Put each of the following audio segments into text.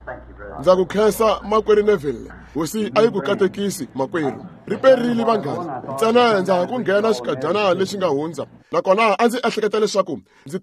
Ndza ku khensa makwerhu Neville. Hosi a yi ku katekisi makwerhu. Riperile vanghana. Ntsena ndza ku nghena xikadyana lexi nga hundza. Nakona a ndzi ehleketa leswaku ndzi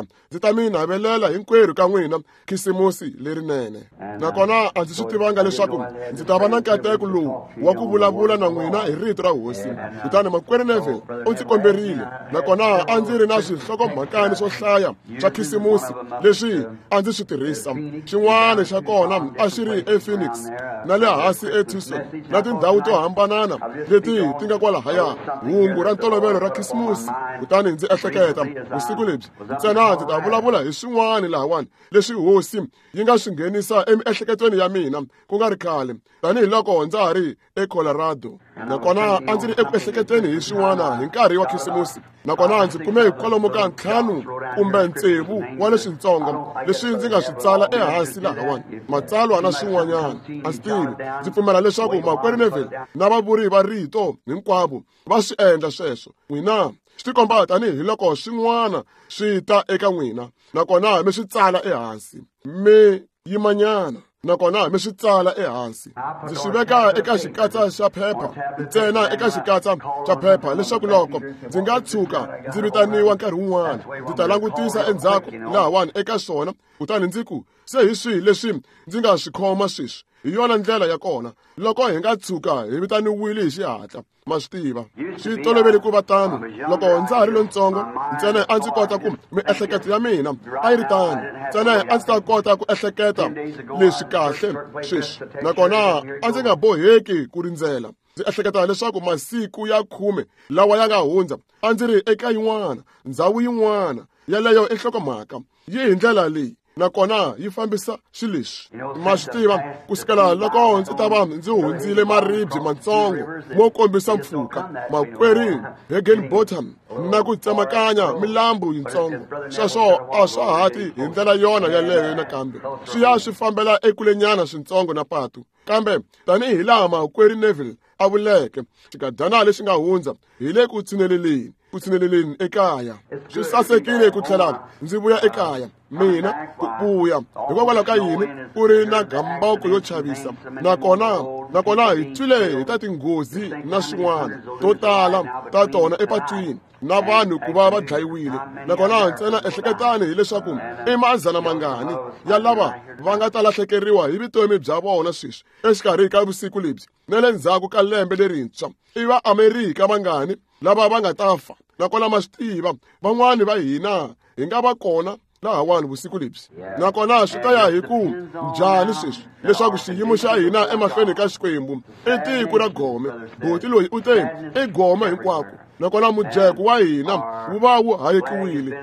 ta mi navelela hinkwerhu ka n'wina khisimusi lerinene. Nakona a ndzi swi tivanga leswaku ndzi ta va na nkateko lowu wa ku vulavula na n'wina hi rito ra hosi. Kutani makwerhu Neville u ndzi komberile. Nakona a ndzi ri na swihlokomhakani swo hlaya swa khisimusi leswi a ndzi swi tirhisa. Xin'wana xa kona a xi ri ePhoenix na le hansi eTucson na tindhawu to hambanana leti ti nga kwalahaya hungu ra ntolovelo ra khisimusi. Kutani ndzi ehleketa vusiku lebyi ntsena ndzi ta vulavula hi swin'wana lahawani leswi hosi yi nga swi nghenisa emiehleketweni ya mina ku nga ri khale tanihiloko ndza ha ri eColorado. Nakona a ndzi ri eku ehleketeni hi swin'wana hi nkarhi wa khisimusi. Nakona ndzi kume kwalomu ka 5 kumbe 6 wa leswintsongo leswi ndzi nga swi tsala ehansi lahawani matsalwa na swin'wanyana. A ndzi tivi ndzi pfumela leswaku makwerhu Neville na vavuri va rito hinkwavo va swi endla sweswo. N'wina swi tikomba tanihiloko swin'wana swi ta eka n'wina nakona mi swi tsala ehansi mi yimanyana nakona mi swi tsala ehansi. Ndzi swi veka eka xikatsa xa phepha ntsena eka xikatsa xa phepha leswaku loko ndzi nga tshuka ndzi vitaniwa nkarhi wun'wana ndzi ta langutisa endzhaku lahawani eka swona kutani ndzi ku se hi swihi leswi ndzi nga swi khoma sweswi. Hi yona ndlela ya kona loko hi nga tshuka hi vitaniwile hi xihatla. Ma swi tiva swi tolovele ku va tano loko ndza ha ri lontsongo ntsena a ndzi kota ku miehleketo ya mina a yi ri tano ntsena a ndzi ta kota ku ehleketa leswi kahle sweswi nakona a ndzi nga boheki ku rindzela. Ndzi ehleketa leswaku masiku ya 10 lawa ya nga hundza a ndzi ri eka yin'wana ndhawu yin'wana yaleyo enhlokomhaka yi hi ndlela leyi nakona yi fambisa xileswi. Ma swi tiva kusukela loko ndzi ta va ndzi hundzile maribye matsongo mo kombisa mpfhuka makwerhu Higginbottom na ku tsemakanya milambu yintsongo sweswo a swa hati hi ndlela yona yaleyo nakambe swi ya swi fambela ekulenyana swintsongo na patu. Kambe tanihi laha makwerhu Neville a vuleke xikadyana lexi nga hundza hi le ku tshineleleni ekaya. Swi sasekile ku tlhela ndzi vuya ekaya mina ku vuya hikokwalaho ka yini ku ri na gamboko yo chavisa nakona hi twile hi ta tinghozi na swin'wana to tala ta tona epatwini na vanhu ku va va dlayiwile. Nakona ntsena ehleketani hileswaku i mazana mangani ya lava va nga ta lahlekeriwa hi vutomi bya vona sweswi exikarhi ka vusiku lebyi na le ndzhaku ka lembe lerintshwa. I va Amerika vangani lava va nga ta fa. Nakona ma swi tiva van'wani va hina hi nga va kona lahawani vusiku lebyi. Nakona swi ta ya hi ku njhani sweswi leswaku xiyimo xa hina emahlweni ka Xikwembu i tiko ra gome. Buti loyi u te i gome hinkwako nakona mujeko wa hina wu va wu hayekiwile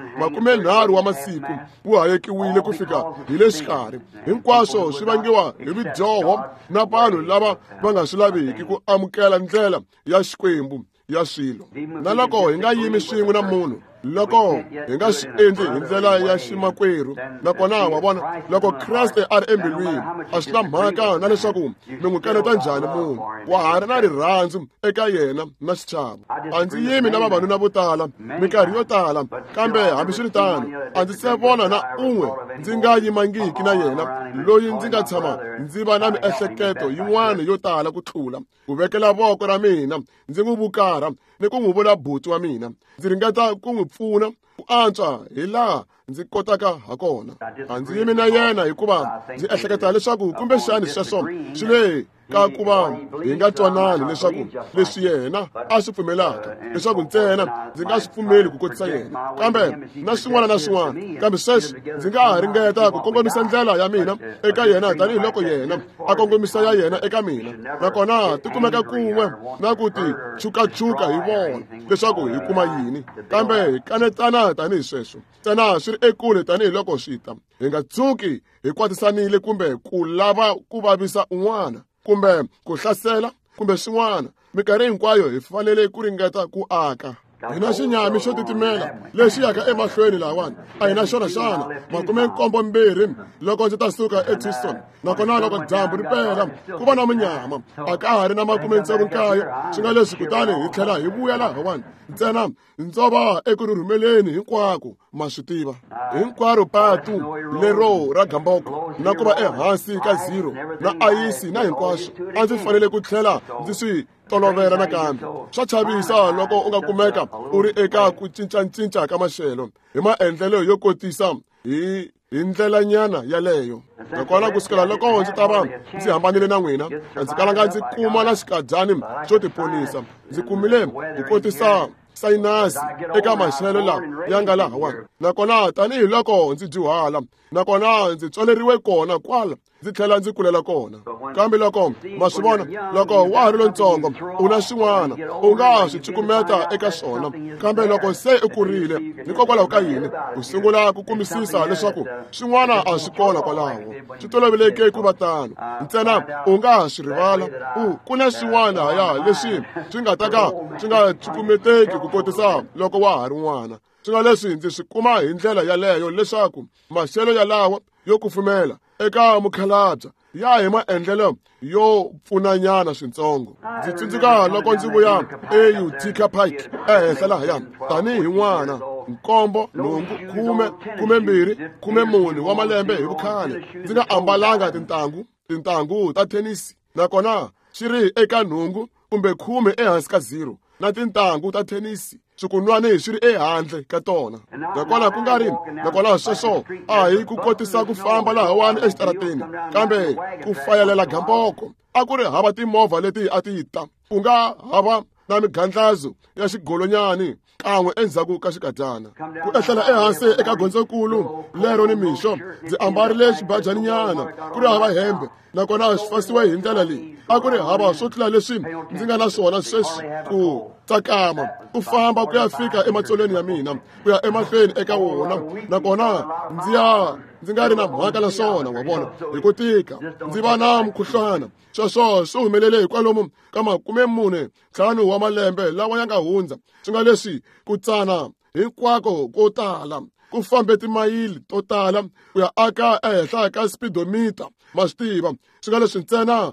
30 wa masiku wu hayekiwile ku fika hi le xikarhi. Hinkwaswo swi vangiwa hi vidyoho na vanhu lava va nga swi laveki ku amukela ndlela ya Xikwembu ya swilo. Na loko hi nga yimi swin'we na munhu loko hi nga swi endli hi ndlela ya ximakwerhu nakona wa vona loko Kreste a ri embilwini a swi na mhaka na leswaku mi n'wi kaneta njhani munhu wa ha ri na rirhandzu eka yena na xichavo. A ndzi yimi na vavanuna vo tala minkarhi yo tala kambe hambiswiritano a ndzi se vona na un'we ndzi nga yimangiki na yena loyi ndzi nga tshama ndzi va na miehleketo yin'wana yo tala ku tlula ku vekela voko ra mina ndzi n'wi vukarha ni ku n'wi vula buti wa mina. Ndzi ringeta ku n'wi pfuna ku antswa hi laha ndzi kotaka hakona. A ndzi yimi na yena hikuva ndzi ehleketa leswaku kumbexani sweswo swi le ka ku va hi nga twanani leswaku leswi yena a swi pfumelaka leswaku ntsena ndzi nga swi pfumeli ku kotisa yena kambe na swin'wana kambe sweswi ndzi nga ha ringeta ku kongomisa ndlela ya mina eka yena tanihiloko yena a kongomisa ya yena eka mina nakona ti kumeka kun'we na ku ti chukachuka hi vona leswaku hi kuma yini kambe hi kanetana tanihi sweswo ntsena swi ri ekule tanihiloko swi ta hi nga tshuki hi kwatisanile kumbe ku lava ku vavisa un'wana kumbe ku hlasela kumbe swin'wana. Minkarhi hinkwayo hi fanele ku ringeta ku aka. hi na xinyami xo titimela lexi yaka emahlweni lawani a hi na xona xana 72 loko ndzi ta suka eTucson nakona loko dyambu ri pela ku va na munyama a ka ha ri na 69 swi nga leswi kutani hi tlhela hi vuya lahawani ntsena ndzo va eku rhumeleni hinkwako ma swi tiva hinkwaro patu lero ra gamboko na ku va ehansi ka zero na ayisi na hinkwaswo a ndzi fanele ku tlhela ndzi swi tolovela nakambe swa chavisa loko u nga kumeka u ri eka ku cincacinca ka maxelo hi maendlelo yo kotisa hi ndlela nyana yaleyo nakona kusukela loko ndzi ta va ndzi hambanile na n'wina ndzi kalanga ndzi kuma na xikadyani xo tiponisa ndzi kumile ku kotisa sayinasi eka maxelo lawa ya nga lahawani nakona tanihiloko ndzi dyuhala nakona ndzi tswaleriwe kona kwala ndzi tlhela ndzi kulela kona kambe loko ma swi vona loko wa ha ri lontsongo u na swin'wana u nga swi cukumeta eka swona kambe loko se u kurile hikokwalaho ka yini u sungula ku kumisisa leswaku swin'wana a swi kona kwalaho swi toloveleke ku va tano ntsena u nga swi rivala ku na swin'wana ya leswi swi nga ta ka swi nga cukumeteki ku kotisa loko wa ha ri n'wana swi nga leswi ndzi swi kuma hi ndlela yaleyo leswaku maxelo yalawa yo kufumela eka mukhalabye ya hi maendlelo yo pfunanyana swintsongo ndzi tsundzuka loko ndzi vuya eUtica Pike ehenhla lahaya tanihi n'wana 7, 8, 10, 12 wa malembe hi vukhale ndzi nga ambalanga tintangu ta thenisi nakona xi ri eka 8 kumbe 10 ehansi ka 0 na tintangu ta thenisi swikunwani swi ri ehandle ka tona nakona ku nga ri nakona sweswo a hi ku kotisa ku famba lahawani exitarateni kambe ku fayelela gamboko a ku ri hava timovha leti a ti ta ku nga hava na migandlazo ya xigolonyani kan'we endzhaku ka xikadyana ku ehlela ehansi eka gondzokulu lero ni mixo ndzi ambarile xibajani nyana ku ri hava hembe nakona swi fasiwe hi ndlela leyi a ku ri hava swo tlula leswi ndzi nga na swona sweswi ku tsakama ku famba ku ya fika ematsolweni ya mina ku ya emahlweni eka wona nakona ndzi nga ri na mhaka na swona wa vona hi ku tika ndzi va na mukhuhlwana sweswo swi humelele hi kwalomu ka 45 wa malembe lawa ya nga hundza swi nga leswi ku tsana hinkwako ko tala ku fambe timayili to tala ku ya aka ehenhla ka speedometer ma swi tiva swi nga leswi ntsena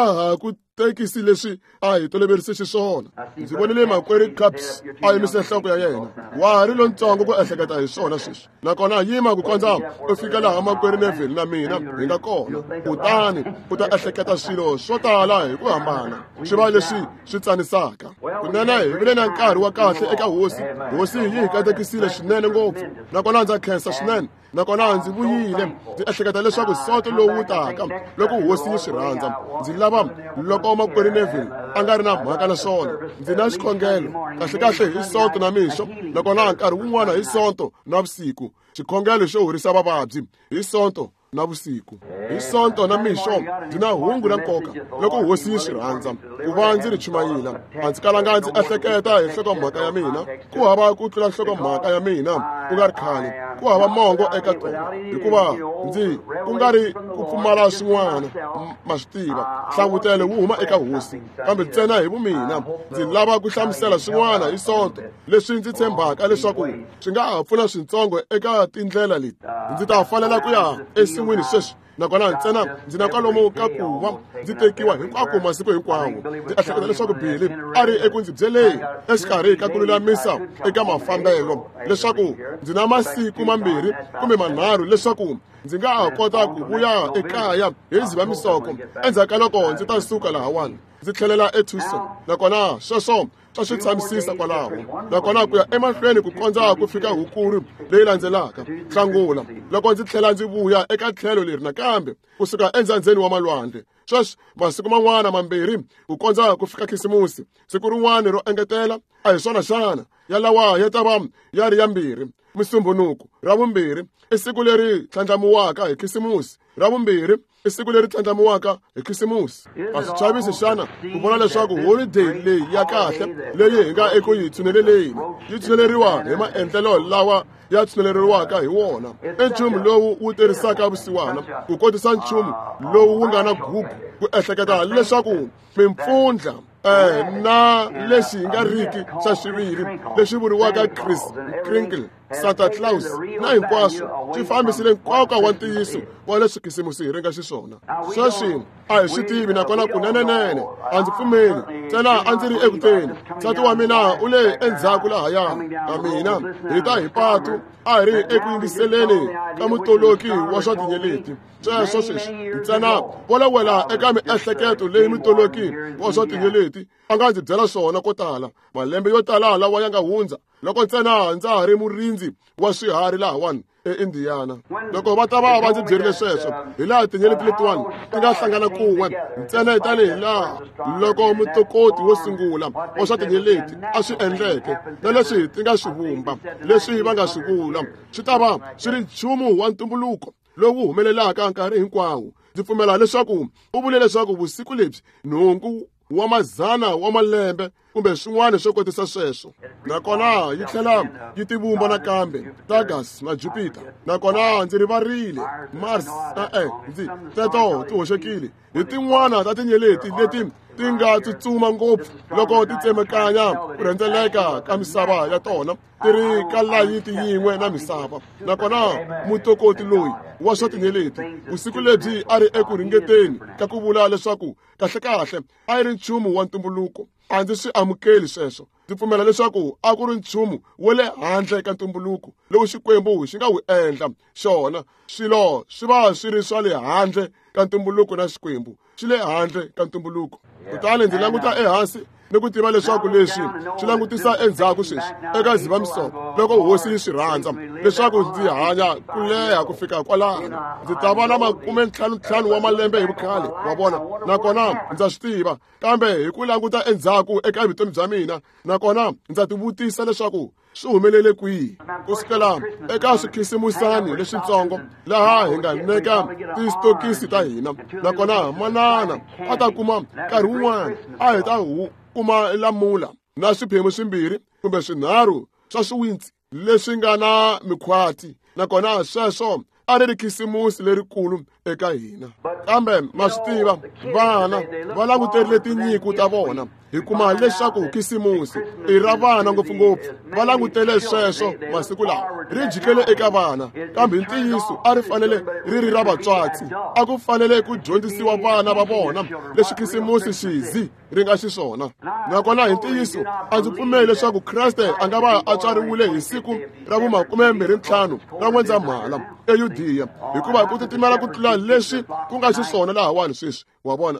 ku tekisi leswi a hi toloverise xiswona ndzi vonile makwerhu Caps a yimise nhloko ya yena wa ha ri lontsongo ku ehleketa hi swona sweswi nakona yima ku kondza u fika laha makwerhu Neville na mina hi nga kona kutani u ta ehleketa swilo swo tala hi ku hambana swi va leswi swi tsanisaka kunene hi vile na nkarhi wa kahle eka hosi yi hi katekisile swinene ngopfu nakona ndza khensa swinene nakona ndzi vuyile ndzi ehleketa leswaku soto lowu taka loko hosi yi swi rhandza ndzi lava loko makwerhu Neville a nga ri na mhaka na swona ndzi na xikhongelo kahle hi soto na mixo nakona nkarhi wun'wana hi sonto na vusiku xikhongelo xo horisa vavabyi hi sonto na vusiku hi sonto na mixo ndzi na hungu ra nkoka loko hosi yi swi rhandza ku va ndzi ri chumayela a ndzi kalanga ndzi ehleketa hi nhlokomhaka ya mina ku hava ku tlula nhlokomhaka ya mina ku nga ri khale ku hava mongo eka tona hikuva ku nga ri ku pfumala swin'wana ma swi tiva nhlavutelo wu huma eka hosi kambe ntsena hi vumina ndzi lava ku hlamusela swin'wana hi sonto leswi ndzi tshembaka leswaku swi nga ha pfuna swintsongo eka tindlela leti ndzi ta falela ku ya esin'wini sweswi nakona ntsena ndzi na kwalomu ka ku va ndzi tekiwa hinkwako masiku hinkwawo ndzi ehleketa leswaku Billy a ri eku ndzi byeleni exikarhi ka ku lulamisa eka mafambelo leswaku ndzi na masiku 2 kumbe 3 leswaku ndzi nga ha kota ku vuya ekaya hi Dzivamisoko endzhaku ka loko ndzi ta suka lahawani ndzi tlhelela eTucson nakona sweswo swa swi tshamisisa kwalaho nakona ku ya emahlweni ku kondza ku fika Hukuri leyi landzelaka Nhlangula loko ndzi tlhela ndzi vuya eka tlhelo leri nakambe kusuka endzhandzeni wa malwandle sweswi masiku man'wana 2 ku kondza ku fika Khisimusi siku rin'wana ro engetela a hi swona xana yalawa ya ta va ya ri ya 2 Musumbunuku ra vumbirhi i siku leri tlhandlamuwaka hi Khisimusi ra vumbirhi i siku leri tlhandlamuwaka hi Khisimusi a swi chavisi xana ku vona leswaku holiday leyi ya kahle leyi hi nga eku yi tshuneleleni yi tshuneleriwa hi maendlelo lawa ya tshuneleriwaka hi wona i nchumu lowu wu tirhisaka vusiwana ku kotisa nchumu lowu wu nga na gugu ku ehleketa leswaku mimpfundla na lexi hi nga riki xa xiviri lexi vuriwaka Crinkle, Santa Claus na hinkwaswo swi fambisile nkoka wa ntiyiso wa leswi khisimusi hi ringa xiswona. Sweswi a hi swi tivi nakona kunenenene a ndzi pfumeli ntsena a ndzi ri ekuteni nsati wa mina u le endzhaku lahaya ka mina hi ta hi patu a hi ri eku yingiseleni ka mutoloki wa swa tinyeleti. Sweswo sweswi ntsena volawela eka miehleketo leyi mutoloki wa swa tinyeleti a nga ndzi byela swona ko tala malembe yo tala lawa ya nga hundza loko ntsena ndza ha ri murinzi wa swiharhi lahawani eIndiana. Loko va ta va ndzi byerile sweswo hi laha tinyeleti letiwani ti nga hlangana kun'we ntsena tanihi laha loko mutokoti wo sungula wa swa tinyeleti a swi endleke na leswi ti nga swi vumba leswi va nga swi vula swi ta va swi ri nchumu wa ntumbuluko lowu humelelaka nkarhi hinkwawo. Ndzi pfumela leswaku u vule leswaku vusiku lebyi nhungu wa mazana wa malembe kumbe swin'wana swo kotisa sweswo nakona yi tlhela yi tivumba nakambe Taurus na Jupiter nakona ndzi rivarile Mars ndzi teto ti hoxekile hi tin'wana ta tinyeleti leti ti nga tsutsuma ngopfu loko ti tsemakanya ku rhendzeleka ka misava ya tona ti ri ka layiti yin'we na misava. Nakona mutokoti loyi wa swa tinyeleti vusiku lebyi a ri eku ringeteni ka ku vula leswaku kahlekahle a yi ri nchumu wa ntumbuluko. A ndzi swi amukeli sweswo. Ndzi pfumela leswaku a ku ri nchumu wa le handle ka ntumbuluko lowu Xikwembu xi nga wu endla xona. Swilo swi va swi ri swa le handle ka ntumbuluko na Xikwembu xi le handle ka ntumbuluko. Kutani ndzi languta ehansi ni ku tiva leswaku leswi swi langutisa endzhaku sweswi eka Dzivamisoko loko hosi yi swi rhandza leswaku ndzi hanya ku leha ku fika kwalano. Ndzi ta va na 55 wa malembe hi vukhale wa vona nakona ndza swi tiva kambe hi ku languta endzhaku eka vutomi bya mina nakona ndza tivutisa leswaku swi humelele kwihi kusukela eka swikhisimusani leswitsongo laha hi nga neka tistokisi ta hina nakona manana a ta kuma nkarhi wun'wana a hi ta kuma lamula na swiphemu swimbirhi kumbe swinharhu swa swiwitsi leswi nga na mikhwati nakona sweswo a ri ri khisimusi lerikulu eka hina. Kambe ma swi tiva vana va languterile tinyiko ta vona hi kuma leswaku khisimusi i ra vana ngopfungopfu va langutele sweswo masiku lawa ri jikele eka vana kambe ntiyiso a ri fanele ri ri ra vatswatsi. A ku fanele ku dyondzisiwa vana va vona leswi khisimusi xizi ri nga xiswona nakona hi ntiyiso a ndzi pfumeli leswaku Kreste a nga va a tswariwile hi siku ra vu 25 ra N'wendzamhala eYudiya hikuva ku titimela ku tlula leswi ku nga xiswona lahawani sweswi wa vona.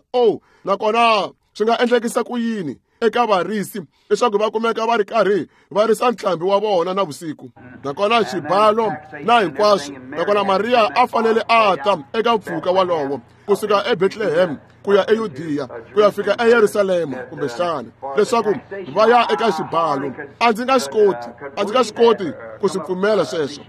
Nakona swi nga endlekisa ku yini eka varisi leswaku va kumeka va ri karhi va risa ntlhambi wa vona na vusiku nakona xibalo na hinkwaswo nakona Mariya a fanele a ta eka mpfhuka walowo kusuka eBethlehem ku ya eYudiya ku ya fika eYerusalema kumbe xana leswaku va ya eka xibalo. A ndzi nga swi koti ku swi pfumela sweswo.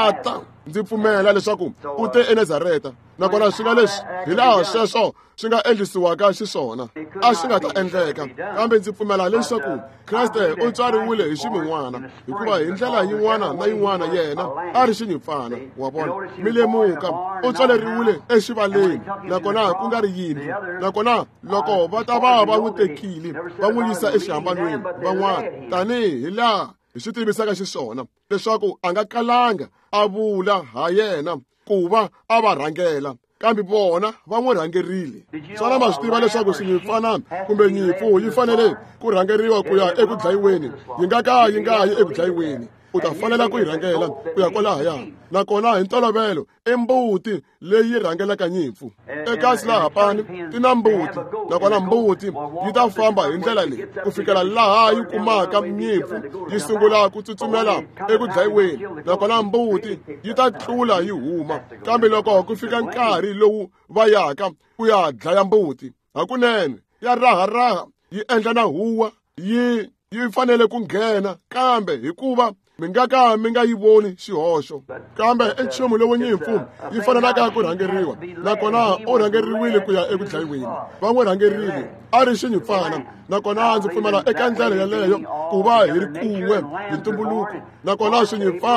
Ndzi pfumela leswaku u te eNazareta nakona swi nga leswi hi laha sweswo swi nga endlisiwaka xiswona a swi nga ta endleka kambe ndzi pfumela leswaku Kreste u tswariwile hi ximun'wana hikuva hi ndlela yin'wana na yin'wana yena a ri xinyipfana wa vona. Milemuka u tswaleriwile exivaleni nakona ku nga ri yindlu nakona loko va ta va n'wi tekile va n'wi yisa exihambanweni van'wana tanihi laha hi swi tivisaka xiswona leswaku a nga kalanga a vula ha yena ku va a va rhangela kambe vona va n'wi rhangerile. Swona ma swi tiva leswaku xinyipfana kumbe nyimpfu yi fanele ku rhangeriwa ku ya eku dlayiweni yi nga yi eku dlayiweni u ta fanela ku yi rhangela ku ya kwalahaya nakona hi ntolovelo i mbuti leyi rhangelaka nyimpfu. Eka silahapani ti na mbuti nakona mbuti yi ta famba hi ndlela leyi ku fikela laha yi kumaka nyimpfu yi sungula ku tsutsumela eku dlayiweni nakona mbuti yi ta tlula yi huma kambe loko ku fika nkarhi lowu va yaka ku ya dlaya mbuti hakunene ya raha yi endla na huwa yi fanele ku nghena kambe hikuva mi nga yi voni xihoxo kambe enchumu lowu nyimpfu yi fanelaka ku rhangeriwa nakona u rhangeriwile ku ya eku dlayiweni va n'wi rhangerile a ri xinyipfana nakona ndzi pfumela eka ndlela yaleyo ku va hi ri kun'we hi ntumbuluko nakona xinyipfana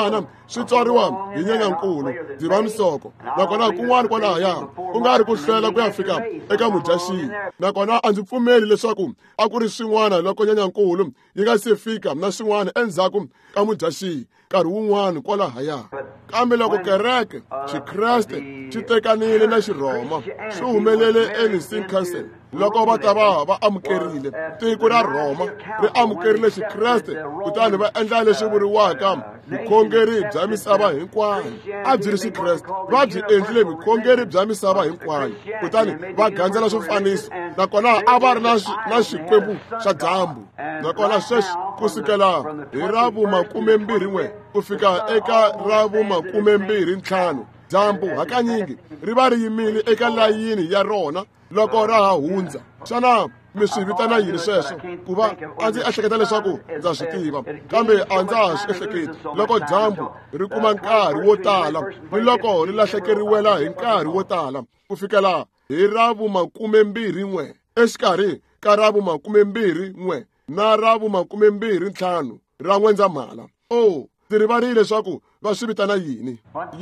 swi tswariwa hi Nyenyankulu, Dzivamisoko, nakona kun'wana kwalahaya ku nga ri ku hlwela ku ya fika eka Mudyaxihi. Nakona a ndzi pfumeli leswaku a ku ri swin'wana loko Nyenyankulu yi nga se fika na swin'wana endzhaku ka Mudyaxihi nkarhi wun'wana kwalahaya. Kambe loko kereke, Xikreste xi tekanile na Xirhoma, swi humelele eNicene Council loko va ta va amukerile. Tiko ra Rhoma ri amukerile Xikreste kutani va endla leswi vuriwaka vukhongeri bya misava hinkwayo. A byi ri Xikreste va byi endlile vukhongeri bya misava hinkwayo kutani va gandzela swifaniso, nakona a va ri na Xikwembu xa dyambu. Nakona sweswi kusukela hi ra vu-21 ku fika eka ra vu-25 dyambu hakanyingi ri va ri yimile eka layini ya rona loko ra ha hundza. Xana mi swi vitana yini sweswo? Ku va a ndzi ehleketa leswaku ndza swi tiva, kambe a ndza ha swi ehleketi. Loko dyambu ri kuma nkarhi wo tala ni loko ri lahlekeriwela hi nkarhi wo tala ku fikela hi ra vu-21 exikarhi ka ra vu-21 na ra vu-25 ra N'wendzamhala. Ndzi rivarile leswaku va swi vitana yini?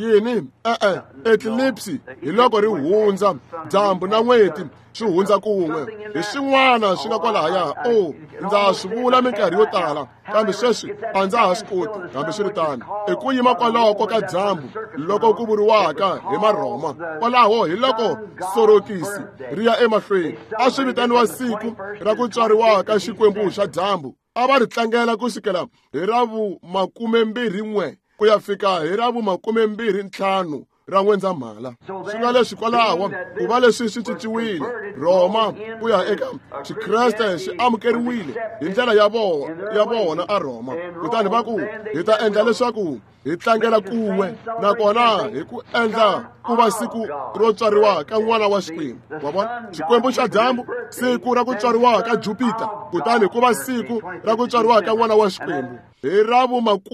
Eclipse hi loko ri hundza, dyambu na n'weti swi hundza kun'we. Hi swin'wana swi nga kwalahaya. Ndza swi vula minkarhi yo tala, kambe sweswi a ndza ha swi koti. Kambe swi ri tano, i ku yima kwalaho ka dyambu loko ku vuriwaka hi Marhoma. Kwalaho hi loko sorokisi ri ya emahlweni. A swi vitaniwa siku ra ku tswariwa ka Xikwembu xa dyambu. A va ri tlangela kusukela hi ra vu-21 ku ya fika hi ra vu-25 ra N'wendzamhala. Swi nga leswi kwalaho ku va leswi swi cinciwile. Rhoma ku ya eka Xikreste xi amukeriwile hi ndlela ya vona a Rhoma. Kutani va ku hi ta endla leswaku hi tlangela kun'we, nakona hi ku endla ku va siku ro tswariwa ka n'wana wa Xikwembu. Wa vona, Xikwembu xa dyambu, siku ra ku tswariwa ka Jupiter, kutani ku va siku ra ku tswariwa ka n'wana wa Xikwembu hi ra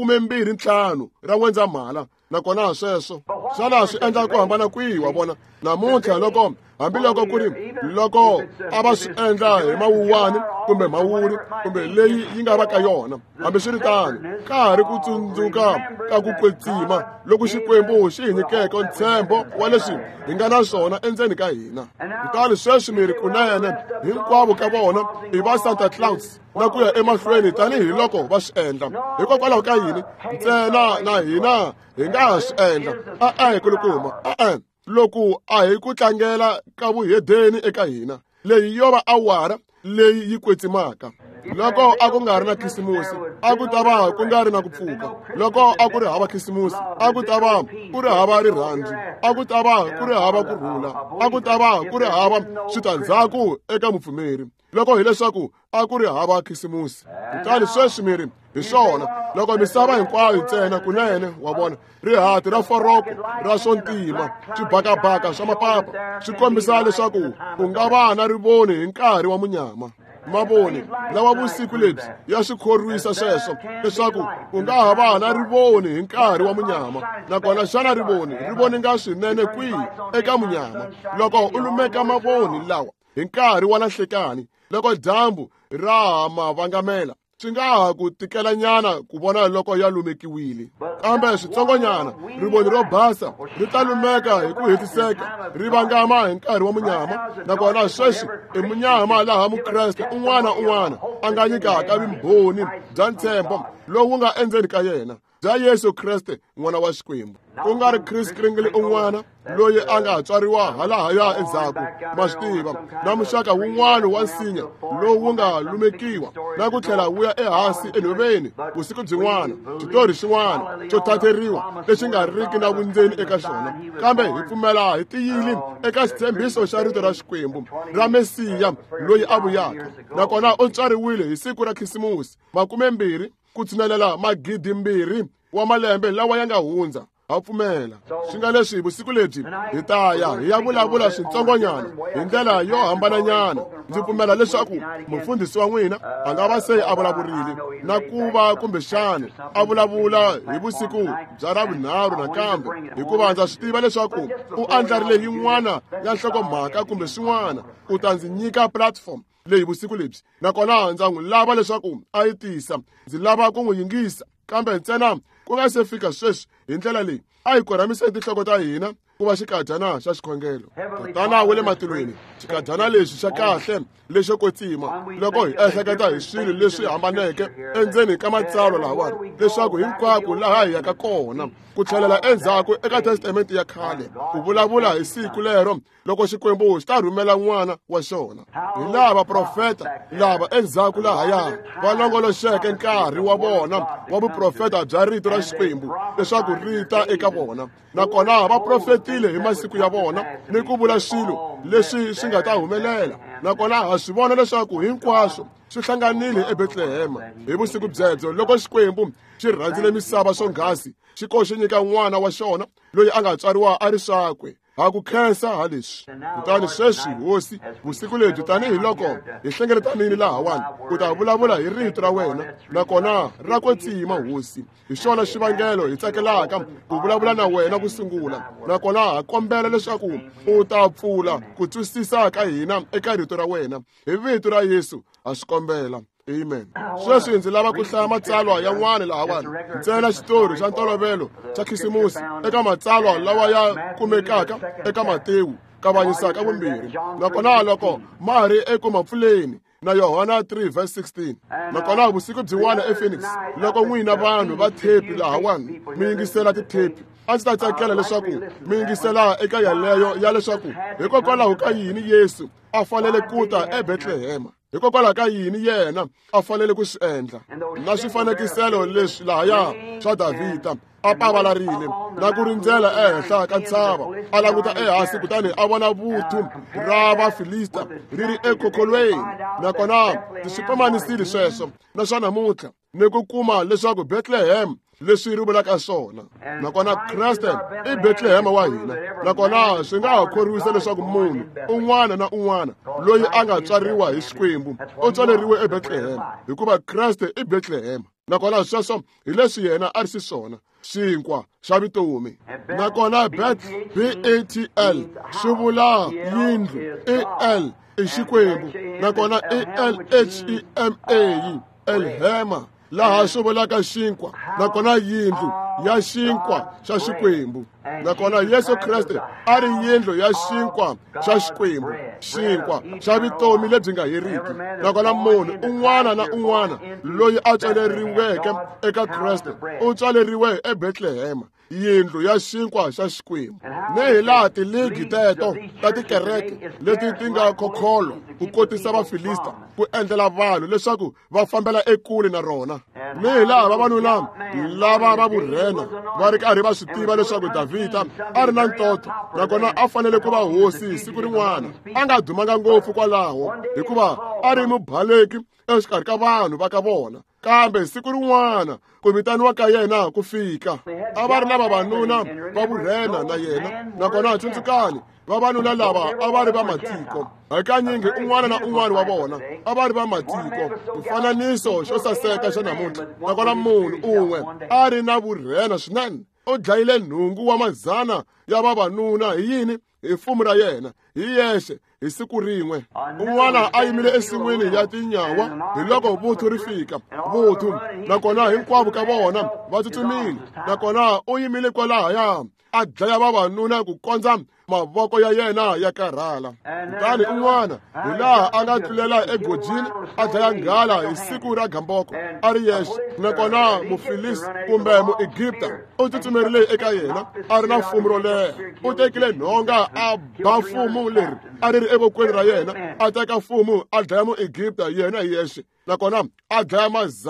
vu-25 ra N'wendzamhala. Nakona sweswo xana swi endla ku hambana kwihi? Wa vona, namuntlha hambiloko ku ri loko a va swi endla hi Mawuwani kumbe Mawuri kumbe leyi yi nga va ka yona, hambi swi ri tano ka ha ri ku tsundzuka ka ku kwetsima loko Xikwembu xi hi nyikeke ntshembo wa leswi hi nga na swona endzeni ka hina. Kutani sweswi mi ri kunene hinkwavo ka vona i va Santa Claus na ku ya emahlweni tanihiloko va swi endla. Hikokwalaho ka yini ntsena na hina hi nga ha swi endla? Hi kulukumba. Loko a hi ku tlangela ka vuhedeni eka hina, leyi yo va awara leyi yi kwetsimaka. Loko a ku nga ri na khisimusi, a ku ta va ku nga ri na ku pfuka. Loko a ku ri hava khisimusi, a ku ta va ku ri hava rirhandzu. A ku ta va ku ri hava kurhula. A ku ta va ku ri hava switandzhaku eka mupfumeri. Loko hileswaku a ku ri hava khisimusi. Kutani sweswi miri hi swona, loko misava hinkwayo ntsena kunene, wa vona, rihati ra foroko ra swo ntima, swibakabaka swa mapapa swi kombisa leswaku ku nga va na rivoni hi nkarhi wa munyama. Mavoni lawa vusiku lebyi ya swi khorwisa sweswo leswaku ku nga ha va na rivoni hi nkarhi wa munyama. Nakona xana rivoni nga swinene kwihi eka munyama loko u lumeka mavoni lawa hi nkarhi wa nanhlekani, loko dyambu ra ma vangamela? Swi nga ha ku tikela nyana ku vona loko ya lumekiwile, kambe switsongonyana rivoni ro basa ri ta lumeka hi ku hetiseka ri vangama hi nkarhi wa munyama. Nakona sweswi i munyama laha Mukreste un'wana a nga nyikaka vumbhoni bya ntshembo lowu nga endzeni ka yena bya Yesu Kreste n'wana wa Xikwembu. Ku nga ri Chris Kringle un'wana loyi a nga tswariwa halahaya endzhaku, ma swi tiva, na muxaka wun'wana wa nsinya lowu nga lumekiwa na ku tlhela wu ya ehansi enhoveni vusiku byin'wana. Xitori xin'wana xo thatheriwa lexi nga riki na vundzeni eka xona, kambe hi pfumela hi tiyili eka xitshembiso xa rito ra Xikwembu ra Mesiya loyi a vuyaka. Nakona u tswariwile hi siku ra khisimusi 20 ku tshinelela 2,000 wa malembe lawa ya nga hundza. Ha pfumela swi nga leswi vusiku lebyi hi ta ya hi ya vulavula swintsongonyana hi ndlela yo hambananyana. Ndzi pfumela leswaku mufundhisi wa n'wina a nga va se a vulavurile na ku va kumbexana a vulavula hi vusiku bya ravunharhu nakambe, hikuva ndza swi tiva leswaku u andlarile yin'wana ya nhlokomhaka kumbe swin'wana u ta ndzi nyika platform leyi vusiku lebyi. Nakona ndza n'wi lava leswaku a yi tisa, ndzi lava ku n'wi yingisa, kambe ntsena ku nga se fika sweswi hi ndlela leyi a hi korhamiseni tinhloko ta hina ku va xikadyana xa xikhongelo. Tatana wa le matilweni, xikadyana lexi xa kahle lexo kotsima loko hi ehleketa hi swilo leswi hambaneke endzeni ka matsalwa lawani leswaku hinkwako laha hi yaka kona ku tlhelela endzhaku eka testamente ya khale ku vulavula hi siku lero loko Xikwembu xi ta rhumela n'wana wa xona. Hi lava profeta lava endzhaku lahaya va longoloxeke nkarhi wa vona wa vuprofeta bya rito ra Xikwembu leswaku rita eka vona, nakona va profetile hi masiku ya vona ni ku vula swilo leswi swi nga ta humelela, nakona ha swi vona leswaku hinkwaswo swi hlanganile eBetlehema hi vusiku byebyo loko Xikwembu xi rhandzile misava swonghasi xi koxe nyika n'wana wa xona loyi a nga tswariwa a ri swakwe. Ha ku khensa ha leswi. Kutani sweswi hosi vusiku lebyi tanihiloko hi hlengeletanile lahawani ku ta vulavula hi rito ra wena, nakona ra kwetsima hosi. Hi xona xivangelo hi tsakelaka ku vulavula na wena ku sungula, nakona ha kombela leswaku u ta pfula ku twisisa ka hina eka rito ra wena. Hi vito ra Yesu ha swi kombela. Amen. Sweswi ndzi lava ku hlaya matsalwa yan'wana lahawani ntsena xitori xa ntolovelo xa khisimusi eka matsalwa lawa ya kumekaka eka Matewu kavanyisaka vumbirhi, nakona loko ma ha ri eku ma pfuleni na Yohana 3:16, nakona vusiku byin'wana ePhoenix loko n'wina vanhu va thepi lahawani mi yingisela tithepi, a ndzi ta tsakela leswaku mi yingisela eka yaleyo ya leswaku hikokwalaho ka yini Yesu a fanele ku ta eBetlehema, hikokwalaho ka yini yena a fanele ku swi endla, na swifanekiselo leswi lahaya swa Davhida a pavalarile na ku rindzela ehenhla ka ntshava a languta ehansi kutani a vona vuthu ra vaFilista ri ri ekhokolweni, nakona ti swi pimanyisile sweswo na swa namuntlha ni ku kuma leswaku Bethlehem leswi ri vulaka swona, nakona Kriste i Bethlehema wa hina, nakona swi nga ha khorwisa leswaku munhu un'wana na un'wana loyi a nga tswariwa hi Xikwembu u tswaleriwe eBethlehema hikuva Kriste i Bethlehema, nakona sweswo hi leswi yena a ri xiswona, xinkwa xa vutomi. Nakona BETL swi vula yindlu, EL i Xikwembu, nakona ELHEMA Elhema laha swi vulaka xinkwa, nakona yindlu ya xinkwa xa Xikwembu, nakona Yesu Kriste a ri yindlu ya xinkwa xa Xikwembu, xinkwa xa vutomi lebyi nga heriki, nakona munhu un'wana na un'wana loyi a tswaleriweke eka Kriste u tswaleriwe eBetlehema, yindlu ya xinkwa xa Xikwembu. Ni hi laha tiligi teto ta tikereke leti ti nga khokholo ku kotisa vaFilista ku endlela vanhu leswaku va fambela ekule na rona, ni hi laha vavanuna lava va vurhena va ri karhi va swi tiva leswaku Davhida a ri na ntoto, nakona a fanele ku va hosi siku rin'wana. A nga dumanga ngopfu kwalaho hikuva a ri mubaleki exikarhi ka vanhu va ka vona, kambe siku rin'wana ku vitaniwa ka yena ku fika. A va ri na vavanuna va vurhena na yena, nakona tsundzukani vavanuna lava a va ri va matiko, hakanyingi un'wana na un'wana wa vona a va ri va matiko, mfananiso xo saseka xa namuntlha. Nakona munhu un'we a ri na vurhena swinene u dlayile nhungu wa mazana ya vavanuna hi yini? Hi fumo ra yena hi yexe hi siku rin'we. Un'wana a yimile ensin'wini ya tinyawa hi loko vuthu ri fika, vuthu nakona hinkwavo ka vona va tsutsumile, nakona u yimile kwalahaya a dlaya vavanuna ku kondza mavoko ya yena ya karhala. Kutani un'wana hi laha a nga tlulela egojini a dlaya nghala hi siku ra gamboko a ri yexe, nakona mufilisi kumbe muEgipta u tsutsumerile eka yena a ri na fumo ro leha. U tekile nhonga a ba fumo leri a ri ri evokweni ra yena, a teka fumo a dlaya muEgipta yena hi yexe, nakona a dlaya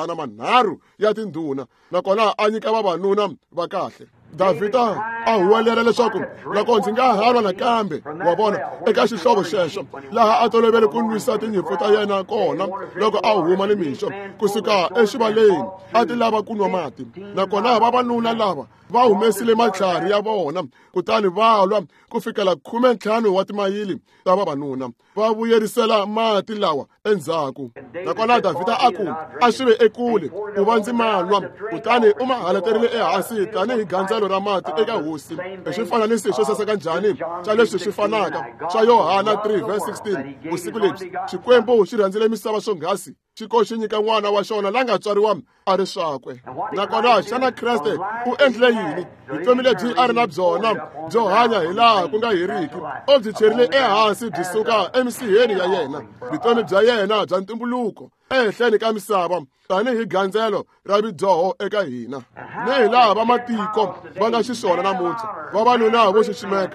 300 ya tindhuna, nakona a nyika vavanuna va kahle. Davhida a huwelela leswaku loko ndzi nga halwa nakambe, wa vona, eka xihlovo xexo laha a tolovele ku nwisa tinyimpfu ta yena kona loko a huma ni mixo kusuka exivaleni a ti lava ku nwa mati, nakona vavanuna lava va humesile matlhari ya vona kutani va lwa ku fikela 15 wa timayili ta vavanuna va vuyerisela mati lawa endzhaku. Nakona Davhida a ku a swi ve ekule ku va ndzi manwa, kutani u ma haleterile ehansi tanihi gandza tlhelo ra mati eka hosi hi xifananisi xo saseka njhani xa leswi swi fanaka xa Yohana 3:16. Vusiku lebyi Xikwembu xi rhandzile misava swonghasi xiko xi nyika n'wana wa xona la nga tswariwa a ri swakwe. Nakona xana Kreste u endlile yini? Vutomi lebyi a ri na byona byo hanya hi laha ku nga heriki o byi cherile ehansi byi suka emisiheni ya yena. Vutomi bya yena bya ntumbuluko ehenhleni ka misava tanihi gandzelo ra bidyoho eka hina. Ni hi laha vamatiko va nga xiswona namuntlha. Vavanuna vo xiximeka,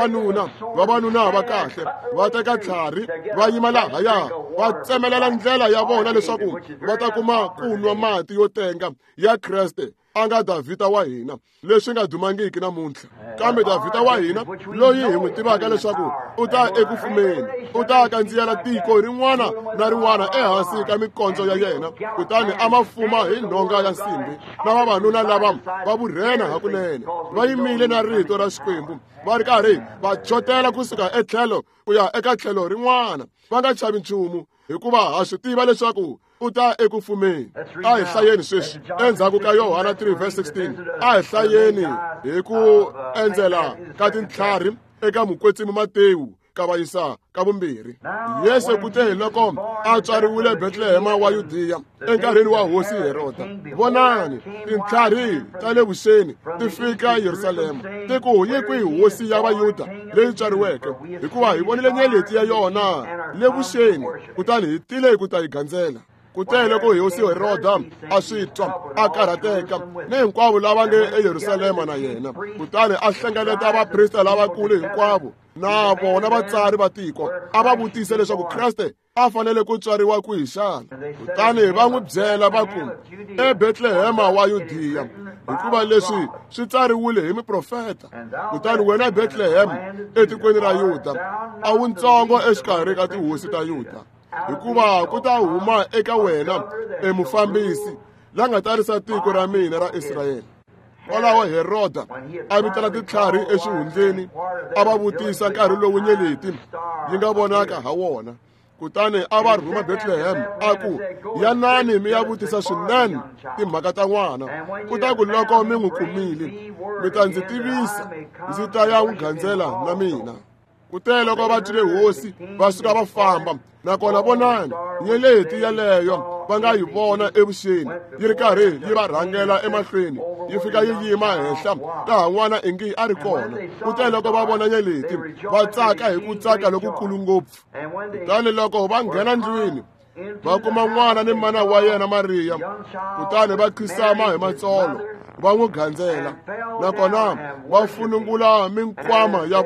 vavanuna va kahle va teka tlhari va yima lahaya va tsemelela ndlela ya vona leswaku va ta kuma ku nwa mati yo tenga ya Kreste a nga Davhida wa hina leswi nga dumangiki namuntlha. Kambe Davhida wa hina loyi hi n'wi tivaka leswaku u ta eku fumeni u ta kandziyela tiko rin'wana na rin'wana ehansi ka mikondzo ya yena kutani a ma fuma hi nhonga ya nsimbi. Na vavanuna lava va vurhena hakunene va yimile na rito ra Xikwembu va ri karhi va chotela kusuka etlhelo ku ya eka tlhelo rin'wana va nga chavi nchumu hikuva ha swi tiva leswaku u ta eku fumeni. A hi hlayeni sweswi endzhaku ka Yohana 3:16. A hi hlayeni hi ku endzela ka tintlhari eka mukwetsimi Matewu ka va yisa ka vumbirhi. Yesu kute hi loko a tswariwile Betlehema wa Yudiya enkarhini wa hosi Heroda. Vonani tintlhari ta le vuxeni ti fika Yerusalema ti ku yi kwihi hosi ya Vayuda leyi tswariweke hikuva hi vonile nyeleti ya yona le vuxeni kutani hi tile ku ta yi gandzela. Kute loko hosi Heroda a swi twa a karhateka ni hinkwavo lava nge eYerusalema na yena kutani a hlengeleta vaprista lavakulu hinkwavo na vona vatsari va tiko a va vutisa leswaku Kreste a fanele ku tswariwa kwihi xana. Kutani va n'wi byela va ku eBetlehema wa Yudiya hikuva leswi swi tsariwile hi miprofeta. Kutani wena Betlehema etikweni ra Yuda a wu ntsongo exikarhi ka tihosi ta Yuda hikuva ku ta huma eka wena emufambisi la nga tarisa tiko ra mina ra Israyeli. Kwalaho Heroda a vitana titlhari exihundleni a va vutisa nkarhi lowu nyeleti yi nga vonaka ha wona. Kutani a va rhuma Betlehema a ku yanani mi ya vutisa swinene timhaka ta n'wana kuta ku loko mi n'wi kumile mi ta ndzi tivisa ndzi ta ya n'wi gandzela na mina. Kute loko va twile hosi va suka va famba nakona vonani nyeleti yaleyo va nga yi vona evuxeni yi ri karhi yi va rhangela emahlweni yi fika yi yima henhla laha n'wana engi a ri kona. Kute loko va vona nyeleti va tsaka hi ku tsaka lokukulu ngopfu. Kutani loko va nghena ndlwini va kuma n'wana ni mana wa yena Mariya kutani va khisama hi matsolo va n'wi gandzela nakona va funungula minkwama ya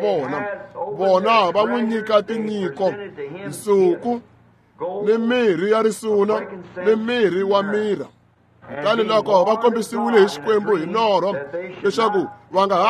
vona va n'wi nyika tinyiko, nsuku ni mirhi ya risuna ni mirhi wa mira. Kutani loko va kombisiwile hi Xikwembu hi norho leswaku va nga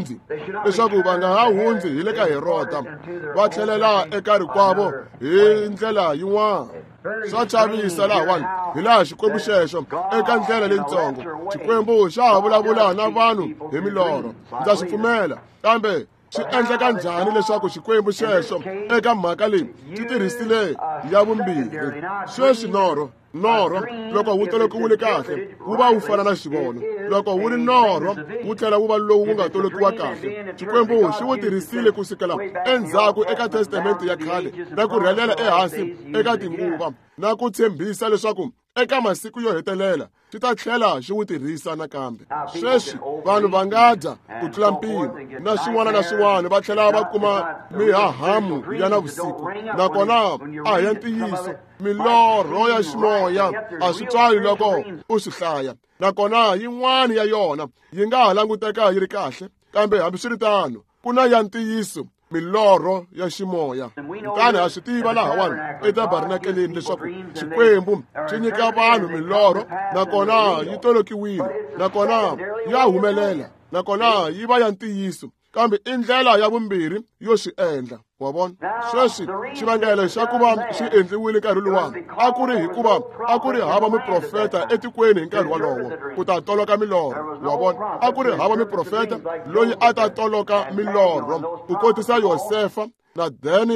ha hundzi hi le ka Heroda va tlhelela eka rikwavo hi ndlela yin'wana. Swa chavisa lahawani hi laha Xikwembu xexo eka ndlela leyintsongo Xikwembu xa ha vulavula na vanhu hi milorho. Ndza swi pfumela kambe swi endleka njhani leswaku Xikwembu xexo eka mhaka leyi xi tirhisile ya vumbirhi? Sweswi norho loko wu tolokiwile kahle wu va wu fana na xivono. Loko wu ri norho wu tlhela wu va lowu wu nga tolokiwa kahle. Xikwembu xi wu tirhisile kusukela endzhaku eka testamenti ya khale na ku rhelela ehansi eka tinguva na ku tshembisa leswaku eka masiku yo hetelela xi ta tlhela xi wu tirhisa nakambe. Sweswi vanhu va nga dya ku tlula mpimo na swin'wana va tlhela va kuma mihahamu ya navusiku. Nakona a hi ya ntiyiso milorho ya ximoya a swi twali loko u swi hlaya. Nakona yin'wana ya yona yi nga ha languteka yi ri kahle kambe hambiswiritano ku na ya ntiyiso milorho ya ximoya. Kutani ha swi tiva lahawani etabernakeleni leswaku Xikwembu xi nyika vanhu milorho nakona yi tolokiwile nakona ya humelela nakona yi va ya ntiyiso kambe i ndlela ya vumbirhi yo swi endla. Wa vona sweswi xivangelo xa ku va swi endliwile nkarhi luwani a ku ri hikuva a ku ri hava miprofeta etikweni hi nkarhi walowo ku ta toloka milorho. Wa vona a ku ri hava miprofeta loyi a ta toloka milorho ku kotisa Yosefa na Daniel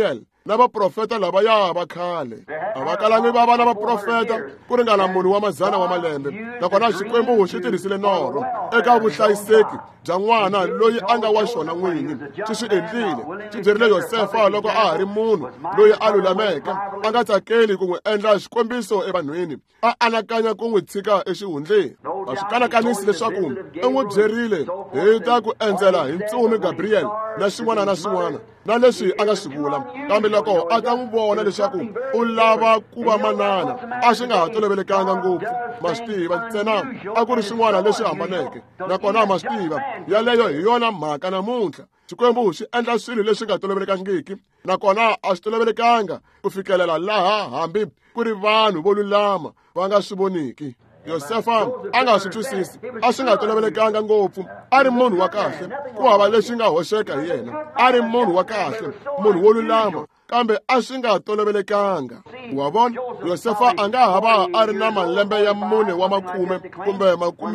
na vaprofeta lavaya va khale a va kalangi va va na vaprofeta ku ringana munhu wa mazana wa malembe nakona Xikwembu xi tirhisile norho eka vuhlayiseki bya n'wana loyi a nga wa xona n'winyi swi endlile swi byerile Yosefa loko a ha ri munhu loyi a lulameke a nga tsakeli ku n'wi endla xikombiso evanhwini a anakanya ku n'wi tshika exihundleni a swi kanakanisi leswaku u n'wi byerile hi ta ku endzela hi ntsumi Gabriel na xin'wana na xin'wana na leswi a nga swi vula kambe loko a ta n'wi vona leswaku u lava ku va manana a swi nga ha tolovelekanga ngopfu ma swi tiva ntsena a ku ri swin'wana leswi hambaneke nakona ma swi tiva yaleyo hi yona mhaka namuntlha Xikwembu xi endla swilo leswi nga tolovelekangiki nakona a swi tolovelekanga ku fikelela laha hambi ku ri vanhu vo lulama va nga swi voniki Yosefa a nga swi twisisi a swi nga tolovelekanga ngopfu a ri munhu wa kahle ku hava lexi nga hoxeka hi yena a ri munhu wa kahle munhu wo lulama kambe a swi nga tolovelekanga wa vona Yosefa a nga ha va a ri na malembe ya mune wa makume kumbe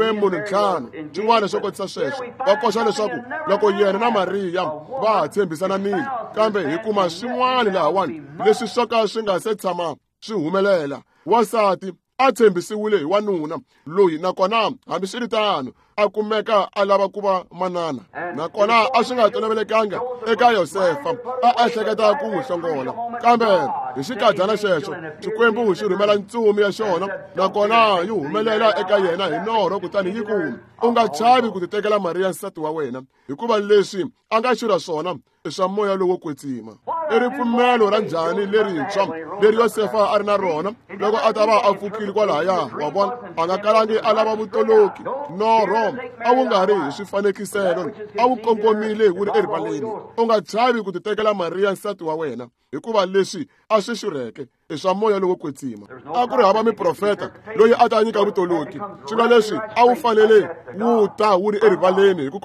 45 swin'wana swo kotisa sweswo va koxa leswaku loko yena na Mariya va ha tshembisananile kambe hi kuma swin'wana lahawani leswi swo ka swi nga se tshama swi humelela wasati a tshembisiwile hi wanuna loyi nakona hambi swi ri tano a kumeka a lava ku va manana nakona a swi nga tolovelekanga eka Yosefa a ehleketa ku n'wi hlongola kambe hi xikadyana xexo Xikwembu xi rhumela ntsumi ya xona nakona yi humelela eka yena hi norho kutani yi ku u nga chavi ku titekela Mariya nsati wa wena hikuva leswi a nga xurha swona i swa moya lowo kwetsima i ripfumelo ra njhani lerintshwa leri Yosefa a ri na rona loko a ta va a pfukile kwalahaya wa vona a nga kalangi a lava vutoloki norho a wu nga ri hi swifanekiselo a wu kongomile wu ri erivaleni u nga chavi ku titekela Mariya nsati wa wena hikuva leswi a swi xurheke i swa moya lowo kwetsima a ku ri hava miprofeta loyi a ta nyika vutoloki swi nga leswi a wu fanele wu ta wu ri erivaleni hi ku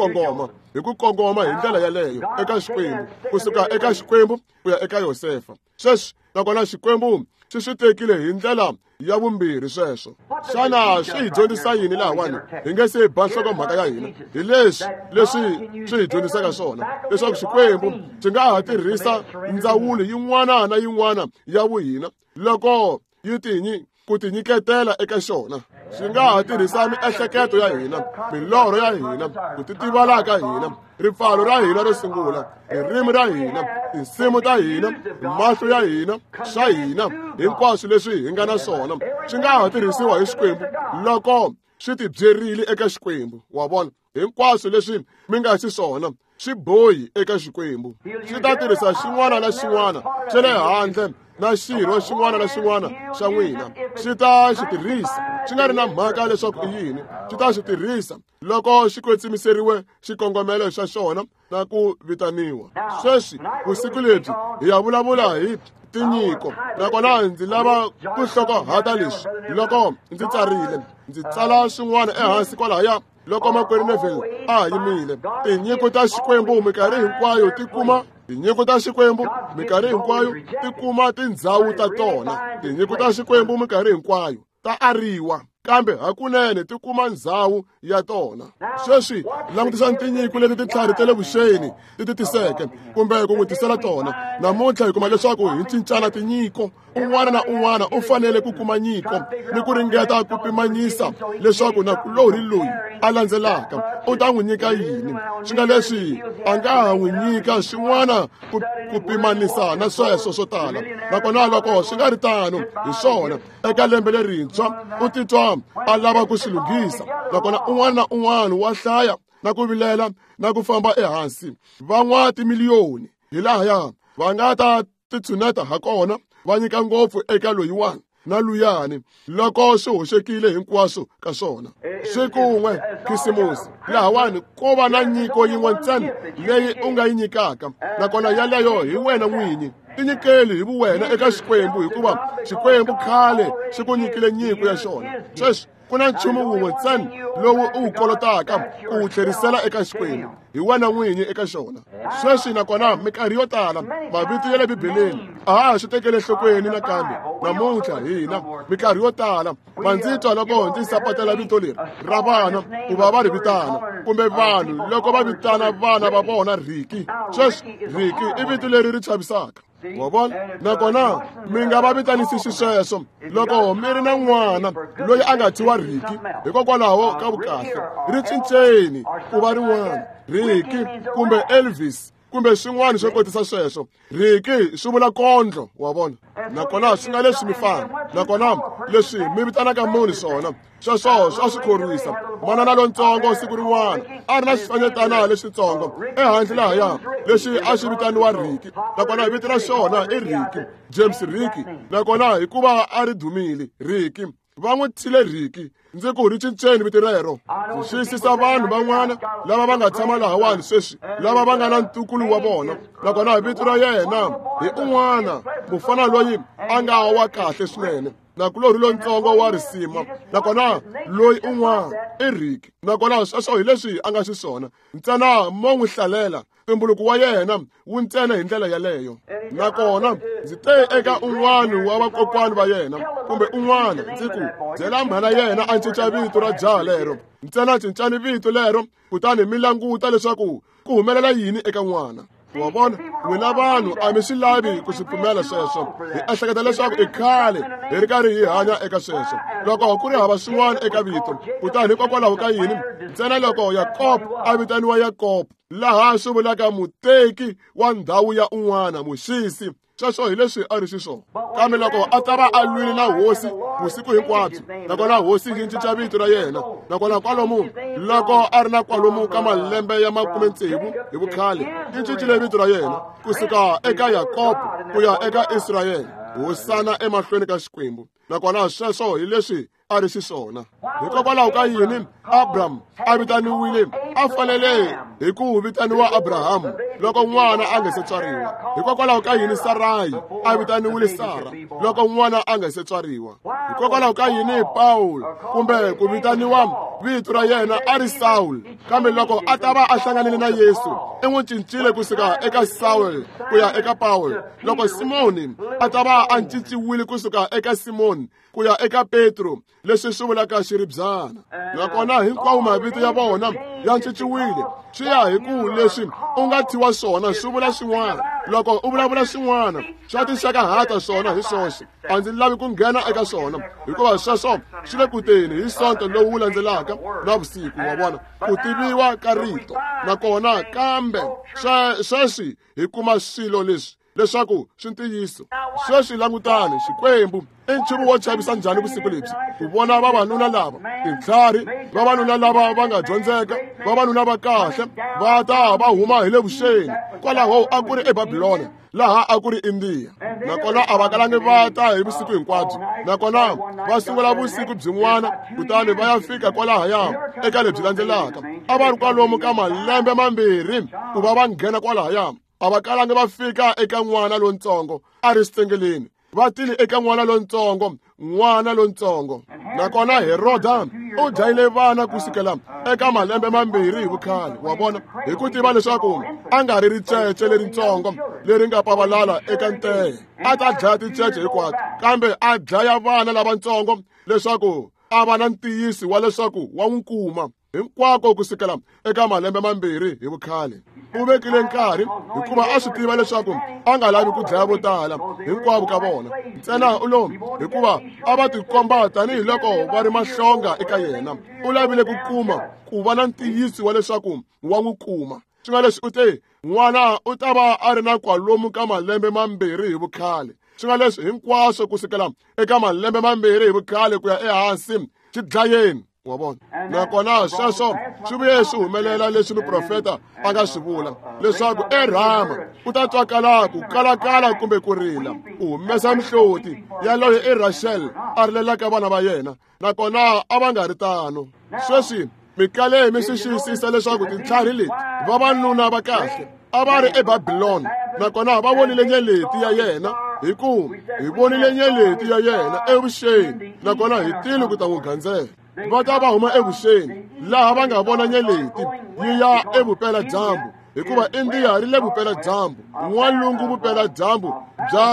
kongoma hi ndlela yaleyo eka Xikwembu kusuka eka Xikwembu ku ya eka Yosefa sweswi nakona Xikwembu swi tekile hi ndlela ya vumbirhi sweswo xana swi hi dyondzisa yini lahawani hi nge se ba nhlokomhaka ya hina hi leswi swi hi dyondzisaka swona leswaku Xikwembu swi nga ha tirhisa ndzawulo yin'wana na yin'wana ya vuhina loko ku tinyiketela eka xona swi nga ha tirhisa miehleketo ya hina milorho ya hina ku titivala ka hina ripfalo ra hina ro sungula ririmi ra hina tinsimu ta hina mahlo ya hina swa hina hinkwaswo leswi hi nga na swona swi nga ha tirhisiwa hi Xikwembu loko swi tibyerile eka Xikwembu wa vona hinkwaswo leswi mi nga xiswona swi bohi eka Xikwembu swi ta tirhisa xin'wana na xin'wana xa le handle na xirho xin'wana na xin'wana xa n'wina swi ta xi tirhisa swi nga ri na mhaka leswaku i yini swi ta xi tirhisa loko xi kwetsimiseriwe xikongomelo xa xona na ku vitaniwa sweswi vusiku lebyi hi ya vulavula hi tinyiko nakona ndzi lava ku hlokohata leswi loko ndzi tsarile ndzi tsala swin'wana ehansi kwalahaya loko makwerhu Neville a ha yimile tinyiko ta Xikwembu mikarhi hinkwayo tinyiko ta Xikwembu mikarhi hinkwayo tikuma tindzhawu ta tona tinyiko ta Xikwembu mikarhi hinkwayo ta ariwa kambe hakunene tikuma ndzhawu ya tona sweswi langutisani tinyiko leti titlhari tele vuxeni ti tiseke kumbe ku n'wi tisela tona namuntlha hi kuma leswaku hi cincana tinyiko un'wana na un'wana u fanele ku kuma nyiko ni ku ringeta ku pimanyisa leswaku na kulori loyi a landzelaka u ta n'wi nyika yini swi nga leswi a nga ha n'wi nyika swin'wana ku pimanisa na sweswo swo tala nakona loko swi nga ri tano hi swona eka lembe lerintshwa u titwa a lava ku swi lunghisa nakona un'wana na un'wana wa hlaya na ku vilela na ku famba ehansi van'wana timiliyoni hi lahaya va nga ta titshuneta ha kona va nyika ngopfu eka loyiwani na luyani loko swi hoxekile hinkwaswo ka swona swikun'we khisimusi lahawani ko va na nyiko yin'we ntsena leyi u nga yi nyikaka nakona yaleyo hi wena n'winyi tinyikeli hi vuwena eka Xikwembu hikuva Xikwembu khale xi ku nyikile nyiko ya xona sweswi ku na nchumu wun'we ntsena lowu u wu kolotaka ku wu tlherisela eka Xikwembu hi wena n'winyi eka xona sweswi nakona mikarhi yo tala mavito ya le Bibeleni a ha swi tekele enhlokweni nakambe namuntlha hina mikarhi yo tala ma ndzi twa loko ndzi sapatela vito leri ra vana ku va va ri vitana kumbe vanhu loko va vitana vana va vona Riki sweswi Riki i vito leri ri chavisaka wa vona nakona mi nga va vitanisi xisweswo loko mi ri na n'wana loyi a nga thyiwa Riki hikokwalaho ka vukahle ri cinceni ku va rin'wana Riki kumbe Elvis kumbe swin'wana swo kotisa sweswo Riki swi vula kondlo wa vona nakona swi nga leswi mi fana nakona leswi mi vitanaka munhu swona sweswo swa swi khorwisa manana lontsongo siku rin'wana a ri na xifanyetana leswitsongo ehandle lahaya lexi a xi vitaniwa Riki nakona vito ra xona i Riki James Riki nakona hikuva a ri dumile Riki va n'wi tshile Riki ndzi ku ri cinceni vito rero swi xiyisisa vanhu van'wana lava va nga tshama lahawani sweswi lava va nga na ntukulu wa vona nakona vito ra yena hi un'wana mufana loyi a nga wa kahle swinene nakulori lontsongo wa risima nakona loyi un'wana i Riki nakona sweswo hi leswi a nga xiswona ntsena mo n'wi hlalela tumbuluko wa yena wu ntsena hi ndlela yaleyo nakona ndzi te eka un'wana wa vakokwani va yena kumbe un'wana ndzi ku byela mhana yena a cinca vito ra jaha lero ntsena cincani vito lero kutani mi languta leswaku ku humelela yini eka n'wana wa vona n'wina vanhu a mi swi lavi ku swi pfumela sweswo hi ehleketa leswaku i khale hi ri karhi hi hanya eka sweswo loko ku ri hava swin'wana eka vito kutani hikokwalaho ka yini ntsena loko Yakobo a vitaniwa Yakobo laha swi vulaka muteki wa ndhawu ya un'wana muxisi sweswo hi leswi a ri xiswona kambe loko a ta va a lwile na hosi vusiku hinkwabyo nakona hosi yi cinca vito ra yena nakona kwalomu loko a ri na kwalomu ka malembe ya 60 hi vukhale yi cincile vito ra yena kusuka eka Yakobo ku ya eka Israyeli hosana emahlweni ka Xikwembu nakona sweswo hi leswi a ri xiswona hikokwalaho ka yini Abraham a vitaniwile a fanele hi ku vitaniwa Abrahamu loko n'wana a nga se tswariwa hikokwalaho ka yini Sarayi a vitaniwile Sara loko n'wana a nga se tswariwa hikokwalaho ka yini Paul kumbe ku vitaniwa vito ra yena a ri Saul kambe loko a ta va a hlanganile na Yesu i n'wi cincile kusuka eka Saul ku ya eka Paul loko Simoni a ta va a cinciwile kusuka eka Simoni ku ya eka Petro leswi swi vulaka xiribyana nakona hinkwawo mavito ya vona ya cinciwile swi ya hi ku leswi u nga thyiwa swona swi vula swin'wana loko u vulavula swin'wana swa tixakahata swona hi swoxe a ndzi lavi ku nghena eka swona hikuva sweswo swi le kuteni hi sonto lowu landzelaka na vusiku wa vona ku tiviwa ka rito nakona kambe sweswi hi kuma swilo leswi leswaku swi ntiyiso sweswi langutani Xikwembu i nchumu wo chavisa njhani vusiku lebyi ku vona vavanuna lava tintlhari vavanuna lava va nga dyondzeka vavanuna va kahle va ta va huma hi le vuxeni kwalaho a ku ri eBabiloni laha a ku ri Indiya nakona a va kalangi va ta hi vusiku hinkwabyo nakona va sungula vusiku byin'wana kutani va ya fika kwalahaya eka lebyi landzelaka a va ri kwalomu ka malembe 2 ku va nghena kwalahaya a va kalangi va fika eka n'wana lontsongo a ri stengeleni va tile eka n'wana lontsongo nakona Heroda u dlayile vana kusukela eka malembe 2 hi vukhale wa vona hi ku tiva leswaku a nga ri ricece leritsongo leri nga pavalala eka ntehe a ta dlaya ticece hinkwato kambe a dlaya vana lavatsongo leswaku a va na ntiyisi wa leswaku wa n'wi kuma hinkwako kusukela eka malembe 2 hi vukhale u vekile nkarhi hikuva a swi tiva leswaku a nga lavi ku dlaya vo tala hinkwavo ka vona ntsena u lomu hikuva a va tikomba tanihiloko va ri mahlonga eka yena u lavile ku kuma ku va na ntiyisi wa leswaku wa n'wi kuma swi nga leswi u te n'wana u ta va a ri na kwalomu ka malembe 2 hi vukhale swi nga leswi hinkwaswo kusukela eka malembe 2 hi vukhale ku ya ehansi xi dlayeni wa vona nakona sweswo swi vuye swi humelela leswi muprofeta a nga swi vula leswaku eRama u ta twakala ku kalakala kumbe ku rila u humesa mihloti yaloyo eRashel a rilelaka vana va yena nakona a va nga ri tano sweswi mikale mi swi xiyisisa leswaku tintlhari leti vavanuna va kahle a va ri eBabiloni nakona va vonile nyeleti ya yena hi vonile nyeleti ya yena evuxeni nakona hi tile ku ta n'wi gandzela va ta va huma evuxeni laha va nga vona nyeleti yi ya evupela dyambu hikuva Indiya ri le vupela dyambu n'walungu vupela dyambu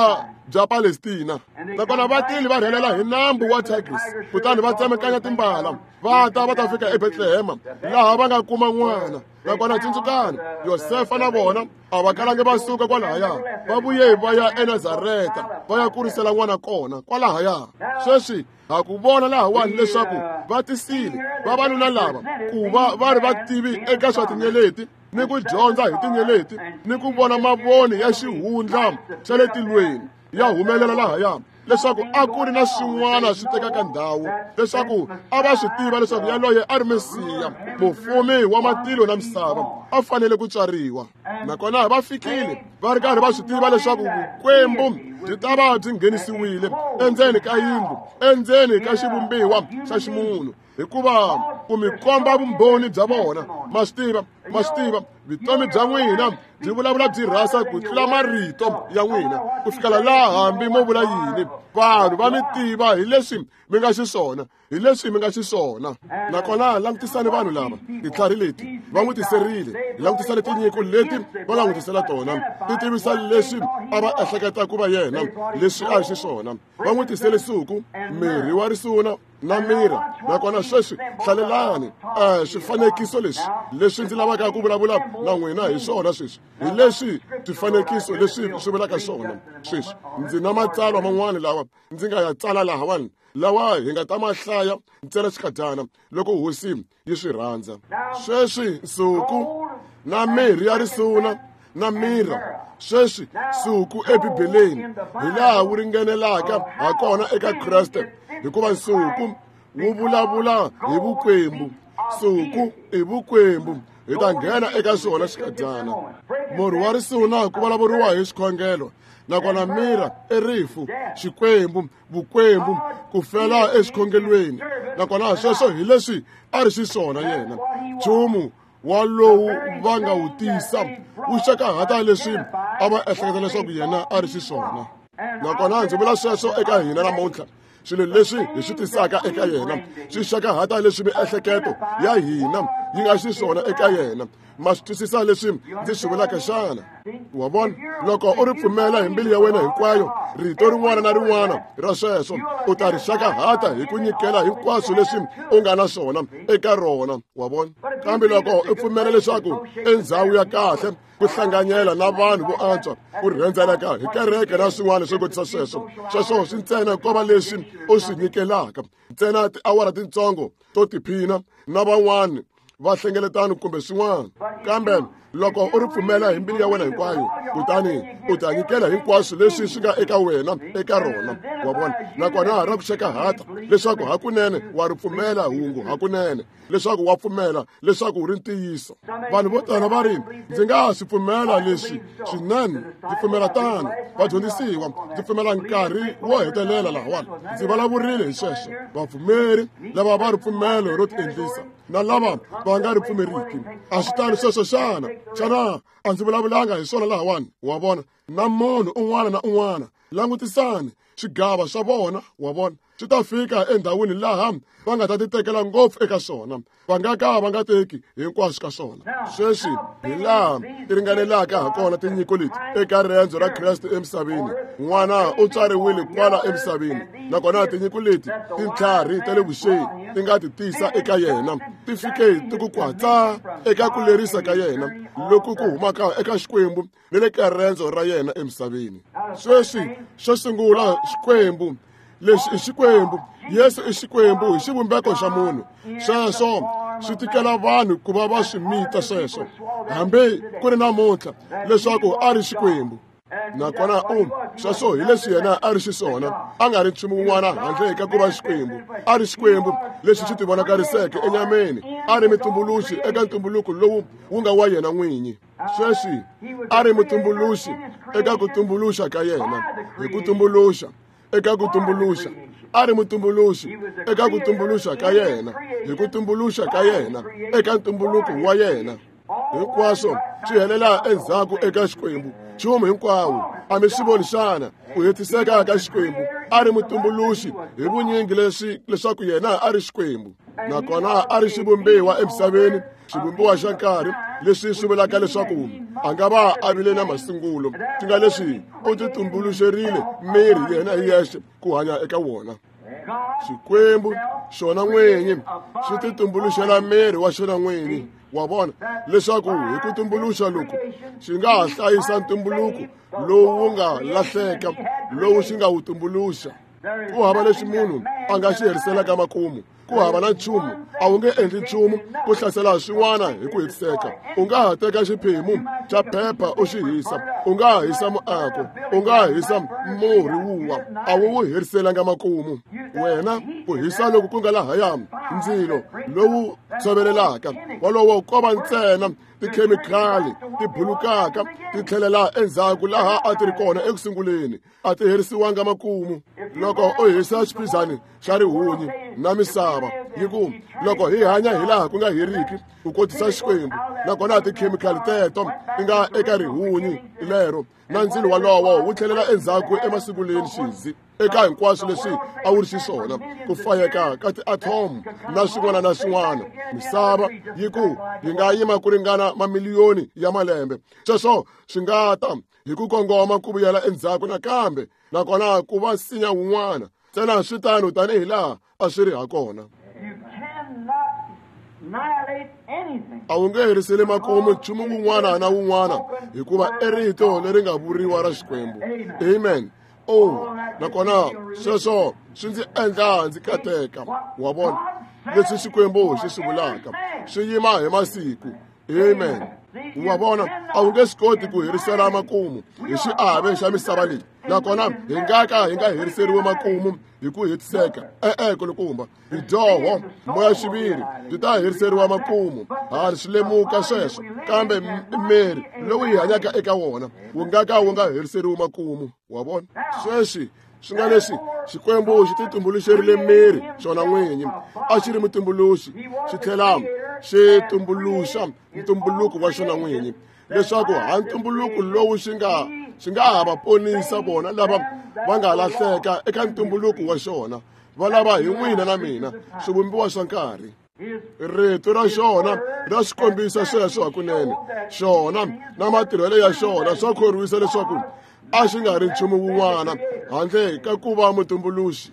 bya Palestina. Nakona vatili va rhelela hi nambu wa Tigris kutani va tsemakanya timbala va ta fika eBethlehem laha va nga kuma n'wana. Nakona tsundzukani Yosefa na vona a va kalangi va suka kwalahaya va vuye va ya eNazareta va ya kurisela n'wana kona kwalahaya. Sweswi ha ku vona lahawani leswaku va tisile vavanuna lava ku va ri vativi eka swa tinyeleti ni ku dyondza hi tinyeleti ni ku vona mavoni ya xihundla xa le tilweni ya humelela lahaya leswaku a ku ri na swin'wana swi tekaka ndhawu leswaku a va swi tiva leswaku yaloye a ri Mesiya mufumi wa matilo na misava a fanele ku tswariwa. Nakona va fikile va ri karhi va swi tiva leswaku vukwembu byi ta va byi nghenisiwile endzeni ka yindlu endzeni ka xivumbiwa xa ximunhu hikuva ku mi komba vumbhoni bya vona. Ma swi tiva vutomi bya n'wina byi vulavula byi rhasa ku tlula marito ya n'wina ku fikela laha hambi mo vula yini vanhu va mi tiva hi leswi mi nga xiswona hi leswi mi nga xiswona. Nakona langutisani vanhu lava titlhari leti va n'wi tiserile langutisani tinyiko leti va nga n'wi tisela tona ti tivisa leswi a va ehleketa ku va yena leswi a hi xiswona. Va n'wi tisele suku mirhi wa risuna na mira. Nakona sweswi hlalelani swifanekiso leswi ndzi lavaka ku vulavula na n'wina hi swona sweswi hi leswi swifanekiso leswi swi vulaka swona sweswi. Ndzi na matsalwa man'wana lawa ndzi nga ya tsala lahawani lawa hi nga ta mahlaya ntsena xikhadyana loko hosi yi swi rhandza. Sweswi nsuku na mirhi ya risuna na mira sweswi suku ebibeleni hi laha wu ringanelaka ha kona eka Kreste hikuva nsuku wu vulavula hi vukwembu. Suku i vukwembu hi ta nghena eka swona xikhadyana. Murhi wa risuna ku vulavuriwa hi xikhongelo nakona mira i rifu xikwembu vukwembu ku fela exikhongelweni. Nakona sweswo hi leswi a ri xiswona yena nchumu walowu va nga wu tisa wu xakahata leswi a va ehleketa leswaku yena a ri xiswona. Nakona ndzi vula sweswo eka hina namuntlha swilo leswi hi swi tisaka eka yena swi xakahata leswi miehleketo ya hina yi nga xiswona eka yena. Ma swi twisisa leswi ndzi swi vulaka xana? Wa vona loko u ri pfumela hi mbilu ya wena hinkwayo rito rin'wana na rin'wana ra sweswo u ta ri xakahata hi ku nyikela hinkwaswo leswi u nga na swona eka rona. Wa vona kambe loko u pfumela leswaku endhawu ya kahle ku hlanganyela na vanhu vo antswa ku rhendzeleka hi kereke na swin'wana swo kotisa sweswo swi ntsena ko va leswi u swi nyikelaka ntsena tiawara titsongo to tiphina na van'wana va hlengeletana kumbe swin'wana. Kambe loko u ri pfumela hi mbilu ya wena hinkwayo kutani u ta nyikela hinkwaswo leswi swi nga eka wena eka rona. Wa vona nakona ra ku xakahata leswaku hakunene wa ri pfumela hungu hakunene leswaku wa pfumela leswaku u ri ntiyiso. Vanhu vo tala va ri ndzi nga swi pfumela leswi swinene ndzi pfumela tano vadyondzisiwa ndzi pfumela nkarhi wo hetelela lahawani. Ndzi vulavurile hi sweswo vapfumeri lava va ri pfumelo ro tiendlisa na lava va nga ri pfumeriki. A swi tani sweswo xana a ndzi vulavulanga hi swona lahawani? Wa vona na munhu un'wana na un'wana langutisani swigava swa vona. Wa vona swi ta fika endhawini laha va nga ta ti tekela ngopfu eka swona va nga ka va nga teki hinkwaswo ka swona. Sweswi hi laha ti ringanelaka ha kona tinyiko leti eka rendzo ra Kreste emisaveni. N'wana u tswariwile kwala emisaveni nakona tinyiko leti tintlhari ta le vuxeni ti nga ti tisa eka yena ti fike ti ku kwatsa eka ku lerisa ka yena loku ku humaka eka xikwembu ni le ka rendzo ra yena emisaveni. Sweswi xo sungula xikwembu lexi i xikwembu Yesu i xikwembu hi xivumbeko xa munhu. Sweswo swi tikela vanhu ku va va swi mita sweswo hambi ku ri namuntlha leswaku a ri xikwembu. Nakona sweswo hi leswi yena a ri xiswona a nga ri nchumu wun'wana handle eka ku va xikwembu. A ri xikwembu lexi xi tivonakariseke enyameni a ri mutumbuluxi eka ntumbuluko lowu wu nga wa yena n'winyi. Sweswi a ri mutumbuluxi eka ku tumbuluxa ka yena hi ku tumbuluxa eka ku tumbuluxa a ri mutumbuluxi eka ku tumbuluxa ka yena hi ku tumbuluxa ka yena eka ntumbuluko wa yena. Hinkwaswo swi helela endzhaku eka xikwembu. Nchumu hinkwawo a mi swi voni xana ku hetiseka ka xikwembu a ri mutumbuluxi hi vunyingi leswaku yena a ri xikwembu. nakona a ri xivumbiwa emisaveni, xivumbiwa xa nkarhi leswi swi vulaka leswaku a nga va a vile na masungulo. Swi nga leswi u ti tumbuluxerile miri yena hi yexe ku hanya eka wona. Xikwembu xona n'winyi xi ti tumbuluxela miri wa xona n'winyi, wa vona leswaku hi ku tumbuluxa loku xi nga ha hlayisa ntumbuluko lowu nga lahleka lowu xi nga wu tumbuluxa. Ku hava leswi munhu a nga xi heriselaka makumu, ku hava na nchumu, a wu nge endli nchumu ku hlasela swin'wana hi ku hetiseka. U nga ha teka xiphemu xa phepha u xi hisa, u nga ha hisa muako, u nga ha hisa murhi wuwa, a wu wu heriselanga makumu. Wena ku hisa loku ku nga lahaya ndzilo lowu tshovelelaka walowo ko va ntsena tikhemikhali ti bulukaka ti tlhelela endzhaku laha a ti ri kona ekusunguleni, a ti herisiwanga makumu. Loko u hisa xiphizani xa rihunyi na misava, hi ku loko hi hanya hi laha ku nga heriki ku kotisa Xikwembu, nakona tikhemikhali teto ti nga eka rihunyi lero na ndzilo walowo wu tlhelela endzhaku emasunguleni xizi eka hinkwaswo leswi a wu ri xiswona, ku fayeka ka ti-atom na swin'wana na swin'wana. Misava yi ku yi nga yima ku ringana mamiliyoni ya malembe, sweswo swi nga ta hi ku kongoma ku vuyela endzhaku nakambe, nakona ku va nsinya wun'wana ntsena swi tano tanihi laha a swi ri ha kona. A wu nge heriseli makumu nchumu wun'wana na wun'wana hikuva i rito leri nga vuriwa ra Xikwembu. Amen. Nakona sweswo swi ndzi endla ndzi kateka, wa vona leswi Xikwembu xi swi vulaka swi yima hi masiku. Amen. Wa vona a wu nge swi koti ku herisela makumu hi xiave xa misava leyi, nakona hi nga ka hi nga heriseriwi makumu hi ku hetiseka. Kulukumba hi dyoho moya xiviri byi ta heriseriwa makumu, ha swi lemuka sweswo, kambe miri lowu hi hanyaka eka wona wu nga ka wu nga heriseriwi makumu. Wa vona sweswi swi nga leswi Xikwembu xi ti tumbuluxerile miri xona n'winyi, a xi ri mutumbuluxi, xi tlhela xi tumbuluxa ntumbuluko wa xona n'winyi, leswaku ha ntumbuluko lowu xi nga ha va ponisa vona lava va nga lahleka eka ntumbuluko wa xona, va lava hi n'wina na mina swivumbiwa swa nkarhi. Rito ra xona ra swi kombisa sweswo hakunene, xona na matirhelo ya xona swa khorwisa leswaku a xi nga ri nchumu wun'wana handle ka ku va mutumbuluxi.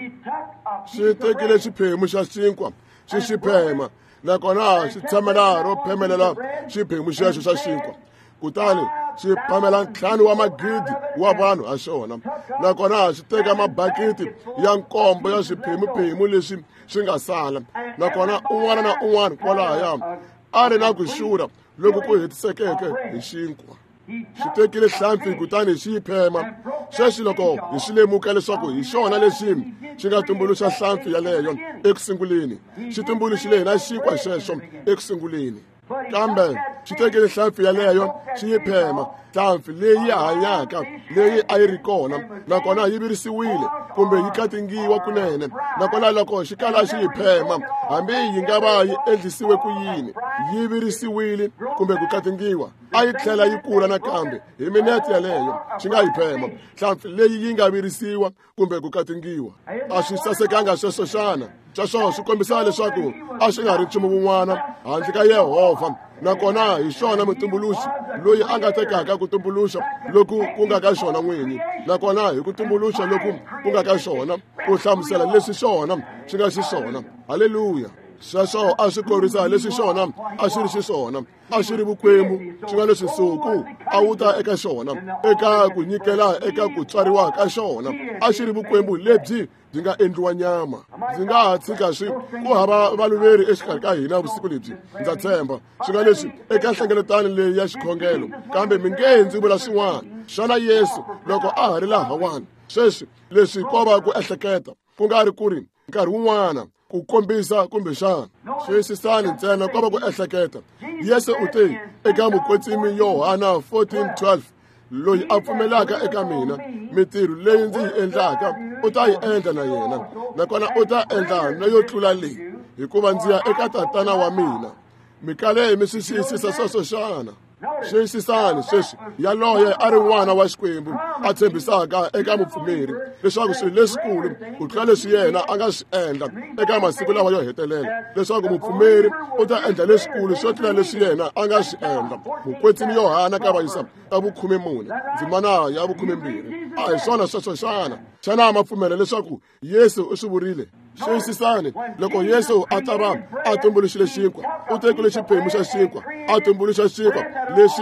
Xi tekile xiphemu xa xinkwa xi xi phema, nakona xi tshamela ro phemelela xiphemu xexo xa xinkwa, kutani xi phamela ntlhanu wa magidi wa vanhu ha xona, nakona xi teka mabakiti ya nkombo ya swiphemu leswi swi nga sala, nakona un'wana na un'wana kwalahaya a ri na ku xurha loku ku hetisekeke hi xinkwa. Xi tekile hlampfi kutani xi yi phema. Sweswi loko hi swi lemuka leswaku hi xona lexi xi nga tumbuluxa hlampfi yaleyo ekusunguleni, xi tumbuluxile na xinkwa xexo ekusunguleni, kambe xi tekile hlampfi yaleyo xi yi phema, hlampfi leyi hanyaka leyi a yi ri kona, nakona yi virisiwile kumbe yi katingiwa kunene, nakona loko xi kala xi yi phema, hambi yi nga va yi endlisiwe ku yini, yi virisiwile kumbe ku katingiwa, a yi tlhela yi kula nakambe hi minete yaleyo xi nga yi phema. Hlampfi leyi yi nga virisiwa kumbe ku katingiwa, a swi sasekanga sweswo xana? Sweswo swi kombisa leswaku a swi nga ri nchumu wun'wana handle ka Yehovha, nakona hi xona mutumbuluxi loyi a nga tekaka ku tumbuluxa loku ku nga ka xona n'winyi, nakona hi ku tumbuluxa loku ku nga ka xona ku hlamusela leswi xona xi nga xiswona. Haleluya. Sweswo a swi korisa leswi xona a xi ri xiswona, a xi ri vukwembu xi nga leswi nsuku a wu ta eka xona, eka ku nyikela eka ku tswariwa ka xona, a xi ri vukwembu lebyi byi nga endliwa nyama. Ndzi nga ha tshika swi ku hava valuveri exikarhi ka hina vusiku lebyi, ndza tshemba swi nga leswi eka nhlengeletano leyi ya xikhongelo, kambe mi nge ndzi vula swin'wana. Xana Yesu loko a ha ri lahawani, sweswi leswi ko va ku ehleketa ku nga ri ku ri nkarhi wun'wana ku kombisa kumbe xana xiyisisani ntsena ko va ku ehleketa. Yesu u te eka mukwetsimi Yohana 14:12, loyi a pfumelaka eka mina mitirho leyi ndzi yi endlaka u ta yi endla na yena, nakona u ta endla na yo tlula leyi, hikuva ndzi ya eka tatana wa mina. Mi kale mi swi xiyisisa sweswo xana? xiyisisani sweswi yaloye a ri n'wana wa Xikwembu a tshembisaka eka mupfumeri leswaku swilo leswikulu ku tlula leswi yena a nga swi endla eka masiku lawa yo hetelela, leswaku mupfumeri u ta endla leswikulu swo tlula leswi yena a nga swi endla. Mukwetsini Yohana ka vayisa ta 14 ndzimana ya 12. A hi swona sweswo xana ma pfumela leswaku Yesu u swi vurile? Xiyisisani loko Yesu a ta va a tumbuluxile xinkwa, u tekile xiphemu xa xinkwa a tumbuluxa xinkwa lexi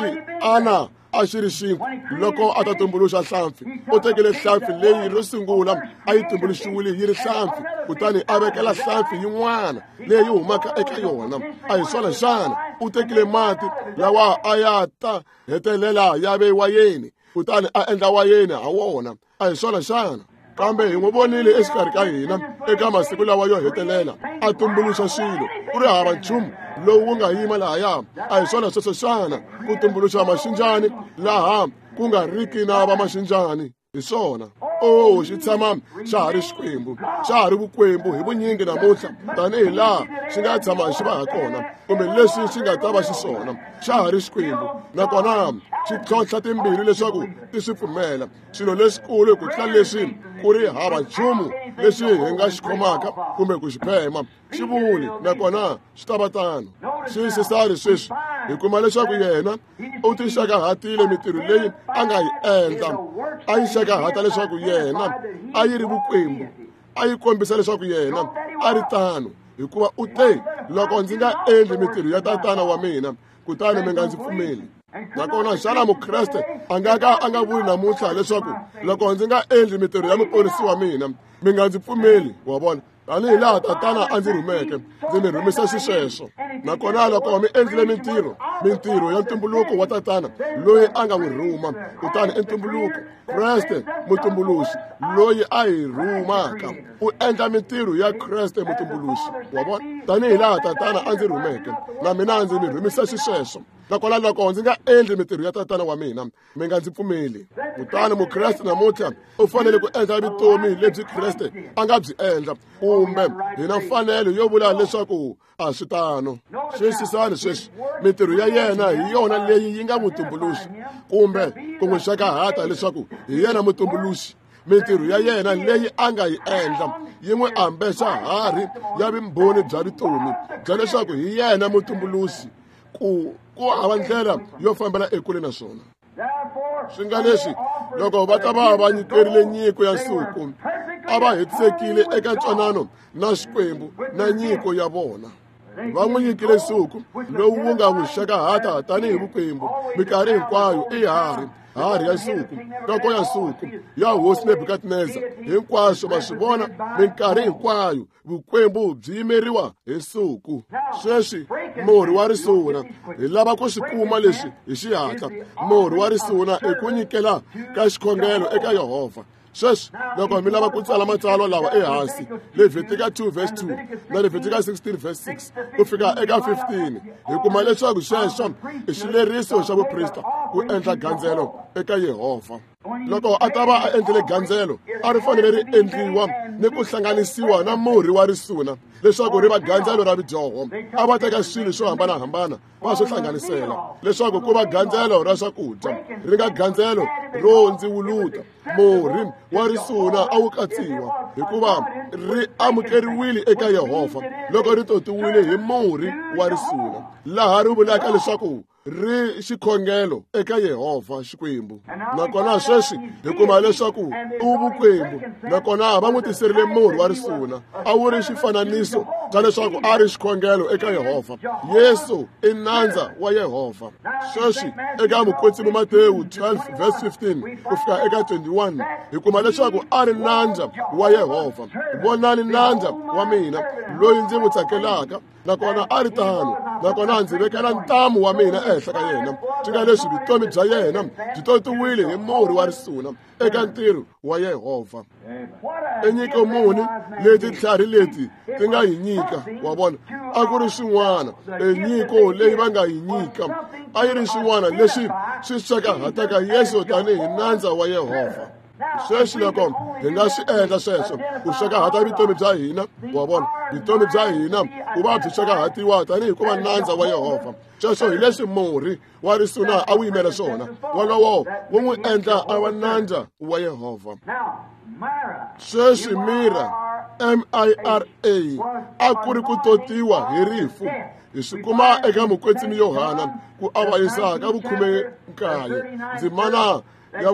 a xi ri xinkwa. Loko a ta tumbuluxa hlampfi, u tekile hlampfi leyi ro sungula a yi tumbuluxiwile yi ri hlampfi, kutani a vekela hlampfi yin'wana leyi humaka eka yona. A hi swona xana u tekile mati lawa a ya ta hetelela ya ve wayeni, kutani a endla wayeni ha wona. A hi swona xana? Kambe hi n'wi vonile exikarhi ka hina eka masiku lawa yo hetelela a tumbuluxa swilo ku ri hava nchumu lowu wu nga yima lahaya. A hi swona sweswo xana ku tumbuluxa maxinjani laha ku nga riki na va maxinjani? Hi swona. Xi tshama xa ha ri Xikwembu, xa ha ri vukwembu hi vunyingi namuntlha, tanihi laha xi nga tshama xi va ha kona, kumbe leswi xi nga ta va xiswona. Xa ha ri Xikwembu, nakona xi tlhontlha timbirhi leswaku ti swi pfumela swilo leswikulu ku tlula leswi ku ri hava nchumu leswi hi nga xi khomaka kumbe ku xi phema. Xi vuli nakona swi ta va tano. Xiyisisani sweswi hi kuma leswaku yena u ti xakahatile mitirho leyi a nga yi endla. A yi xakahata leswaku yena a yi ri vukwembu, a yi kombisa leswaku yena a ri tano, hikuva u te loko ndzi nga endli mitirho ya tatana wa mina kutani mi nga ndzi pfumeli. Nakona xana mukreste a nga vuli namuntlha leswaku loko ndzi nga endli mitirho ya muponisi wa mina mi nga ndzi pfumeli? Wa vona, tanihi laha tatana a ndzi rhumeke ndzi mi rhumisa xisweswo. Nakona loko mi endlile mintirho ya ntumbuluko wa tatana loyi a nga n'wi rhuma, kutani entumbuluko Kreste mutumbuluxi loyi a hi rhumaka u endla mintirho ya Kreste mutumbuluxi. Wa vona, tanihi laha tatana a ndzi rhumeke na mina ndzi mi rhumisa xisweswo. Nakona loko ndzi nga endli mitirho ya tatana wa mina mi nga ndzi pfumeli. Kutani mukreste namuntlha u fanele ku endla vutomi lebyi Kreste a nga byi endla, kumbe hi na mfanelo yo vula leswaku a swi tano. Xiyisisani sweswi mitirho ya yena hi yona leyi yi nga mutumbuluxi, kumbe ku n'wi xakahata leswaku hi yena mutumbuluxi. Mitirho ya yena leyi a nga yi endla yi n'wi ambexa hari ya vumbhoni bya vutomi bya leswaku hi yena mutumbuluxi, ku hava ndlela yo fambela ekule na swona. Swi nga leswi loko va ta va nyikerile nyiko ya nsuku, a va hetisekile eka ntwanano na Xikwembu na nyiko ya vona. Va n'wi nyikile nsuku lowu wu nga n'wi xakahata tanihi vukwembu mikarhi hinkwayo. I hari ya nsuku, nhloko ya nsuku ya hosi Nebukadneza. Hinkwaswo va swi vona minkarhi hinkwayo vukwembu byi yimeriwa hi nsuku. Sweswi murhi wa risuna hi lava ku swi kuma leswi hi xihatla. Murhi wa risuna i ku nyikela ka xikhongelo eka Yehovha. Sweswi loko mi lava ku tsala matsalwa lawa ehansi, Levitika 2 verse 2 na Levitika 16 verse 6 ku fika eka 15, hi kuma leswaku xexo i xileriso xa vuprista ku endla gandzelo eka Yehovha. Loko a ta va a endlile gandzelo, a ri fanele ri endliwa ni ku hlanganisiwa na murhi wa risuna leswaku ri va gandzelo ra vidyoho. A va teka swilo swo hambanahambana va swi hlanganisela leswaku ku va gandzelo ra swakudya, ri nga gandzelo ro ndziwuluta. Murhi wa risuna a wu katsiwa hikuva ri amukeriwile eka Yehovha loko ri totiwile hi murhi wa risuna, laha ri vulaka leswaku ri xikhongelo eka Yehovha Xikwembu. Nakona sweswi hi kuma leswaku u vukwembu, nakona va n'wi tiserile murhi wa risuna a wu ri xifananiso xa leswaku a ri xikhongelo eka Yehovha. Yesu i nandza wa Yehovha. Sweswi eka Mukwetsimi Matewu 12 verse 15 ku fika eka 21 hi kuma leswaku a ri nandza wa Yehovha. Vonani nandza wa mina loyi ndzi n'wi tsakelaka, nakona a ri tano, nakona ndzi vekela ntamu wa mina ehenhla ka yena. Swi nga leswi vutomi bya yena byi totiwile hi murhi wa risuna eka ntirho wa Yehovha. I nyiko muni leti tlhari leti ti nga hi nyika? Wa vona, a ku ri swin'wana nyiko leyi va nga yi nyika, a yi ri swin'wana leswi swi xakahataka Yesu tanihi nandza wa Yehovha. sweswi loko hi nga swi endla sweswo ku swekahata vutomi bya hina wa vona vutomi bya hina ku va byi swekahatiwa tanihi ku va nandza wa Yehovha sweswo hi leswi murhi wa risuna a wu yimela swona wolowo wu n'wi endla a va nandza wa Yehovha sweswi mira MIRA a ku ri ku totiwa hi rifu hi swi kuma eka mukwetsimi Yohana ku avanyisa ka 19 ndzimana ya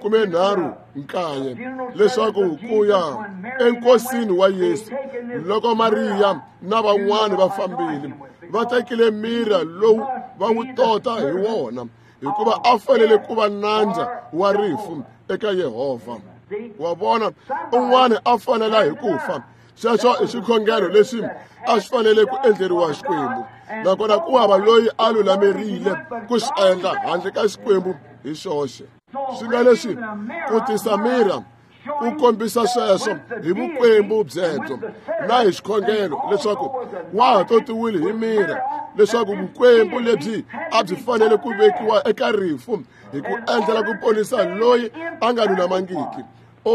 vu-39 leswaku ku ya enkosini wa Yesu loko Mariya na van'wana vafambile va tekile mira lowu va n'wi tota hi wona hikuva a fanele ku va nandza wa rifu eka Yehovha wa vona un'wana a fanela hi ku fa sweswo i xikhongelo leswi a swi fanele ku endleriwa Xikwembu nakona ku hava loyi a lulamerile ku swi endla handle ka Xikwembu hi xoxe swi nga leswi ku tisa mira ku kombisa sweswo hi vukwembu byebyo na hi xikhongelo leswaku wa ha totiwile hi mira leswaku vukwembu lebyi a byi fanele ku vekiwa eka rifu hi ku endlela ku ponisa loyi a nga lulamangiki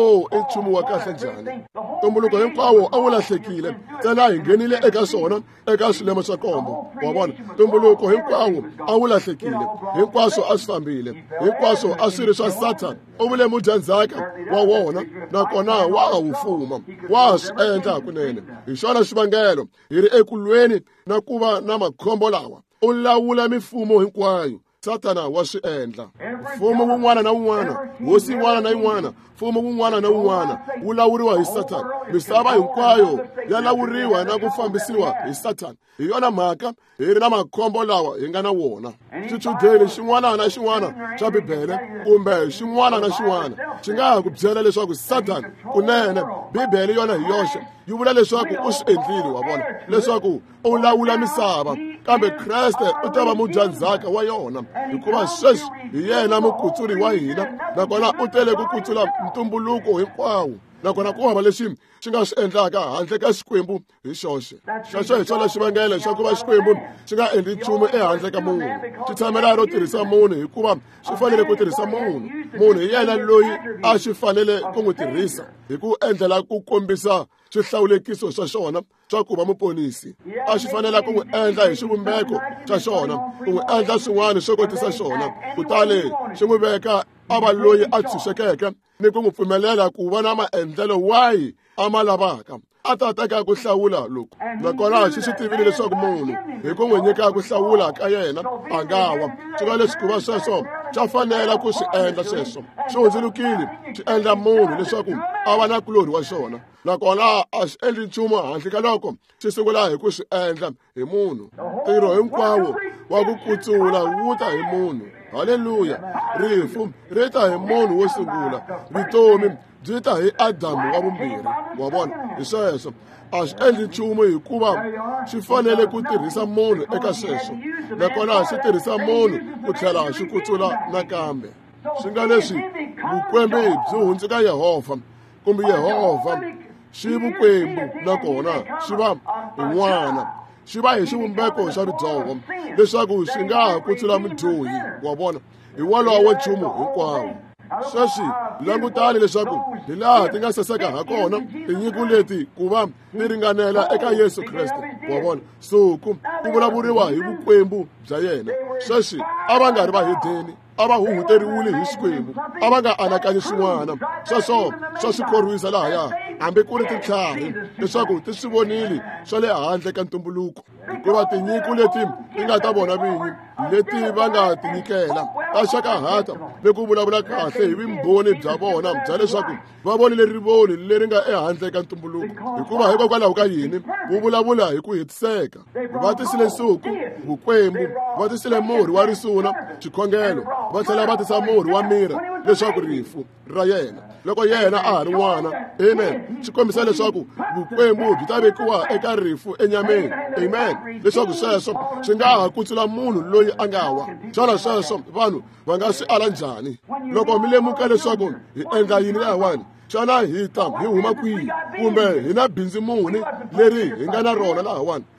i nchumu wa kahle njhani ntumbuluko hinkwawo a wu lahlekile ntsena hi nghenile eka swona eka swilemo swa kombo wa vona ntumbuluko hinkwawo a wu lahlekile hinkwaswo a swi fambile hinkwaswo a swi ri swa Satan u vule mudyandzhaka wa wona nakona wa ha wu fuma wa ha swi endla kunene hi xona xivangelo hi ri ekulweni na ku va na makhombo lawa u lawula mifumo hinkwayo Satana wa swi endla mfumo wun'wana na wun'wana hosi yin'wana na yin'wana mfumo wun'wana na wun'wana wu lawuriwa hi Satana misava hinkwayo ya lawuriwa na ku fambisiwa hi Satana hi yona mhaka hi ri na makhombo lawa hi nga na wona xichudeni xin'wana na xin'wana xa Bibele kumbe xin'wana na xin'wana xi nga ha ku byela leswaku Satana kunene Bibele yona hi yoxe yi vula leswaku u swi endlile wa vona leswaku u lawula misava kambe Kreste u ta va mudyandzhaka wa yona hikuva sweswi hi yena mukutsuri wa hina nakona u tele ku kutsula ntumbuluko hinkwawo nakona ku hava lexi xi nga swi endlaka handle ka Xikwembu hi xoxe xexo hi xona xivangelo xa ku va Xikwembu xi nga endli nchumu ehandle ka munhu xi tshamela ro tirhisa munhu hikuva xi fanele ku tirhisa munhu hi yena loyi a xi fanele ku n'wi tirhisa hi ku endlela ku kombisa swihlawulekiso swa xona swa ku va muponisi a xi fanela ku n'wi endla hi xivumbeko xa xona ku n'wi endla swin'wana swo kotisa xona kutani xi n'wi veka a va loyi a tshunxekeke ni ku n'wi pfumelela ku va na maendlelo wahi a ma lavaka a ta teka ku hlawula loku nakona xi swi tivile leswaku munhu hi ku n'wi nyika ku hlawula ka yena a nga wa swi va leswi ku va sweswo xa fanela ku swi endla sweswo swi hundzulukile swi endla munhu leswaku a va na kulori wa xona nakona a swi endli nchumu handle ka loko swi sungula hi ku swi endla hi munhu ntirho hinkwawo wa ku kutsula wu ta hi munhu haleluya rifu ri ta hi munhu wo sungula vutomi byi ta hi Adamu wa vumbirhi wa vona hi sweswo a swi endli nchumu hikuva swi fanele ku tirhisa munhu eka sweswo nakona swi tirhisa munhu ku tlhela swi kutsula nakambe swi nga leswi vukwembu byi hundzuka Yehovha kumbe Yehovha xi vukwembu nakona xi va hi n'wana xi va hi xivumbeko xa byongo leswaku xi nga ha kutsula mudyohi wa vona hi wolowo nchumu hinkwawo sweswi langutani leswaku hi laha ti nga saseka ha kona tinyiko leti ku va ti ringanela eka Yesu Kreste wa vona suku ku vulavuriwa hi vukwembu bya yena sweswi a va nga ri vahedeni a va huhuteriwile hi Xikwembu a va nga anakanyi swin'wana sweswo swa swi khorwisa lahaya hambi ku ri titlhari leswaku ti swi vonile swa le handle ka ntumbuluko hikuva tinyiko leti ti nga ta vona vinyi leti va nga tinyikela ta xakahata ni ku vulavula kahle hi vumbhoni bya vona bya leswaku va vonile rivoni leri nga ehandle ka ntumbuluko hikuva hikokwalaho ka yini wu vulavula hi ku hetiseka va tisile nsuku vukwembu va tisile murhi wa risuna xikhongelo va tlhela va tisa murhi wa mira leswaku rifu ra yena loko yena a ha ri n'wana amen swi kombisa leswaku vukwembu byi ta vekiwa eka rifu enyameni amen leswaku sweswo swi nga ha kutsula munhu loyi a nga wa xana sweswo vanhu va nga swi ala njhani loko mi lemuka leswaku hi endla yini lahawani xana hi huma kwihi kumbe hi na bindzu muni leri hi nga na rona lahawani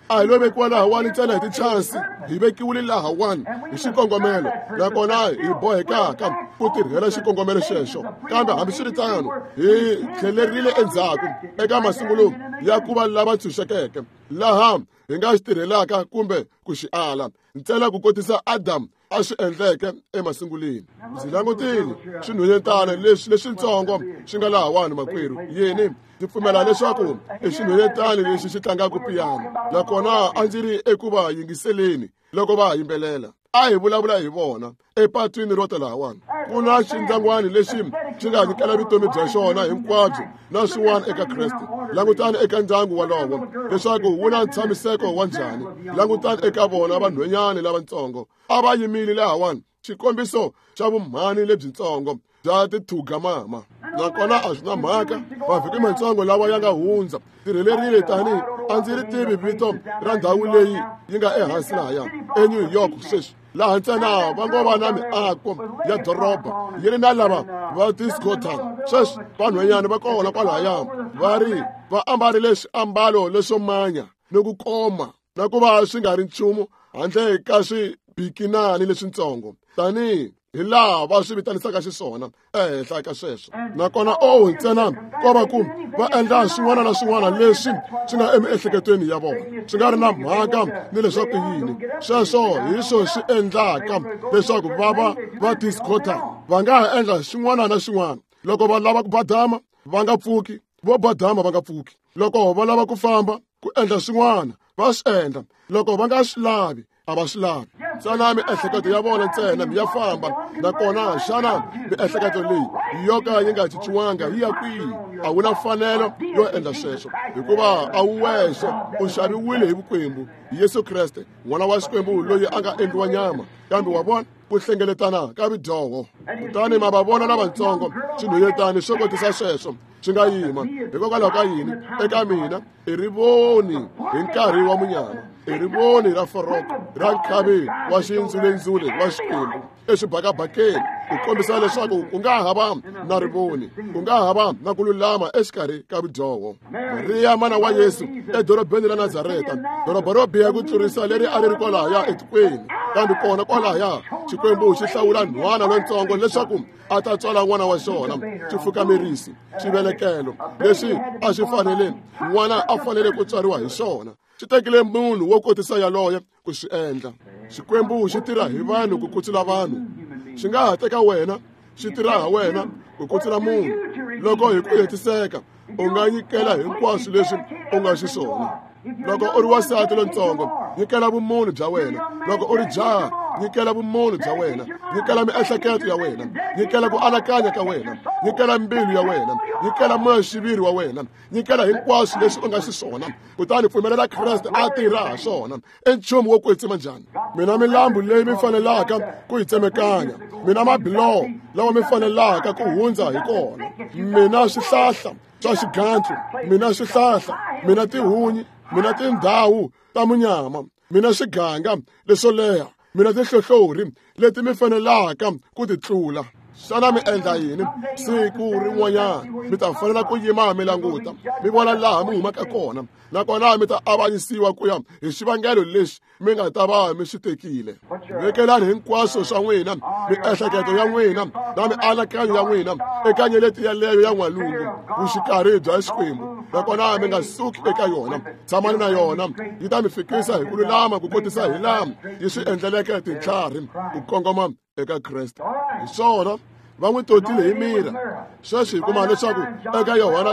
a hi lo vekiwa laha wani ntsena hi tichansi, hi vekiwile laha wani hi xikongomelo, nakona hi bohekaka ku tirhela xikongomelo xexo. Kambe hambiswiritano hi tlhelerile endzhaku eka masungulo ya ku va lava tshunxekeke, laha hi nga xi tirhelaka kumbe ku xi ala ntsena ku kotisa Adamu a swi endleke emasunguleni. Ndzi langutile swinhwanyetana leswintsongo swi nga laha wani makwerhu. Yini ndzi pfumela leswaku i xinhwanyetana lexi xi tlangaka piyano, nakona a ndzi ri eku va yingiseleni loko va yimbelela. A hi vulavula hi vona epatwini ro ta lahawani. Ku na xintlangwana lexi xi nga nyikela vutomi bya xona hinkwabyo na swin'wana eka Kreste. Langutani eka ndyangu walowo leswaku wu na ntshamiseko wa njhani. Langutani eka vona vanhwanyani lavatsongo a va yimile lahawani, xikombiso xa vumhani lebyintsongo bya tithugamama. Nakona a swi na mhaka mavhiki matsongo lawa ya nga hundza tirhelerile tanihi a ndzi ri tivi vito ra ndhawu leyi yi nga ehansi lahaya eNew York sweswi, laha ntsena va ngo va na miako ya doroba yi ri na lava va ti-Scotland. Sweswi vanhwanyana va kona kwalahaya va ri va ambarile swiambalo leswo manya ni ku koma na ku va swi nga ri nchumu handle ka swibikinani leswintsongo, tanihi hi laha va swi vitanisaka xiswona ehenhla ka sweswo. Nakona ntsena ko va ku va endla swin'wana na swin'wana leswi swi nga emiehleketweni ya vona, swi nga ri na mhaka ni leswaku yini. Sweswo hi swo swi endlaka leswaku va ti-Scotland va nga ha endla xin'wana na xin'wana. Loko va lava ku badama va nga pfuki, vo badama va nga pfuki. Loko va lava ku famba ku endla swin'wana va swi endla. Loko va nga swi lavi a va swi lavi. Xana miehleketo ya vona ntsena ya famba, nakona xana miehleketo leyi yo ka yi nga cinciwanga yi ya kwihi? A wu na mfanelo yo endla sweswo, hikuva a wu wexe u xaviwile hi vukwembu, Yesu Kreste n'wana wa Xikwembu loyi a nga endliwa nyama. Kambe wa vona ku hlengeletana ka vidyoho, kutani ma va vona lavatsongo swinhwanyetani swo kotisa sweswo swi nga yima. Hikokwalaho ka yini eka mina i ri voni hi nkarhi wa munyama, i ri voni ra foroko ra nkhavi wa xindzulenzule wa Xikwembu exibakabakeni, ku kombisa leswaku ku nga hava na rivoni, ku nga hava na ku lulama exikarhi ka vidyoho. Mariya mana wa Yesu edorobeni ra Nazareta, doroba ro biha ku tlurisa leri a ri ri kwalahaya etikweni, kambe kona kwalahaya Xikwembu xi hlawula nhwana lontsongo leswaku a ta tswala n'wana wa xona, xifukamerisi, xivelekelo lexi a xi fanele n'wana a fanele ku tswariwa hi xona. Xi tekile munhu wo kotisa yaloye ku swi endla. Xikwembu xi tirha hi vanhu ku kutsula vanhu. Xi nga ha teka wena xi tirha ha wena ku kutsula munhu. Loko hi ku hetiseka u nga nyikela hinkwaswo leswi u nga xiswona. Loko u ri wasati lontsongo, nyikela vumunhu bya wena. Loko u ri jaha, nyikela vumunhu bya wena. Nyikela miehleketo ya wena, nyikela ku anakanya ka wena, nyikela mbilu ya wena, nyikela moyaxiviri wa wena, nyikela hinkwaswo leswi u nga xiswona. Kutani pfumelela Kreste a tirha ha swona. I nchumu wo kwetsima njhani? Mina milambu leyi mi fanelaka ku yi tsemekanya, mina mabiloho lawa mi fanelaka ku hundza hi kona, mina swihlahla swa xigantlu, mina swihlahla, mina tihunyi, mina tindhawu ta munyama, mina swiganga leswo leha, mina tinhlohlori leti mi fanelaka ku ti tlula. Xana mi endla yini? Siku rin'wanyana mi ta fanela ku yima mi languta, mi vona laha mi humaka kona, nakona mi ta avanyisiwa ku ya hi xivangelo lexi mi nga ta va mi swi tekile. Vekelani hinkwaswo swa n'wina, miehleketo ya n'wina na mianakanyo ya n'wina eka nyeleti yaleyo ya n'walungu, vuxikarhi bya Xikwembu, nakona mi nga suki eka yona. Tshamani na yona, yi ta mi fikisa hi ku lulama ku kotisa hi laha yi swi endleleke tintlhari, ku kongoma eka Kreste. Hi swona va n'wi totile hi mira. Sweswi hi kuma leswaku eka Yohana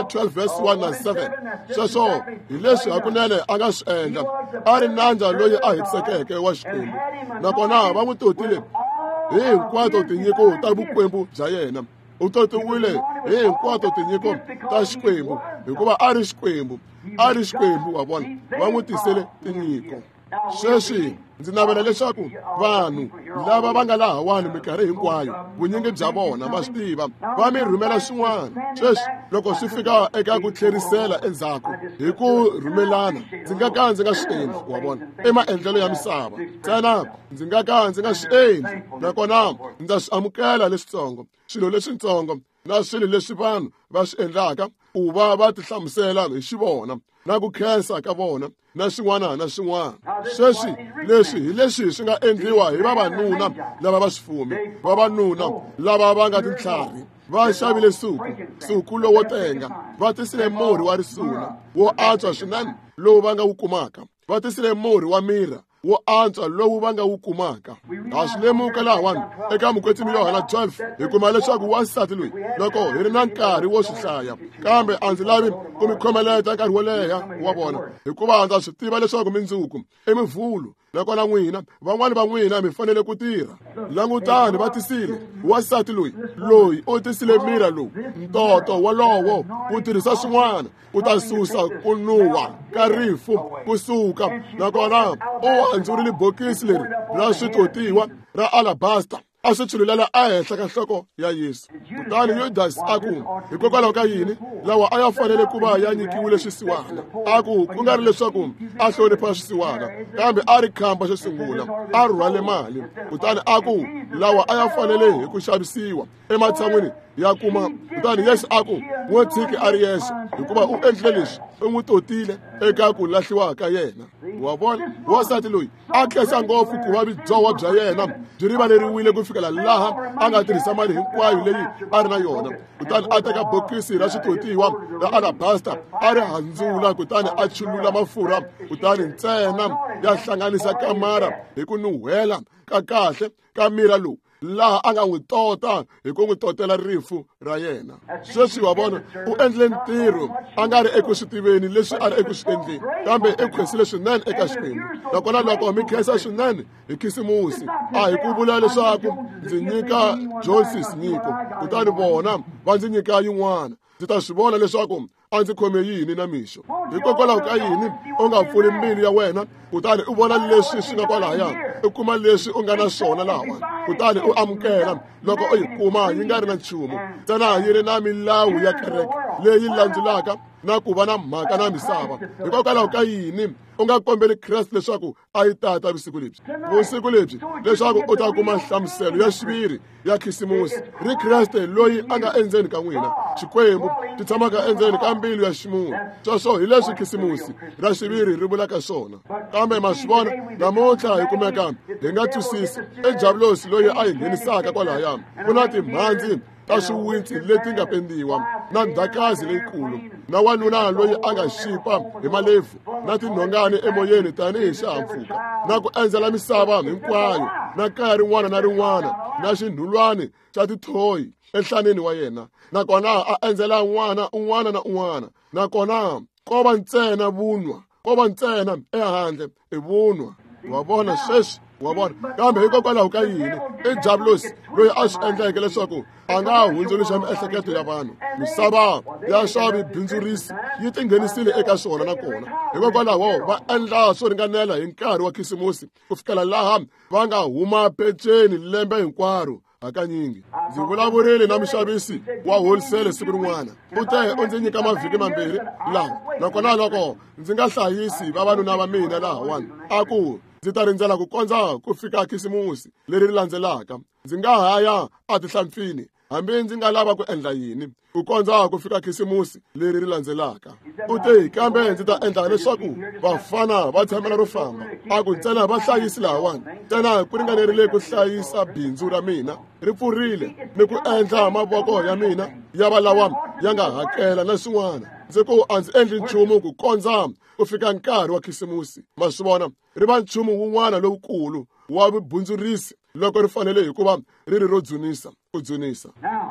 12:1-7 sweswo hi leswi hakunene a nga swi endla. A ri nandza loyi a hetisekeke wa Xikwembu, nakona va n'wi totile hi hinkwato tinyiko ta vukwembu bya yena. U totiwile hi hinkwato tinyiko ta Xikwembu hikuva a ri Xikwembu, a ri Xikwembu wa vona, va n'wi tisele tinyiko. Sweswi ndzi navela leswaku vanhu lava va nga laha wani minkarhi hinkwayo vunyingi bya vona ma swi tiva, va mi rhumela swin'wana. Sweswi loko swi fika eka ku tlherisela endzhaku hi ku rhumelana, ndzi nga ka ndzi nga swi endli, wa vona, i maendlelo ya misava ntsena. Ndzi nga ka ndzi nga swi endli, nakona ndza swi amukela leswitsongo, swilo leswintsongo na swilo leswi vanhu va swi endlaka ku va ti hlamusela hi xivona na ku khensa ka vona na swin'wana na swin'wana. Sweswi leswi hi leswi swi nga endliwa hi vavanuna lava va swifumi, vavanuna lava va nga tintlhari. Va xavile suku lowo tenga, va tisile murhi wa risuna wo antswa swinene lowu va nga wu kumaka, va tisile murhi wa mirha wo antswa lowu va nga wu kumaka. Ha swi lemuka lahawani eka mukwetsimi Yohana 12 hi kuma leswaku wansati loyi loko hi ri na nkarhi wo swi hlaya, kambe a ndzi lavi ku mi khomeleta nkarhi wo leha wa vona, hikuva ndza swi tiva leswaku mindzuku i mivhulu, nakona n'wina van'wani va n'wina mi fanele ku tirha. Langutani va tisile wansati loyi u tisile mirha lowu, ntoto wolowo ku tirhisa swin'wana ku ta susa ku nuwa ka rifu kusuka, nakona u handzurile bokisi leri ra switotiwa ra alabasta a swi chululela ehenhla ka nhloko ya Yesu. Kutani Yudasi a ku hikokwalaho ka yini lawa a ya fanele ku va ya nyikiwile swisiwana, a ku nga ri leswaku a hlonipha swisiwana, kambe a ri khamba xo sungula, a rhwale mali. Kutani a ku lawa a ya fanele hi ku xavisiwa ematshan'wini ya kuma. Kutani Yesu a ku n'wo tshiki a ri yexe, hikuva u endlile leswi u n'wi totile eka ku lahliwa ka yena. Wa vona wansati loyi a khensa ngopfu ku va bidzoho bya yena byi rivaleriwile ku fikela laha a nga tirhisa mali hinkwayo leyi a ri na yona. Kutani a teka bokisi ra switotiwa ra alabasta, a ri handzula, kutani a chulula mafurha, kutani ntsena ya hlanganisa kamara hi ku nuhwela ka kahle ka mirha lowu, laha a nga n'wi tota hi ku n'wi totela rifu ra yena. Sweswi wa vona u endle ntirho a nga ri eku swi tiveni leswi a ri eku swi endleni, kambe i khensile swinene eka Xikwembu. Nakona loko mi khensa swinene hi khisimusi, a hi ku vula leswaku ndzi nyika Joyce nyiko kutani vona va ndzi nyika yin'wana, ndzi ta swi vona leswaku a ndzi khome yini na mixo. Hikokwalaho ka yini u nga pfuli mbilu ya wena kutani u vona leswi swi nga kwalahaya, u kuma leswi u nga na swona lahawani, kutani u amukela loko u yi kuma yi nga ri na nchumu, ntsena yi ri na milawu ya kereke leyi landzelaka na ku va na mhaka na misava. Hikokwalaho ka yini u nga kombeli Kreste leswaku a yi tata vusiku lebyi leswaku u ta kuma nhlamuselo ya xiviri ya khisimusi, ri Kreste loyi a nga endzeni ka n'wina, Xikwembu ti tshamaka endzeni ka mbilu ya ximunhu. Sweswo hi leswi khisimusi ra xiviri ri vulaka swona. Kambe ma swi vona namuntlha hi kumeka hi nga twisisi i Jabulosi loyi a hi nghenisaka kwalahaya. Ku na timhandzi ta swiwitsi leti nga pendiwa na ndhakazi leyikulu, na wanuna loyi a nga xipa hi malebvu na tinhongani emoyeni tanihi xihahampfhuka, na ku endzela misava hinkwayo na kaya rin'wana na rin'wana na xinhulwani xa tithoyi enhlaneni wa yena, nakona a endzela n'wana un'wana na un'wana. Nakona ko va ntsena vunwa, ko va ntsena ehandle i vunwa. Wa vona sweswi, wa vona. Kambe hikokwalaho ka yini i Jabulosi loyi a swi endleke leswaku a nga hundzuluxa miehleketo ya vanhu. Misava ya swa vibindzurisi yi tinghenisile eka swona, nakona hikokwalaho va endla swo ringanela hi nkarhi wa khisimusi ku fikela laha va nga huma peceni lembe hinkwaro hakanyingi. Ndzi vulavurile na muxavisi wa wholesale siku rin'wana, u te u ndzi nyika mavhiki mambirhi lawa, nakona loko ndzi nga hlayisi vavanuna va mina lahawani, a ku ndzi ta rindzela ku kondza ku fika khisimusi leri landzelaka. Ndzi nga haya a tihlampfini hambi ndzi nga lava ku endla yini ku kondza ku fika khisimusi leri landzelaka. U te kambe ndzi ta endla leswaku vafana va tshamela ro famba. A ku ntsena vahlayisi lahawani, ntsena ku ringanerile ku hlayisa bindzu ra mina ri pfurile ni ku endla mavoko ya mina ya va lawa ya nga hakela na swin'wana. Ndzi ku a ndzi endli nchumu ku kondza ku fika nkarhi wa khisimusi. Ma swi vona ri va nchumu wun'wana lowukulu wa vubundzurisi loko ri fanele hikuva ri ri ro ku dzunisa.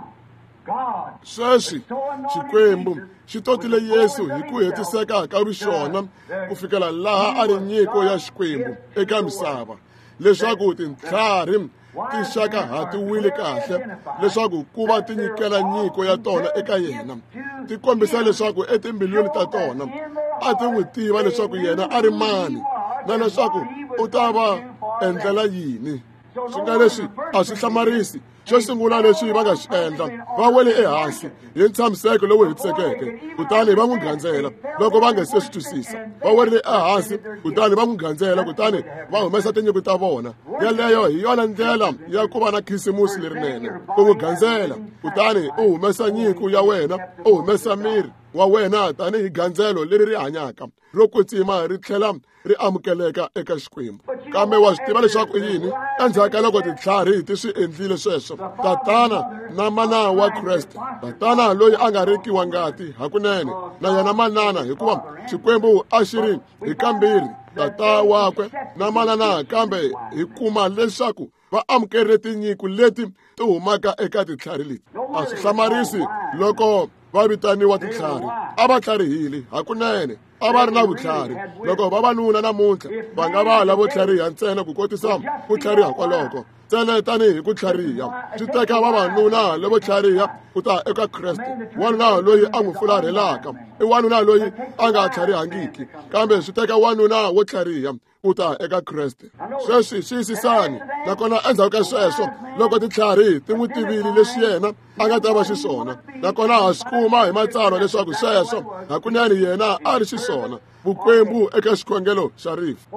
Sweswi Xikwembu xi totile Yesu hi ku hetiseka ka vuxona ku fikela laha a ri nyiko ya Xikwembu eka misava, leswaku tintlhari ti xakahatiwile kahle, leswaku ku va ti nyikela nyiko ya tona eka yena, ti kombisa leswaku etimbilwini ta tona a ti n'wi tiva leswaku yena a ri mani na leswaku u ta va endlela yini. swi nga leswi a swi hlamarisi xo sungula leswi va nga xi endla va wele ehansi hi ntshamiseko lowu hetisekeke kutani va n'wi gandzela loko va nga se swi twisisa va werile ehansi kutani va n'wi gandzela kutani va humesa tinyiko ta vona yeleyo hi yona ndlela ya ku va na khisimusi lerinene ku n'wi gandzela kutani u humesa nyiko ya wena u humesa miri wa wena tanihi gandzelo leri ri hanyaka ro kwetsima ri tlhela ri amukeleka eka Xikwembu kambe wa swi tiva leswaku yini endzhaku ka loko titlhari ti swi endlile sweswo tatana na mana wa Kreste tatana loyi a nga rikiwa ngati hakunene na yena manana hikuva Xikwembu a xi ri hi kambirhi tata wakwe na manana kambe hi kuma leswaku va amukerile tinyiko leti ti humaka eka titlhari leti a swi hlamarisi loko va vitaniwa titlhari a va tlharihile hakunene a va ri na vutlhari loko vavanuna namuntlha va nga va lavo tlhariha ntsena ku kotisa ku tlhariha kwaloko ntsena tanihi ku tlhariha swi teka vavanuna lavo tlhariha ku ta eka Kreste wanuna loyi a n'wi fularhelaka i wanuna loyi a nga tlharihangiki kambe swi teka wanuna wo tlhariha ku ta eka Kreste sweswi xiyisisani nakona endzhaku ka sweswo loko titlhari ti n'wi tivile leswi yena a nga ta va xiswona nakona ha swi kuma hi matsalwa leswaku sweswo hakunene yena a ri xiswona vukwembu eka xikhongelo xa rifu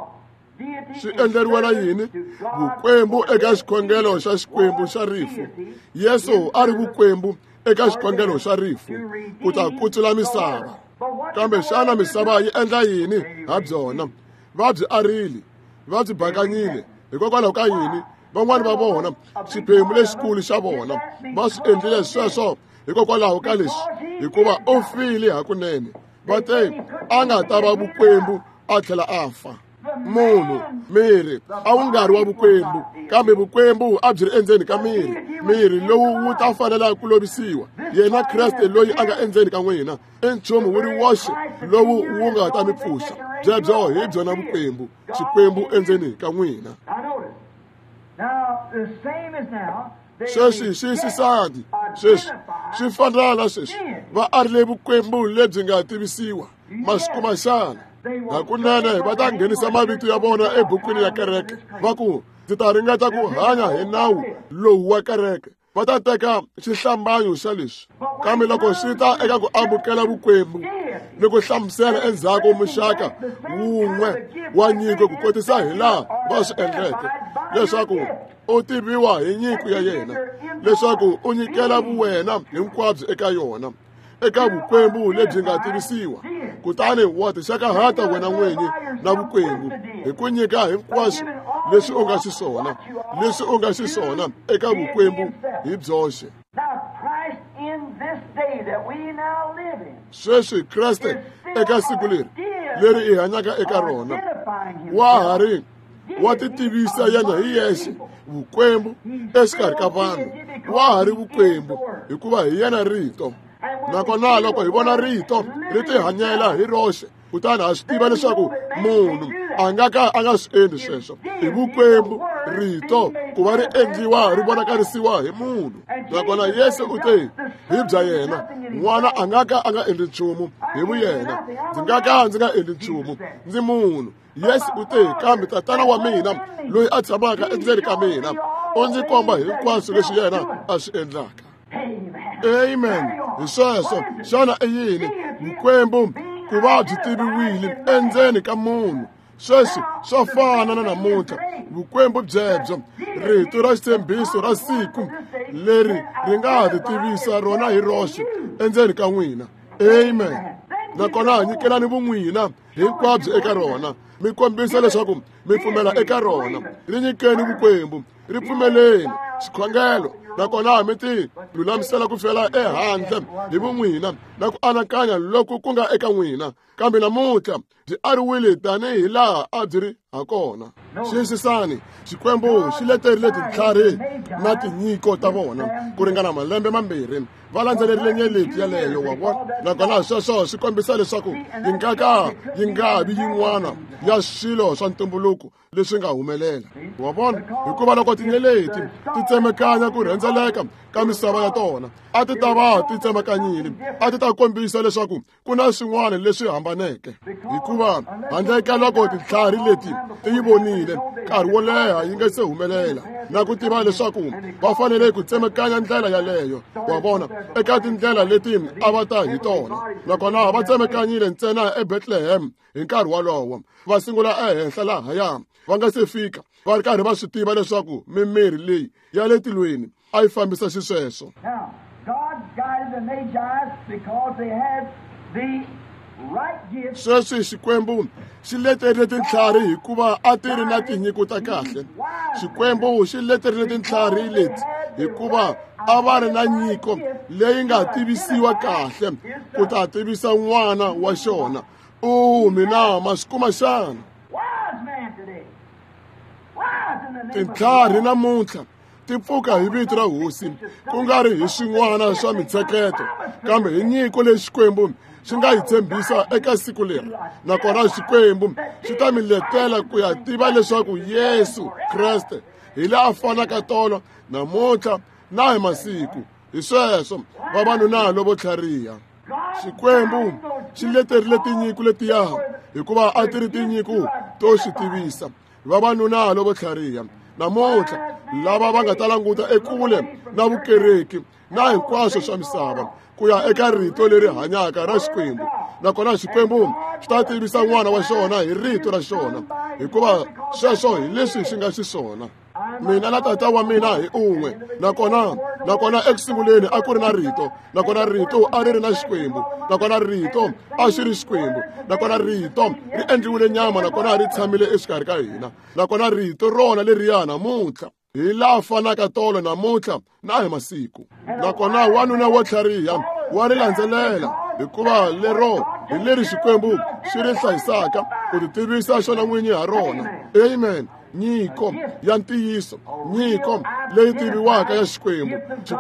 swi endleriwa na yini vukwembu eka xikhongelo xa Xikwembu xa rifu Yesu a ri vukwembu eka xikhongelo xa rifu ku ta kutsula misava kambe xana misava yi endla yini ha byona va byi arile va byi bakanyile hikokwalaho ka yini van'wani va vona xiphemu lexikulu xa vona va swi endlile sweswo hikokwalaho ka leswi hikuva u file hakunene va te a nga ta va vukwembu a tlhela a fa munhu miri a wu nga ri wa vukwembu kambe vukwembu a byi ri endzeni ka miri lowu wu ta fanela ku lovisiwa yena Kreste loyi a nga endzeni ka n'wina i nchumu wu ri woxe lowu wu nga ta mi pfuxa byebyo hi byona vukwembu Xikwembu endzeni ka n'wina sweswi xiyisisani sweswi swi fanela sweswi va arile vukwembu lebyi nga tivisiwa masiku maxana hakunene va ta nghenisa mavito ya vona ebukwini ya kereke va ku ndzi ta ringeta ku hanya hi nawu lowu wa kereke va ta teka xihlambanyo xa leswi kambe loko swi ta eka ku amukela vukwembu ni ku hlamusela endzhaku muxaka wun'we wa nyiko ku kotisa hi laha va swi endleke leswaku u tiviwa hi nyiko ya yena leswaku u nyikela vuwena hinkwabyo eka yona eka vukwembu lebyi nga tivisiwa kutani wa tixakahata wena n'winyi na vukwembu hi ku nyika hinkwaswo leswi u nga xiswona eka vukwembu hi byoxe sweswi Kreste eka siku leri hi hanyaka eka rona wa ha ri wa titivisa yena hi yexe vukwembu exikarhi ka vanhu wa ha ri vukwembu hikuva hi yena rito nakona loko hi vona rito ri ti hanyela hi roxe kutani ha swi tiva leswaku munhu a nga swi endli sweswo hi vukwembu rito ku va ri endliwa ri vonakarisiwa hi munhu nakona Yesu u te hi bya yena n'wana a nga endli nchumu hi vuyena ndzi nga endli nchumu ndzi munhu Yesu u te kambe tatana wa mina loyi a tshamaka endzeni ka mina u ndzi komba hinkwaswo leswi yena a swi endlaka amen hi sweswo xana i yini vukwembu ku va byi tiviwile endzeni ka munhu sweswi swa fana na namuntlha vukwembu byebyo rito ra xitshembiso ra siku leri ri nga ha titivisa rona hi roxe endzeni ka n'wina amen nakona ha nyikelani vun'wina hinkwabyo eka rona mi kombisa leswaku mi pfumela eka rona ri nyikeni vukwembu ri pfumeleni xikhongelo nakona mi ti lulamisela ku fela ehandle hi vun'wina na ku anakanya loku ku nga eka n'wina kambe namuntlha byi ariwile tanihi laha a byi ri hakona xiyisisani Xikwembu xi leterile titlhari na tinyiko ta vona ku ringana malembe mambirhi va landzelerile nyeleti yaleyo wa vona nakona sweswo swi kombisa leswaku yi nga vi yin'wana ya swilo swa ntumbuluko leswi nga humelela wa vona hikuva loko tinyeleti ti tsemakanya ku rhendzeleka ka misava ya tona a ti ta va ti tsemakanyile a ti ta kombisa leswaku ku na swin'wana leswi hambaneke hikuva hikuva handle ka loko tintlhari leti ti yi vonile nkarhi wo leha yi nga se humelela na ku tiva leswaku va fanele ku tsemakanya ndlela yaleyo wa vona eka tindlela leti a va ta hi tona nakona va tsemakanyile ntsena eBethlehem hi nkarhi walowo va sungula ehenhla lahaya va nga se fika va ri karhi va swi tiva leswaku mimirhi leyi ya le tilweni a yi fambisa xisweswo. Sweswi Xikwembu xi leterile tintlhari hikuva a ti ri na tinyiko ta kahle. Xikwembu xi leterile tintlhari leti hikuva a va ri na nyiko leyi nga tivisiwa kahle ku ta tivisa n'wana wa xona. Mina ma swi kuma xana tintlhari namuntlha ti pfuka hi vito ra hosi ku nga ri hi swin'wana swa mitsheketo kambe hi nyiko leyi Xikwembu xi nga yi tshembisa eka siku leri nakona Xikwembu xi ta mi letela ku ya tiva leswaku Yesu Kreste hi la a fanaka tolo namuntlha na hi masiku hi sweswo vavanuna lovo tlhariha. Xikwembu xi leterile tinyiko letiya hikuva a ti ri tinyiko to xi tivisa vavanuna lovo tlhariha namuntlha lava va nga ta languta ekule na vukereki na hinkwaswo swa misava ku ya eka rito leri hanyaka ra Xikwembu nakona Xikwembu xi ta tivisa n'wana wa xona hi rito ra xona hikuva sweswo hi leswi xi nga xiswona. Mina na tata wa mina hi un'we nakona ekusunguleni a ku ri na rito nakona rito a ri ri na Xikwembu nakona rito a xi ri Xikwembu nakona rito ri endliwile nyama nakona ri tshamile exikarhi ka hina nakona rito rona leriya namuntlha hi la fanaka tolo namuntlha na hi masiku nakona wanuna wo tlhariha wa ri landzelela hikuva lero hi leri Xikwembu xi ri hlayisaka ku ti tivisa xona n'winyi ha rona. Amen. Nyiko ya ntiyiso nyiko leyi tiviwaka ya Xikwembu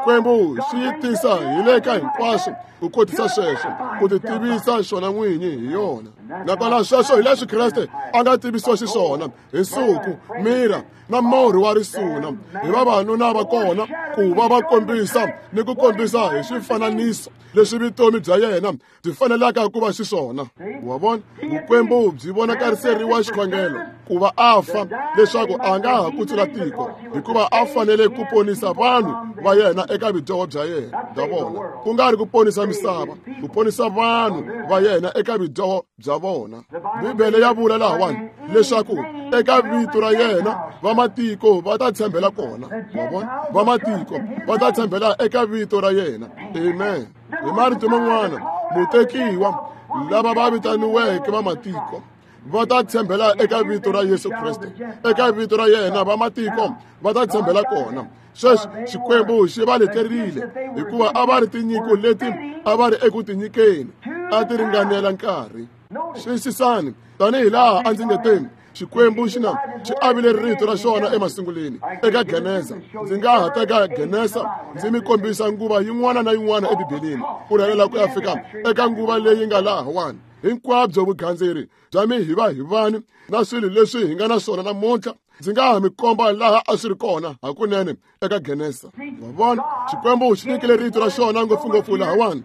xi yi tisa hi le ka hinkwaswo ku kotisa sweswo ku ti tivisa xona n'winyi hi yona nakona sweswo hi leswi Kreste a nga tivisiwa xiswona hi nsuku mira na murhi wa risuna hi vavanuna va kona ku va va kombisa ni ku kombisa hi swifananiso leswi vutomi bya yena byi fanelaka ku va xiswona. Wa vona Vukwembu byi vonakariseriwa xikhongelo ku va a fa leswaku a nga ha kutsula tiko hikuva a fanele ku ponisa vanhu va yena eka vidyoho bya yena bya vona ku nga ri ku ponisa misava ku ponisa vanhu va yena eka vidyoho bya vona. Bibele ya vula lahawani leswaku eka vito ra yena vamatiko va ta tshembela kona. Wa vona vamatiko va ta tshembela eka vito ra yena. Amen. Hi marito man'wana mutekiwa lava va vitaniweke vamatiko va ta tshembela eka vito ra Yesu Kreste eka vito ra yena vamatiko va ta tshembela kona. Sweswi Xikwembu xi va leterile hikuva a va ri tinyiko leti a va ri eku tinyikeni a ti ringanela nkarhi. Xiyisisani tanihi laha a ndzi nge teni Xikwembu xi avile rito ra xona emasunguleni eka Geneza. Ndzi nga ha teka Geneza ndzi mi kombisa nguva yin'wana na yin'wana ebibeleni ku rhelela ku ya fika eka nguva leyi nga lahawani. Hinkwabyo vugandzeri bya mihivahivani na swilo leswi hi nga na swona namuntlha ndzi nga ha mi komba laha a swi ri kona hakunene eka Geneza. Wa vona Xikwembu xi nyikile rito ra xona ngopfungopfu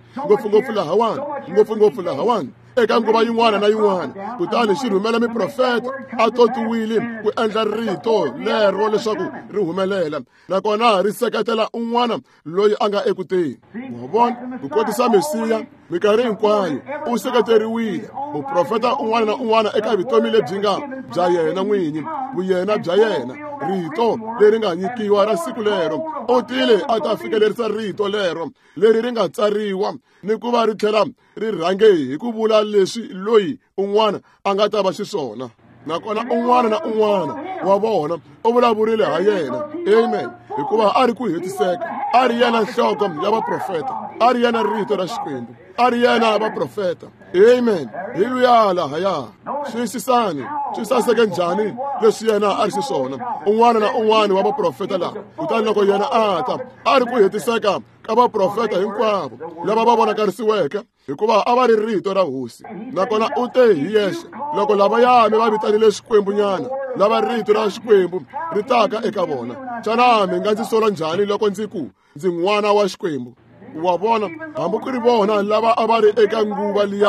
lahawani eka nguva yin'wana na yin'wana kutani xi rhumela miprofeta a totiwile ku endla rito lero leswaku ri humelela nakona ri seketela un'wana loyi a nga ekuteni. Wa vona ku kotisa Mesiya mikarhi hinkwayo u seketeriwile muprofeta un'wana na un'wana eka vutomi lebyi nga bya yena n'winyi vuyena bya yena rito leri nga nyikiwa ra siku lero u tile a ta fikelerisa rito lero leri ri nga tsariwa ni ku va ri tlhela ri rhange hi ku vula leswi loyi un'wana a nga ta va xiswona nakona un'wana na un'wana wa vona u vulavurile ha yena. Amen. Hikuva a ri ku hetiseka a ri yena nhloko ya vaprofeta a ri yena rito ra Xikwembu a ri yena vaprofeta. Amen. Hi luya lahaya xiyisisani swi saseke njhani leswi yena a ri xiswona un'wana na un'wana wa vaprofeta laha kutani loko yena a ri ku hetiseka ka vaprofeta hinkwavo lava va vonakarisiweke hikuva a va ri rito ra hosi nakona u te hi yexe loko lavayani va vitanile Xikwembunyana lava rito ra Xikwembu ri taka eka vona. Xana mi nga ndzi sola njhani loko ndzi n'wana wa Xikwembu? Wa vona hambi ku ri vona lava a va ri eka nguva liya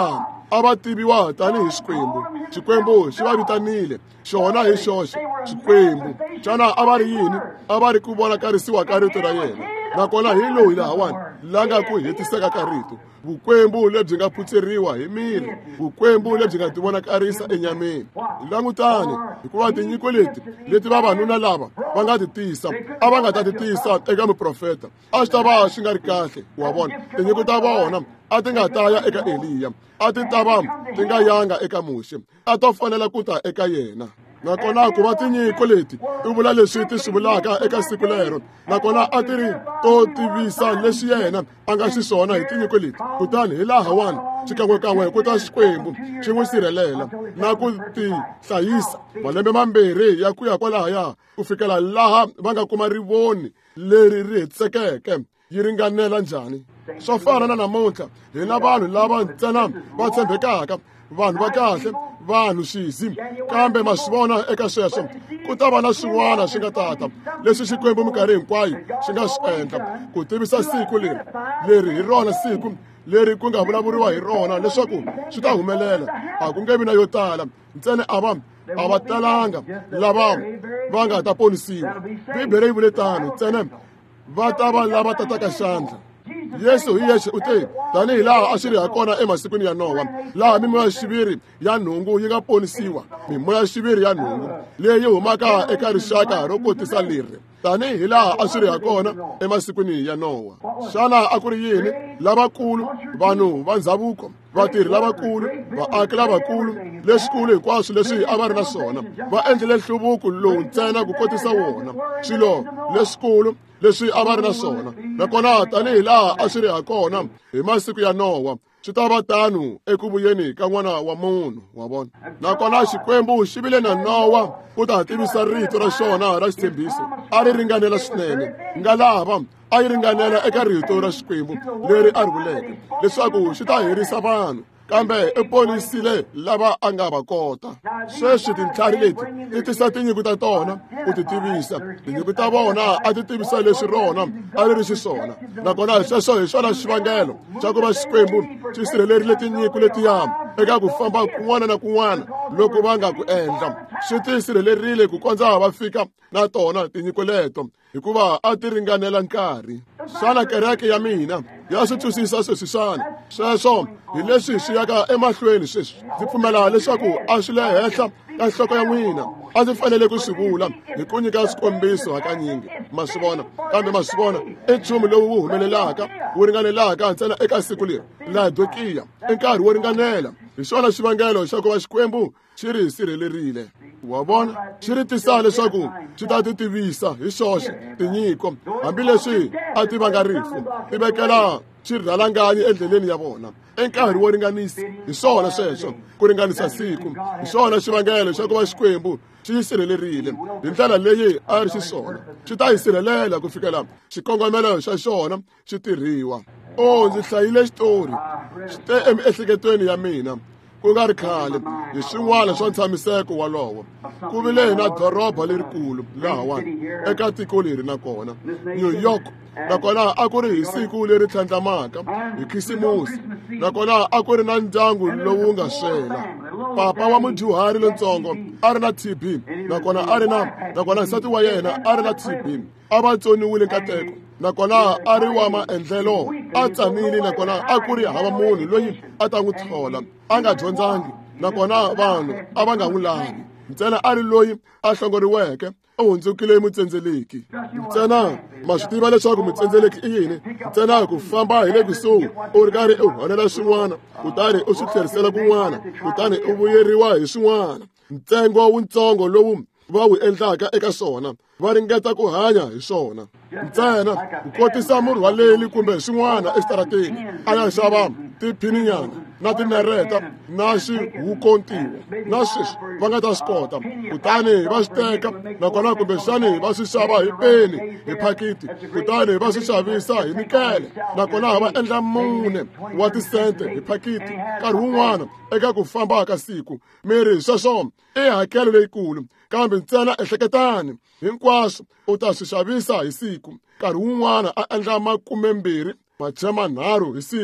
a va tiviwa tanihi Xikwembu xi va vitanile xona hi xoxe Xikwembu. Xana a va ri yini? A va ri ku vonakarisiwa ka rito ra yena, nakona hi loyi lahawani la nga ku hetiseka ka rito, vukwembu lebyi nga phutseriwa hi miri, vukwembu lebyi nga tivonakarisa enyameni. Langutani, hikuva tinyiko leti vavanuna lava va nga ti tisa, a va nga ta ti tisa eka muprofeta, a xi ta va xi nga ri kahle. Wa vona tinyiko ta vona a ti nga ta ya eka Eliya, a ti ta va ti nga yanga eka Moshe, a to fanela ku ta eka yena. Nakona ku va tinyiko leti ti vula leswi ti swi vulaka eka siku lero, nakona a ti ri to tivisa leswi yena a nga xiswona hi tinyiko leti. Kutani hi lahawani xikan'wekan'we ku ta Xikwembu xi n'wi sirhelela na ku ti hlayisa malembe mambirhi ya ku ya kwalahaya ku fikela laha va nga kuma rivoni leri ri hetisekeke yi ringanela njhani. Swo fana na namuntlha hi na vanhu lava ntsena va tshembekaka, vanhu va kahle, vanhu xizi, kambe ma swi vona eka sweswo ku ta va na swin'wana swi nga tata leswi Xikwembu minkarhi hinkwayo xi nga swi endla ku tivisa siku leri hi rona siku leri ku nga vulavuriwa hi rona leswaku swi ta humelela. A ku nge vi na yo tala ntsena a va talanga lava va nga ta ponisiwa. Bibele yi vule tano, ntsena va ta va lava tataka xandla. Yesu hi yexe u te tanihi laha a xi ri ha kona emasikwini ya Nowa, laha mimoya xiviri ya nhungu yi nga ponisiwa, mimoya xiviri ya nhungu leyi humaka eka rixaka ro kotisa leri, tanihi laha a swi ri ha kona emasikwini ya Nowa. Xana a ku ri yini? Lavakulu, vanhu va ndhavuko, vatirhi lavakulu, vaaki lavakulu, leswikulu hinkwaswo leswi a va ri na swona, va endlile nhluvuko lowu ntsena ku kotisa wona swilo leswikulu leswi a va ri na swona. Nakona tanihi laha a swi ri ha kona hi masiku ya Nowa, swi ta va tano eku vuyeni ka N'wana wa Munhu. Wa vona, nakona Xikwembu xi vile na Nowa ku ta tivisa rito ra xona ra xitshembiso. A ri ringanela swinene, nga lava a yi ringanela eka rito ra Xikwembu leri a ri vuleke leswaku xi ta herisa vanhu, kambe i ponisile lava a nga va kota. Sweswi tintlhari leti ti tisa tinyiko ta tona ku ti tivisa. Tinyiko ta vona a ti tivisa leswi rona a ri ri xiswona, nakona sweswo hi xona xivangelo xa ku va Xikwembu xi sirhelerile tinyiko letiya eka ku famba kun'wana na kun'wana loko va nga ku endla. Xi ti sirhelerile ku kondza va fika na tona tinyiko leto, hikuva a ti ringanela nkarhi. Xana kereke ya mina ya swi twisisa sweswi xana? Sweswo hi leswi swi yaka emahlweni sweswi. Ndzi pfumela leswaku a swi le henhla ka nhloko ya n'wina, a ndzi fanele ku swi vula hi ku nyika swikombiso hakanyingi. Ma swi vona, kambe ma swi vona i nchumu lowu wu humelelaka wu ringanelaka ntsena eka siku leri. Laodikiya i nkarhi wo ringanela. Hi xona xivangelo xa ku va Xikwembu xi ri sirhelerile. Wa vona, xi ri tisa leswaku xi ta ti tivisa hi xoxe tinyiko, hambileswi a ti va nga rifu, ti vekela xirhalanganyi endleleni ya vona. I nkarhi wo ringanisa, hi swona sweswo, ku ringanisa siku. Hi xona xivangelo xa ku va Xikwembu xi yi sirhelerile hi ndlela leyi a ri xiswona. Xi ta yi sirhelela ku fikela xikongomelo xa xona xi tirhiwa. Ndzi hlayile xitori xi te emiehleketweni ya mina ku nga ri khale hi swin'wana swa ntshamiseko walowo. Ku vile na doroba lerikulu lahawani eka tiko leri, nakona New York, nakona a ku ri hi siku leri tlhandlamaka hi khisimusi, nakona a ku ri na ndyangu lowu nga swela. Papa wa mudyuhari lontsongo a ri na TB, nakona nsati wa yena a ri na TB. A va tsoniwile nkateko, nakona a ri wa maendlelo, a tsanile, nakona a ku ri hava munhu loyi a ta n'wi thola. A nga dyondzangi, nakona vanhu a va nga n'wi lavi. Ntsena a ri loyi a hlongoriweke, u hundzukile mutsenzeleki. Ntsena ma swi tiva leswaku mutsenzeleki i yini? Ntsena ku famba hi le kusuhi u ri karhi u holela swin'wana, kutani u swi tlherisela kun'wana, kutani u vuyeriwa hi swin'wana. Ntsengo wutsongo lowu va wu endlaka eka swona, va ringeta ku hanya hi swona. Ntsena ku kotisa murhwaleli kumbe swin'wana exitarateni a ya xava tiphininyana na tinareta na xihukontiwa na sweswi va nga ta swi kota, kutani va swi teka, nakona kumbexani va swi xava hi peni, hi phakiti, kutani va swi xavisa hi mikele, nakona va endla mune wa tisente hi phakiti nkarhi wun'wana eka ku famba ka siku. Miri sweswo i hakelo leyikulu, kambe ntsena ehleketani hinkwaswo u ta swi xavisa hi siku. Nkarhi wun'wana a endla 20, 30 hi siku,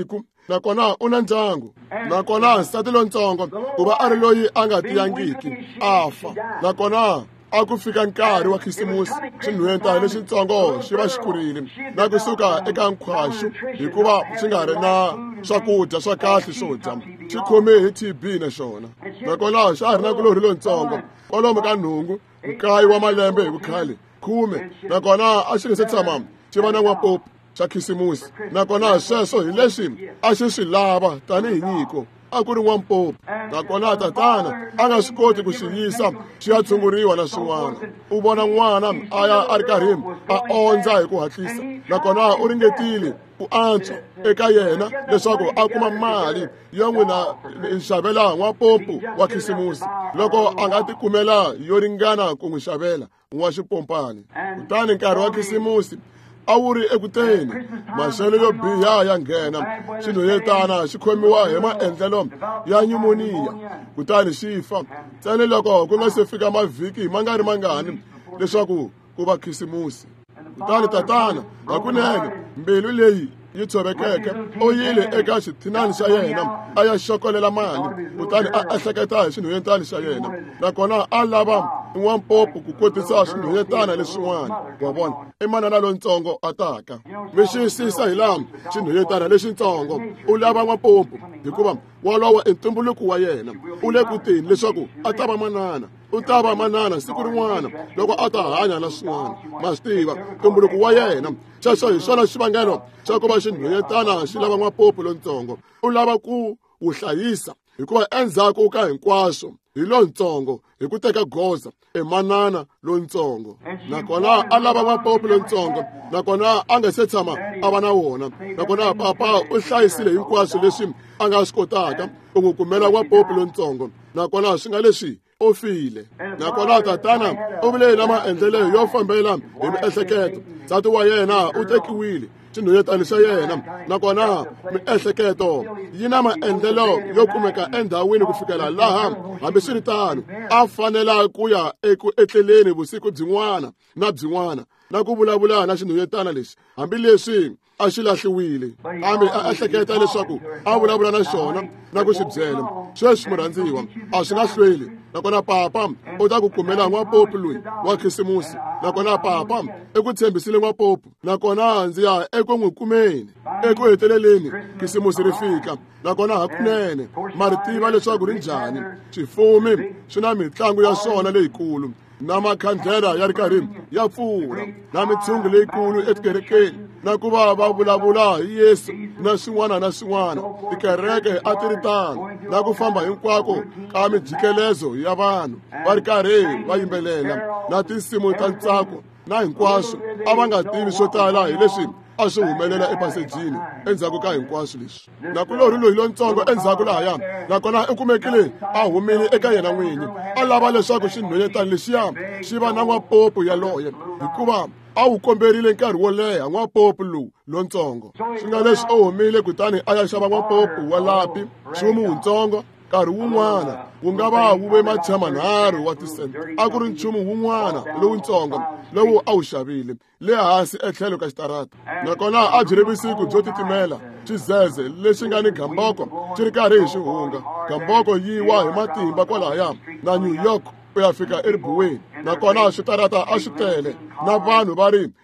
nakona u na ndyangu, nakona nsati lontsongo ku va a ri loyi a nga tiyangiki a fa, nakona a ku fika nkarhi wa khisimusi xinhweta lexitsongo xi va xi kurile na kusuka eka nkhwaxu hikuva xi nga ri na swakudya swa kahle swo dya, xi khome hi TB na xona, nakona xa ha ri na kulori lontsongo kwalomu ka nhungu 9 wa malembe hi vukhale 10, nakona a xi nga se tshama xi va na n'wapopu xa khisimusi, nakona sweswo hi leswi a xi swi lava tanihi nyiko, a ku ri n'wampopu, nakona tatana a nga swi koti ku xi yisa xi ya tshunguriwa na swin'wana. U vona n'wana a ya a ri karhi a ondza hi ku hatlisa, nakona u ringetile ku antswa eka yena leswaku a kuma mali yo n'wina xavela n'wapopu wa khisimusi loko a nga tikumela yo ringana ku n'wi xavela n'wa xipompani. Kutani nkarhi wa khisimusi a wu ri ekuteni, maxelo yo biha ya nghena, xinhwetana xi khomiwa hi maendlelo ya nyumoniya kutani xi fa ntsena loko ku nga se fika mavhiki ma nga ri mangani leswaku ku va khisimusi. Kutani tatana hakunene mbilu leyi yi tshovekeke u yile eka xithinani xa yena a ya xokolela mali, kutani a ehleketa hi xinhwetana xa yena, nakona a lava n'wampopu ku kotisa swinhwetana leswin'wana. Wa vona i manana lontsongo a taka, mi xiyisisa hi laha xinhwetana lexitsongo u lava n'wapopu hikuva wolowo i ntumbuluko wa yena, u le ku teni leswaku a ta va manana, u ta va manana siku rin'wana loko a ta hanya na swin'wana. Ma swi tiva ntumbuluko wa yena, xexo hi xona xivangelo xa ku va xinhwetana xi lava n'wapopu lontsongo. U lava ku wu hlayisa hikuva endzhaku ka hinkwaswo hi lontsongo hi ku teka goza manana lontsongo, nakona a lava n'wapopu lontsongo, nakona a nga se tshama a va na wona, nakona papa u hlayisile hinkwaswo leswi a nga swi kotaka u n'wi kumela n'wapopu lontsongo, nakona swi nga leswi u file, nakona tatana u vile na maendlelo yo fambela hi miehleketo. Nsati wa yena u tekiwile, xinhwetana xa yena, nakona miehleketo yi na maendlelo yo kumeka endhawini ku fikela laha hambi swi ri tano a fanela ku ya eku etleleni vusiku byin'wana na byin'wana na ku vulavula na xinhwetana lexi hambileswi a xi lahliwile, kambe a ehleketa leswaku a vulavula na xona na ku xi byela. Sweswi murhandziwa a swi nga hlweli, nakona papa u ta ku kumela n'wapopu loyi wa khisimusi, nakona papa i ku tshembisile n'wapopu, nakona ndzi ya eku n'wi kumeni. Eku heteleleni khisimusi ri fika, nakona hakunene ma ri tiva leswaku ri njhani. Xifumi swi na mitlangu ya swona leyikulu, na makhandlela ya ri karhi ya pfula, na mitshungu leyikulu etikerekeni, na ku va va vulavula hi Yesu na swin'wana na swin'wana. Tikereke a ti ri tano, na ku famba hinkwako ka mijikelezo ya vanhu va ri karhi va yimbelela, na tinsimu ta ntsako na hinkwaswo. A va nga tivi swo tala hi leswi a swi humelela epasejini endzhaku ka hinkwaswo leswi. Na kulori loyi lontsongo endzhaku lahaya, nakona i kumekile a humile eka yena n'winyi, a lava leswaku xinhwetana lexiya xi va na n'wapopu yaloye hikuva a wu komberile nkarhi wo leha n'wapopu lowu lontsongo. Swi nga leswi u humile kutani a ya xava n'wapopu wa lapi, nchumu wutsongo. Nkarhi wun'wana wu nga va wu ve matshamanharhu wa tisente, a ku ri nchumu wun'wana lowutsongo lowu a wu xavile le hansi etlhelo ka xitarata, nakona a byi ri vusiku byo titimela, xizeze lexi nga ni gamboko xi ri karhi hi xihunga. Gamboko yi wa hi matimba kwalaya na New York ku ya fika eribuweni, nakona switarata a swi tele na vanhu va ri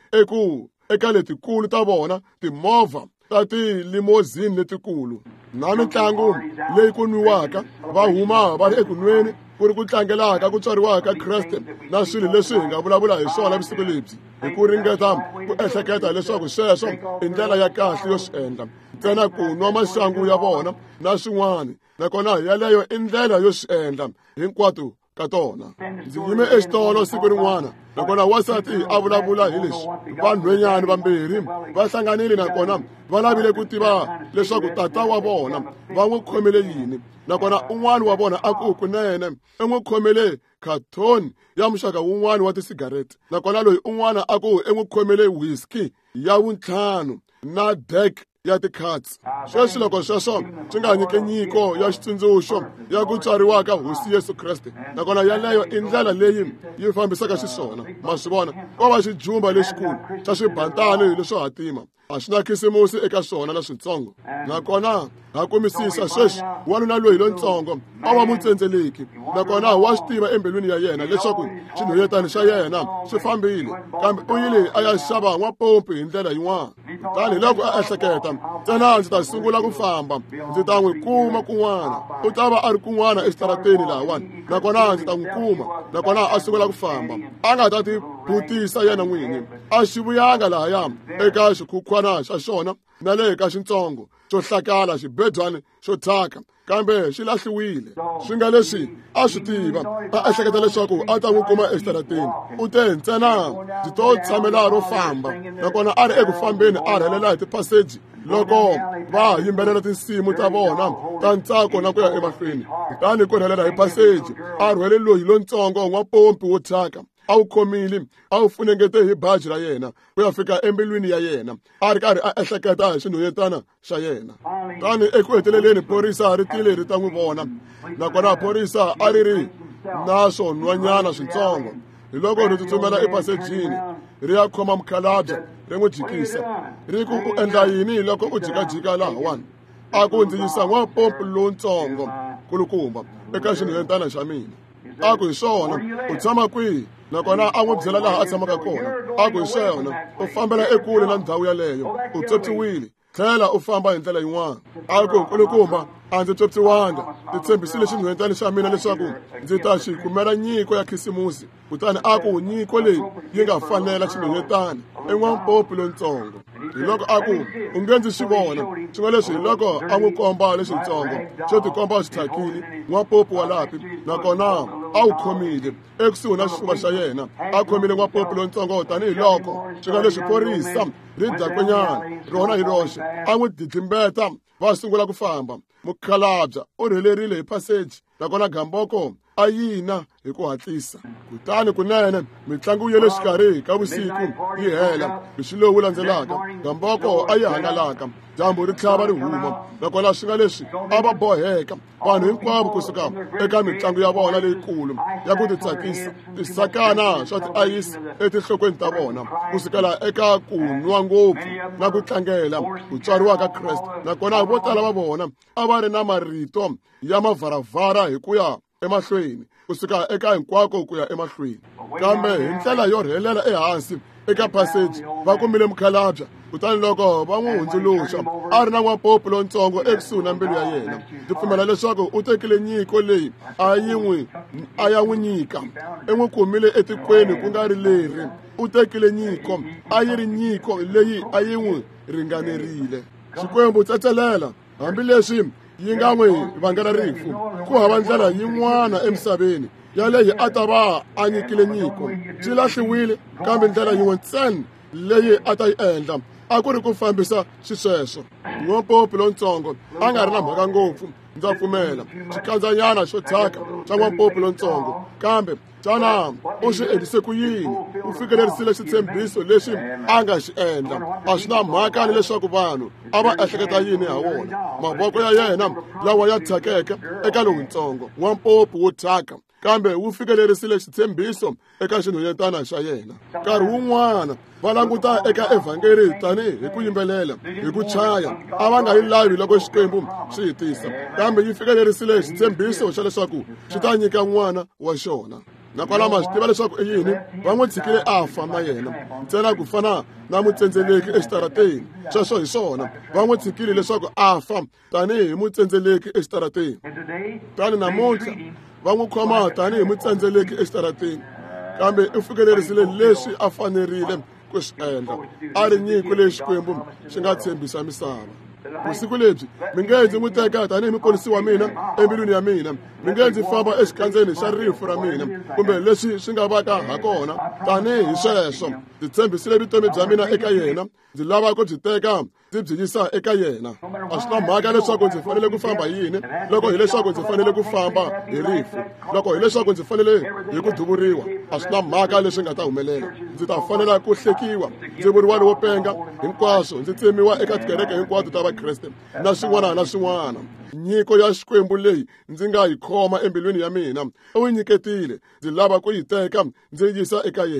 eka letikulu ta vona, timovha ta tilimozini letikulu, na mitlangu leyi ku nwiwaka. Va huma va ri eku nweni, ku ri ku tlangelaka ku tswariwaka Kreste na swilo leswi hi nga vulavula hi swona vusiku lebyi, hi ku ringeta ku ehleketa leswaku sweswo i ndlela ya kahle yo swi endla, ntsena ku nwa maxangu ya vona na swin'wana, nakona yaleyo i ndlela yo swi endla hinkwato ka tona. Ndzi yime exitolo siku rin'wana, nakona wasati a vulavula hi leswi. Vanhwenyana vambirhi va hlanganile, nakona va lavile ku tiva leswaku tata wa vona va n'wi khomele yini, nakona un'wana wa vona a ku kunene i n'wi khomele khathoni ya muxaka wun'wana wa tisigarete, nakona loyi un'wana a ku i n'wi khomele whisky ya vuntlhanu na deck ya tikhats. Sweswi loko sweswo swi nga nyike nyiko ya xitsundzuxo ya ku tswariwa ka hosi Yesu Kreste, nakona yaleyo i ndlela leyi yi fambisaka xiswona. Ma swi vona ko va xijumba lexikulu xa swibantani leswo hatima, a swi na khisimusi eka swona leswitsongo. Nakona ha kumisisa sweswi wanuna loyi lontsongo a wa mutsenzeleki, nakona wa swi tiva embilwini ya yena leswaku xinhoyetani xa yena swi fambile, kambe u yile a ya xava n'wapompi hi ndlela yin'wana. Tanihiloko a ehleketa, ntsena ndzi ta sungula ku famba, ndzi ta n'wi kuma kun'wana, u ta va a ri kun'wana exitarateni lahawani, nakona ndzi ta n'wi kuma, nakona a sungula ku famba. A nga ta ti vutisa yena n'wini, a xi vuyanga lahaya eka xikhukhwana xa xona na le ka xintsongo xo hlakala xibedwane xo thyaka, kambe xi lahliwile. Swi nga leswi a swi tiva, a ehleketa leswaku a ta n'wi kuma exitarateni. U te ntsena ndzi to tshamela ro famba, nakona a ri eku fambeni a rhelela hi tiphaseji loko va yimbelela tinsimu ta vona ta ntsako na ku ya emahlweni. Kutani ku rhelela hi phaseji a rhwele loyi lontsongo n'wapompi wo thyaka, a wu khomile, a wu funengete hi baji ra yena ku ya fika embilwini ya yena, a ri karhi a ehleketa hi xinhoyetana xa yena. Kutani eku heteleleni phorisa ri tile ri ta n'wi vona, nakona phorisa a ri ri na swo nwanyana swintsongo. Hi loko ri tsutsumela ephasejini ri ya khoma mukhalabye ri n'wi jikisa, ri ku u endla yini loko u jikajika lahawani? A ku ndzi yisa n'wapompi lontsongo kulukumba eka xinhoyetana xa mina. A ku hi swona, u tshama kwihi? Nakona a n'wi byela laha a tshamaka kona. A ku hi swona, u fambela ekule na ndhawu yaleyo, u tswotswiwile, tlhela u famba hi ndlela yin'wana. A ku nkulukumba, a ndzi tswotswiwanga, ndzi tshembisile xinhoyetana xa mina leswaku ndzi ta xi kumela nyiko ya khisimusi. Kutani a ku nyiko leyi yi nga fanela xinhoyetana en'wapompi lontsongo. Hi loko a ku u nge ndzi swi vona, swi nga leswi hi loko a n'wi komba lexintsongo xo tikomba xi thyakile, n'wapompi wa lapi, nakona a wu khomile ekusuhi na xifuva xa yena. A khomile n'wapompi lontsongo tanihiloko swi nga leswi phorisa ri dakwenyana rona hi roxe a n'wi didlimbeta. Va sungula ku famba. Mukhalabye u rhelerile hi phaseji, nakona gamboko a yina hi ku hatlisa. Kutani kunene mitlangu ya le xikarhi ka vusiku yi hela. Hi xilowu landzelaka gamboko a yi hangalaka, dyambu ri tlhava ri huma, nakona swi nga leswi a va boheka vanhu hinkwavo kusuka eka mitlangu ya vona leyikulu ya ku titsakisa, tisakana swa tiayisi etinhlokweni ta vona, kusukela eka ku nwa ngopfu na ku tlangela ku tswariwa ka Kreste. Nakona vo tala va vona a va ri na marito ya mavharavhara hi ku ya emahlweni, kusuka eka hinkwako ku ya emahlweni. Kambe hi ndlela yo rhelela ehansi eka phaseji va kumile mukhalabye. Kutani loko va n'wi hundzuluxa, a ri na n'wapompi lontsongo ekusuhi na mbilu ya yena. Ndzi pfumela leswaku u tekile nyiko leyi a ya n'wi nyika, i n'wi kumile etikweni ku nga ri leri. U tekile nyiko, a yi ri nyiko leyi a yi n'wi ringanerile. Xikwembu tsetselela, hambileswi yi nga n'wi vangela rifu, ku hava ndlela yin'wana emisaveni yaleyi a ta va a nyikile nyiko. Swi lahliwile, kambe ndlela yin'we ntsena leyi a ta yi endla a ku ri ku fambisa xisweswo. N'wapompi lontsongo a nga ri na mhaka ngopfu, ndza pfumela, xikandzanyana xo thyaka xa n'wapompi lontsongo, kambe xana u swi endlise ku yini? U fikelerisile xitshembiso lexi a nga xi endla. A swi na mhaka ni leswaku vanhu a va ehleketa yini ha wona. Mavoko ya yena lawa ya thyakeke eka lowuntsongo, n'wapompi wo thyaka, kambe wu fikelerisile xitshembiso eka xinhoyetana xa yena. Nkarhi wun'wana va languta eka evhangeli tanihi hi ku yimbelela, hi ku chaya, a va nga yi lavi loko Xikwembu xi yi tisa, kambe yi fikelerisile xitshembiso xa leswaku xi ta nyika n'wana wa xona. Nakona ma swi tiva leswaku i yini? Va n'wi tshikile a fa na yena, ntsena ku fana na mutsenzeleki exitarateni. Sweswo hi swona, va n'wi tshikile leswaku a fa tanihi mutsenzeleki exitarateni. Tani namuntlha va n'wi khoma tanihi mutsenzeleki exitarateni, kambe u fikelerisile leswi a fanerile ku swi endla. A ri nyiko leyi Xikwembu xi nga tshembisa misava. Vusiku lebyi mi nge ndzi n'wi teka tanihi muponisi wa mina embilwini ya mina, mi nge ndzi famba exikandzeni xa rifu ra mina, kumbe leswi swi nga va ka ha kona. Tanihi sweswo ndzi tshembisile vutomi bya mina eka yena, ndzi lava ku byi teka ndzi byi yisa eka yena. A swi na mhaka leswaku ndzi fanele ku famba yini, loko hileswaku ndzi fanele ku famba hi rifu, loko hileswaku ndzi fanele hi ku duvuriwa. A swi na mhaka leswi nga ta humelela. Ndzi ta fanela ku hlekiwa, ndzi vuriwa lowo penga, hinkwaswo ndzi tsemiwa eka tikereke hinkwato ta Vakreste na swin'wana na swin'wana. Nyiko ya Xikwembu leyi ndzi nga yi khoma embilwini ya mina, u yi nyiketile. Ndzi lava ku yi teka ndzi yisa eka yena.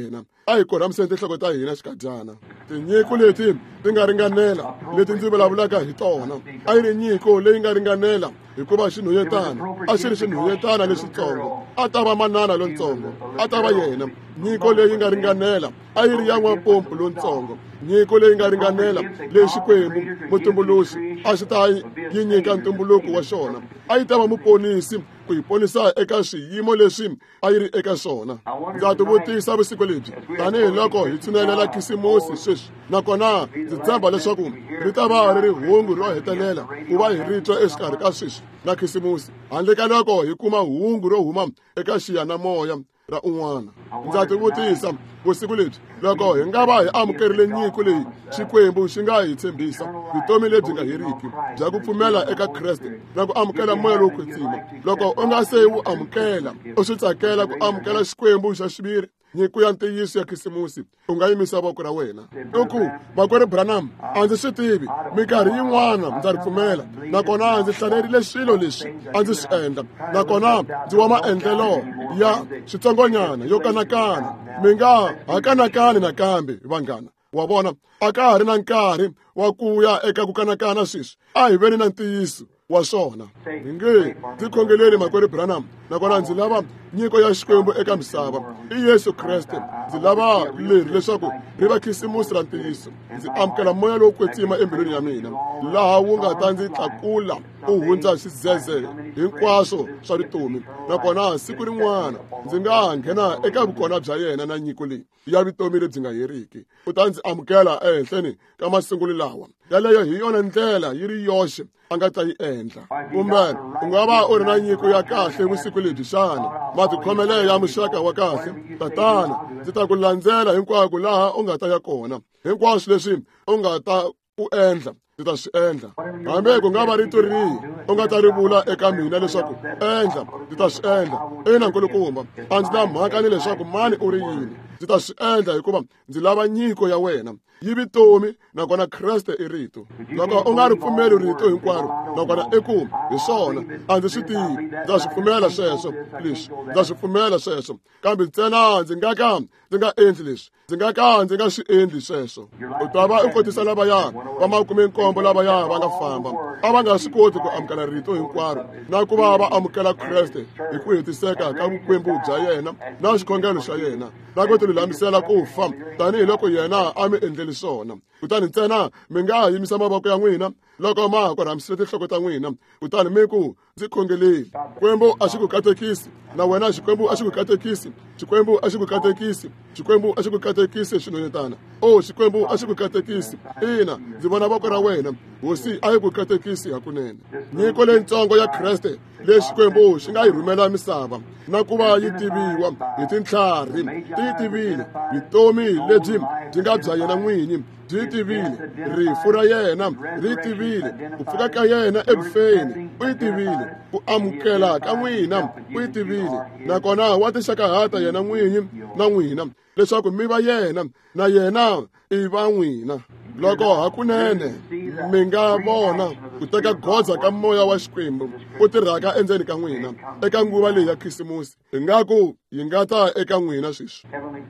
a hi korhamiseni tinhloko ta hina xikadyana. Tinyiko leti ti nga ringanela leti ndzi vulavulaka hi tona a yi ri nyiko leyi nga ringanela hikuva xinhuyetana a xi ri xinhuyetana lexitsongo a ta va manana lontsongo a ta va yena. Nyiko leyi nga ringanela a yi ri ya n'wampompu lontsongo. Nyiko leyi nga ringanela leyi Xikwembu mutumbuluxi a xi ta yi nyika ntumbuluko wa xona a yi ta va muponisi ku yi ponisa eka swiyimo leswi a yi ri eka swona. Ndza ti vutisa vusiku lebyi tanihiloko hi tshunelela khisimusi sweswi, nakona ndzi tshemba leswaku ri ta va ri ri hungu ro hetelela ku va hi ri twa exikarhi ka sweswi na khisimusi, handle ka loko hi kuma hungu ro huma eka xiyanamoya ra un'wana. Ndza ti vutisa vusiku lebyi loko hi nga va hi amukerile nyiko leyi Xikwembu xi nga hi tshembisa, vutomi lebyi nga heriki bya ku pfumela eka Kreste na ku amukela moya lowo kwetsima. Loko u nga se wu amukela u swi tsakela ku amukela Xikwembu xa xiviri, nyiko ya ntiyiso ya khisimusi, u nga yimisa voko ra wena. Loko makwerhu Branham, a ndzi swi tivi, minkarhi yin'wana ndza ri pfumela, nakona ndzi hlanerile swilo leswi a ndzi swi endla, nakona ndzi wa maendlelo ya switsongonyana yo kanakana. Mi nga ha kanakani nakambe vanghana, wa vona a ka ha ri na nkarhi wa ku ya eka ku kanakana sweswi. A hi veni na ntiyiso wa swona. Hi nge ndzi khongeleli makwerhu Branham, nakona ndzi lava nyiko ya Xikwembu eka misava i Yesu Kreste. Ndzi lava leri leswaku ri va khisimusi ra ntiyiso. Ndzi amukela moya lowo kwetsima embilwini ya mina, laha wu nga ta ndzi tlakula u hundza xizeze hinkwaswo swa vutomi. Nakona siku rin'wana ndzi nga nghena eka vukona bya yena na nyiko leyi ya vutomi lebyi nga heriki. U ta ndzi amukela ehenhleni ka masungulo lawa. Yaleyo hi yona ndlela yi ri yoxe a nga ta yi endla. Kumbe u nga va u ri na nyiko ya kahle vusiku lebyi xana, matikhomele ya muxaka wa kahle. Tatana, ndzi ta ku landzela hinkwako laha u nga ta ya kona. Hinkwaswo leswi u nga ta u endla ndzi ta swi endla. Hambi ku nga va rito rihi u nga ta ri vula eka mina leswaku endla, ndzi ta swi endla. Ina nkulukumba, a ndzi na mhaka ni leswaku mani u ri yini. Ndzi ta swi endla hikuva ndzi lava nyiko ya wena yi vutomi, nakona Kreste i rito. Loko u nga ri pfumeli rito hinkwaro, nakona i ku hi swona a ndzi swi tivi, ndza swi pfumela sweswo leswi, ndza swi pfumela sweswo. Kambe ntsena ndzi nga ka ndzi nga endli leswi, ndzi nga ka ndzi nga swi endli sweswo. U ta va u kotisa lavaya va 70 lavaya va nga famba, a va nga swi koti ku amukela rito hinkwaro na ku va va amukela Kreste hi ku hetiseka ka vukwembu bya yena na xikhongelo xa yena, na ku tilulamisela ku fa tanihiloko yena a mi endleli swona. Kutani ntsena mi nga yimisa mavoko ya n'wina loko ma ha korhamisile tinhloko ta n'wina, kutani mi ku ndzi khongeleli. Xikwembu a xi ku katekisi, na wena Xikwembu a xi ku katekisi. Xikwembu a xi ku katekisi. Xikwembu a xi ku katekisi xinhonyetana. Xikwembu a xi ku katekisi. Ina, ndzi vona voko ra wena. Hosi a yi ku katekisi hakunene. Nyiko leyintsongo ya Kreste leyi Xikwembu xi nga yi rhumela misava na ku va yi tiviwa hi tintlhari. Ti yi tivile vutomi lebyi byi nga bya yena n'winyi, byi yi tivile rifu ra yena, ri yi tivile ku pfuka ka yena ekufeni, u yi tivile ku amukela ka n'wina, u yi tivile. Nakona wa tixakahata yena n'winyi na n'wina leswaku mi va yena na yena i va n'wina. Loko hakunene mi nga vona ku teka goza ka moya wa Xikwembu u tirhaka endzeni ka n'wina eka nguva leyi ya khisimusi, ingaku yi nga ta eka n'wina sweswi.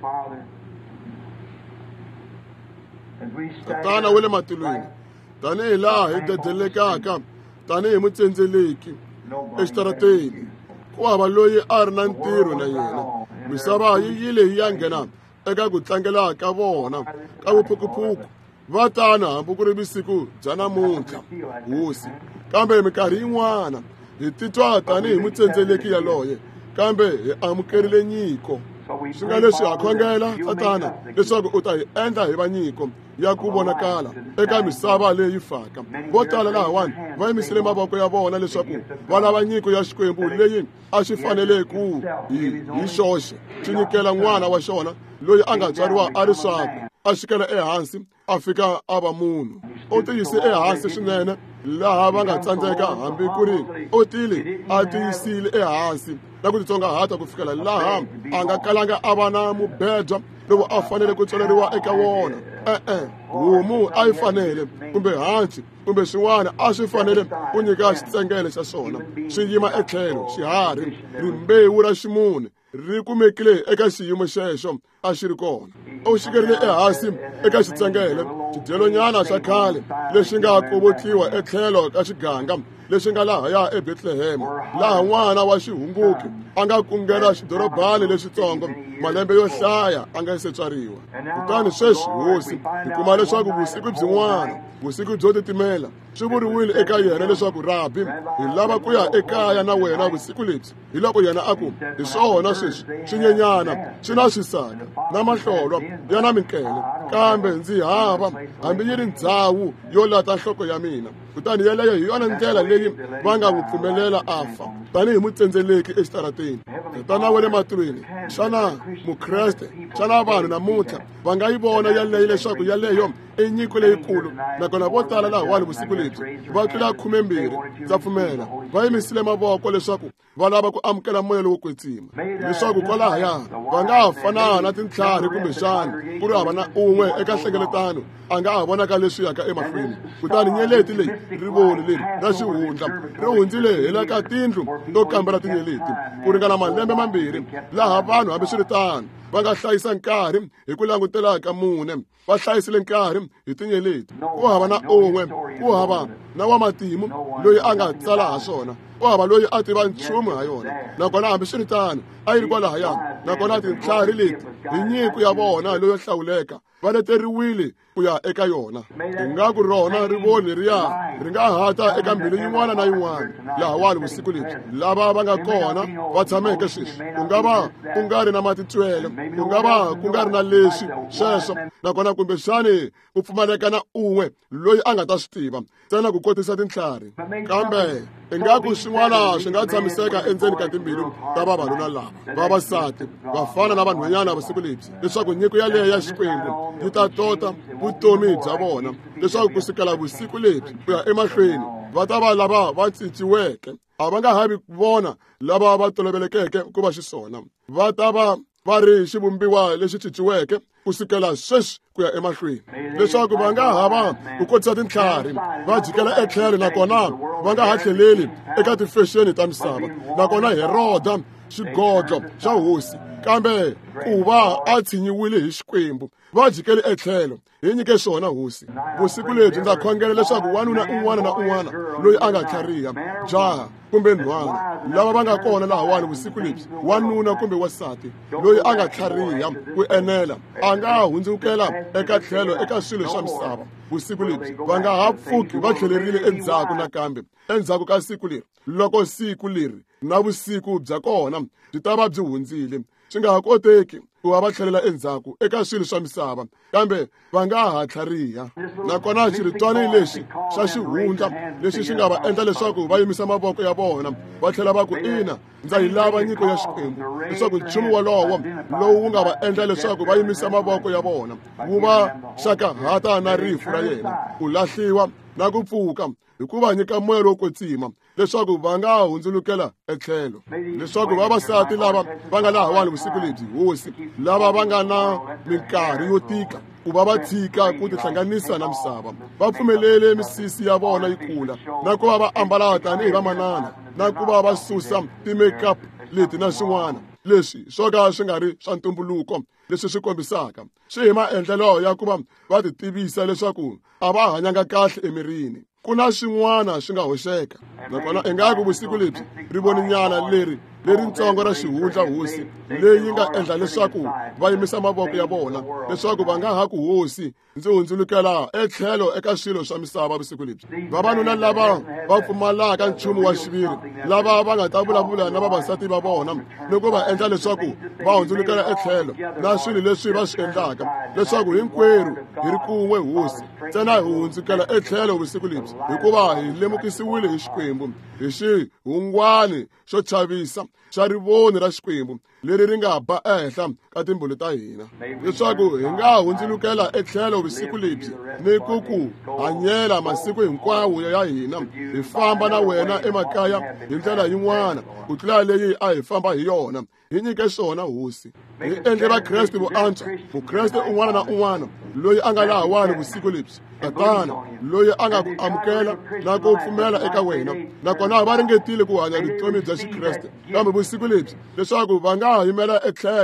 Tatana wa le matilweni, tanihi laha hi dedelekaka tanihi mutsenzeleki exitarateni, ku hava loyi a ri na ntirho na yena. Misava yi yile yi ya nghena eka ku tlangela ka vona ka vuphukuphuku. Va tana hambi ku ri vusiku bya namuntlha hosi, kambe minkarhi yin'wana hi titwa tanihi mutsenzeleki yaloye, kambe hi amukerile nyiko. Swi nga leswi ha khongela Tatana leswaku u ta hi endla hi va nyiko ya ku vonakala eka misava leyi faka. Vo tala lahawani va yimisile mavoko ya vona leswaku va lava nyiko ya Xikwembu leyi a xi fanele ku hi xoxe xi nyikela n'wana wa xona loyi a nga tswariwa a ri swaku, a xikela ehansi a fika a va munhu. U tiyise ehansi swinene laha va nga tsandzeka hambi ku ri u tile a tiyisile ehansi na ku titsongahata ku fikela laha a nga kalanga a va na mubedwa lowu a fanele ku tswaleriwa eka wona. Homu a yi fanele kumbe hanci kumbe swin'wana a swi fanele ku nyika xitsengele xa swona swi yima etlhelo. Xiharhi rimbewu ra ximune ri kumekile eka xiyimo xexo a xi ri kona. u xikerile ehansi eka xitsengele xidyelonyana xa khale lexi nga kovotliwa etlhelo ka xiganga lexi nga lahaya eBethlehema, laha n'wana wa xihunguki a nga kungela xidorobani lexitsongo malembe yo hlaya a nga se tswariwa. Kutani sweswi hosi hi kuma leswaku vusiku byin'wana, vusiku byo titimela, swi vuriwile eka yena leswaku, Rabi, hi lava ku ya ekaya na wena vusiku lebyi. Hi loko yena a ku, hi swona sweswi swinyenyana swi na swisaka na mahlolo ya na minkele, kambe ndzi hava hambi yi ri ndhawu yo lata nhloko ya mina. Kutani yeleyo hi yona ndlela leyi va nga n'wi pfumelela a fa tanihi mutsenzeleki exitarateni. Tatana wa le matilweni, xana mukreste, xana vanhu namuntlha va nga yi vona yaleyo leswaku yaleyo i nyiko leyikulu, nakona vo tala lahawani vusiku lebyi va tlula 12 ndza pfumela va yimisile mavoko leswaku va lava ku amukela moya lowo kwetsima, leswaku kwalahaya va nga ha fanana na tintlhari kumbe xana ku ri hava na un'we eka nhlengeletano a nga ha vonaka leswi yaka emahlweni. Kutani nyeleti leyi rivoni leri ra xihundla ri hundzile hela ka tindlu to kambela tinyeleti ku ringana malembe 2, laha vanhu hambi swi ri tano va nga hlayisa nkarhi hi ku langutela ka mune. Va hlayisile nkarhi hi tinyeleti. Ku hava na un'we, ku hava na wa matimu loyi a nga tsala ha swona, ku hava loyi a tiva nchumu ha yona. Nakona hambi swi ri tano a yi ri kwalahaya, nakona tintlhari leti hi nyiko ya vona loyo hlawuleka va leteriwile ku ya eka yona. Ingaku rona rivoni leriya ri nga hata eka mbilu yin'wana na yin'wana lahawani vusiku lebyi lava va nga kona va tshameke sweswi. Ku nga va ku nga ri na matitwele, ku nga va ku nga ri na leswi sweswo, nakona kumbexani ku pfumaleka na un'we loyi a nga ta swi tiva ntsena ku kotisa tintlhari. Kambe ingaku swin'wana swi nga tshamiseka endzeni ka timbilu ta vavanuna lava vavasati vafana na vanhwanyana vusiku lebyi, leswaku nyiko yaleyo ya Xikwembu yi ta tota vutomi bya vona, leswaku kusukela vusiku lebyi ku ya emahlweni va ta va lava va cinciweke. A va nga havi vona lava va tolovelekeke ku va xiswona, va ta va va ri xivumbiwa lexi cinciweke kusukela sweswi ku ya emahlweni, leswaku va nga hava ku kotisa tintlhari, va jikela etlhelo, nakona va nga ha tlheleli eka tifexeni ta misava, nakona Heroda xigodlo xa hosi, kambe ku va a tshinyiwile hi Xikwembu va jikele etlhelo hi nyike swona hosi. Vusiku lebyi ndza khongela leswaku wanuna un'wana na un'wana loyi a nga tlhariha, jaha kumbe nhwana, lava va nga kona lahawani vusiku lebyi, wanuna kumbe wasati loyi a nga tlhariha ku enela, a nga hundzukela eka tlhelo eka swilo swa misava vusiku lebyi. Va nga ha pfuki va tlhelerile endzhaku nakambe endzhaku ka siku leri, loko siku leri na vusiku bya kona byi ta va byi hundzile. Swi nga ha koteki ku va va tlhelela endzhaku eka swilo swa misava, kambe va nga ha tlhariha. Nakona xiritwani lexi xa xihundla lexi xi nga va endla leswaku va yimisa mavoko ya vona, va tlhela va ku, ina, ndza yi lava nyiko ya Xikwembu, leswaku nchumu wolowo lowu wu nga va endla leswaku va yimisa mavoko ya vona wu va xakahata na rifu ra yena, ku lahliwa na ku pfuka, hi ku va nyika moya lowo kwetsima, leswaku va nga hundzulukela etlhelo. Leswaku vavasati lava va nga lahawani vusiku lebyi, hosi, lava va nga na minkarhi yo tika ku va va tshika ku tihlanganisa na misava, va pfumelele misisi ya vona yi kula, na ku va va ambala tanihi vamanana, na ku va va susa ti-makeup leti na swin'wana leswi swo ka swi nga ri swa ntumbuluko, leswi swi kombisaka swi hi maendlelo ya ku va va ti tivisa leswaku a va hanyanga kahle emirini. Ku na swin'wana swi nga hoxeka, nakona ingaku vusiku lebyi rivoninyana leritsongo ra xihundla hosi leyi nga endla leswaku va yimisa mavoko ya vona, leswaku va nga ha ku, hosi, ndzi hundzulukela etlhelo eka swilo swa misava vusiku lebyi. Vavanuna lava va pfumalaka nchumu wa xiviri, lava va nga ta vulavula na vavasati va vona ni ku va endla leswaku va hundzulukela etlhelo na swilo leswi va swi endlaka, leswaku hinkwerhu hi ri kun'we hosi, ntsena hi hundzukela etlhelo vusiku lebyi, hikuva hi lemukisiwile hi Xikwembu hi xihungwani xo chavisa xa rivoni ra Xikwembu leri ri nga ba ehenhla ka timbulu ta hina, leswaku hi nga hundzulukela etlhelo vusiku lebyi ni ku hanyela masiku hinkwawo ya hina hi famba na wena emakaya hi ndlela yin'wana ku tlula leyi a hi famba hi yona. Hi nyike swona hosi, hi endle vakreste vo antswa, mukreste un'wana na un'wana loyi a nga lahawani vusiku lebyi, tatana loyi a nga ku amukela na ku pfumela eka wena, nakona va ringetile ku hanya vutomi bya Xikreste, kambe vusiku lebyi leswaku va nga ha yimela etlhelo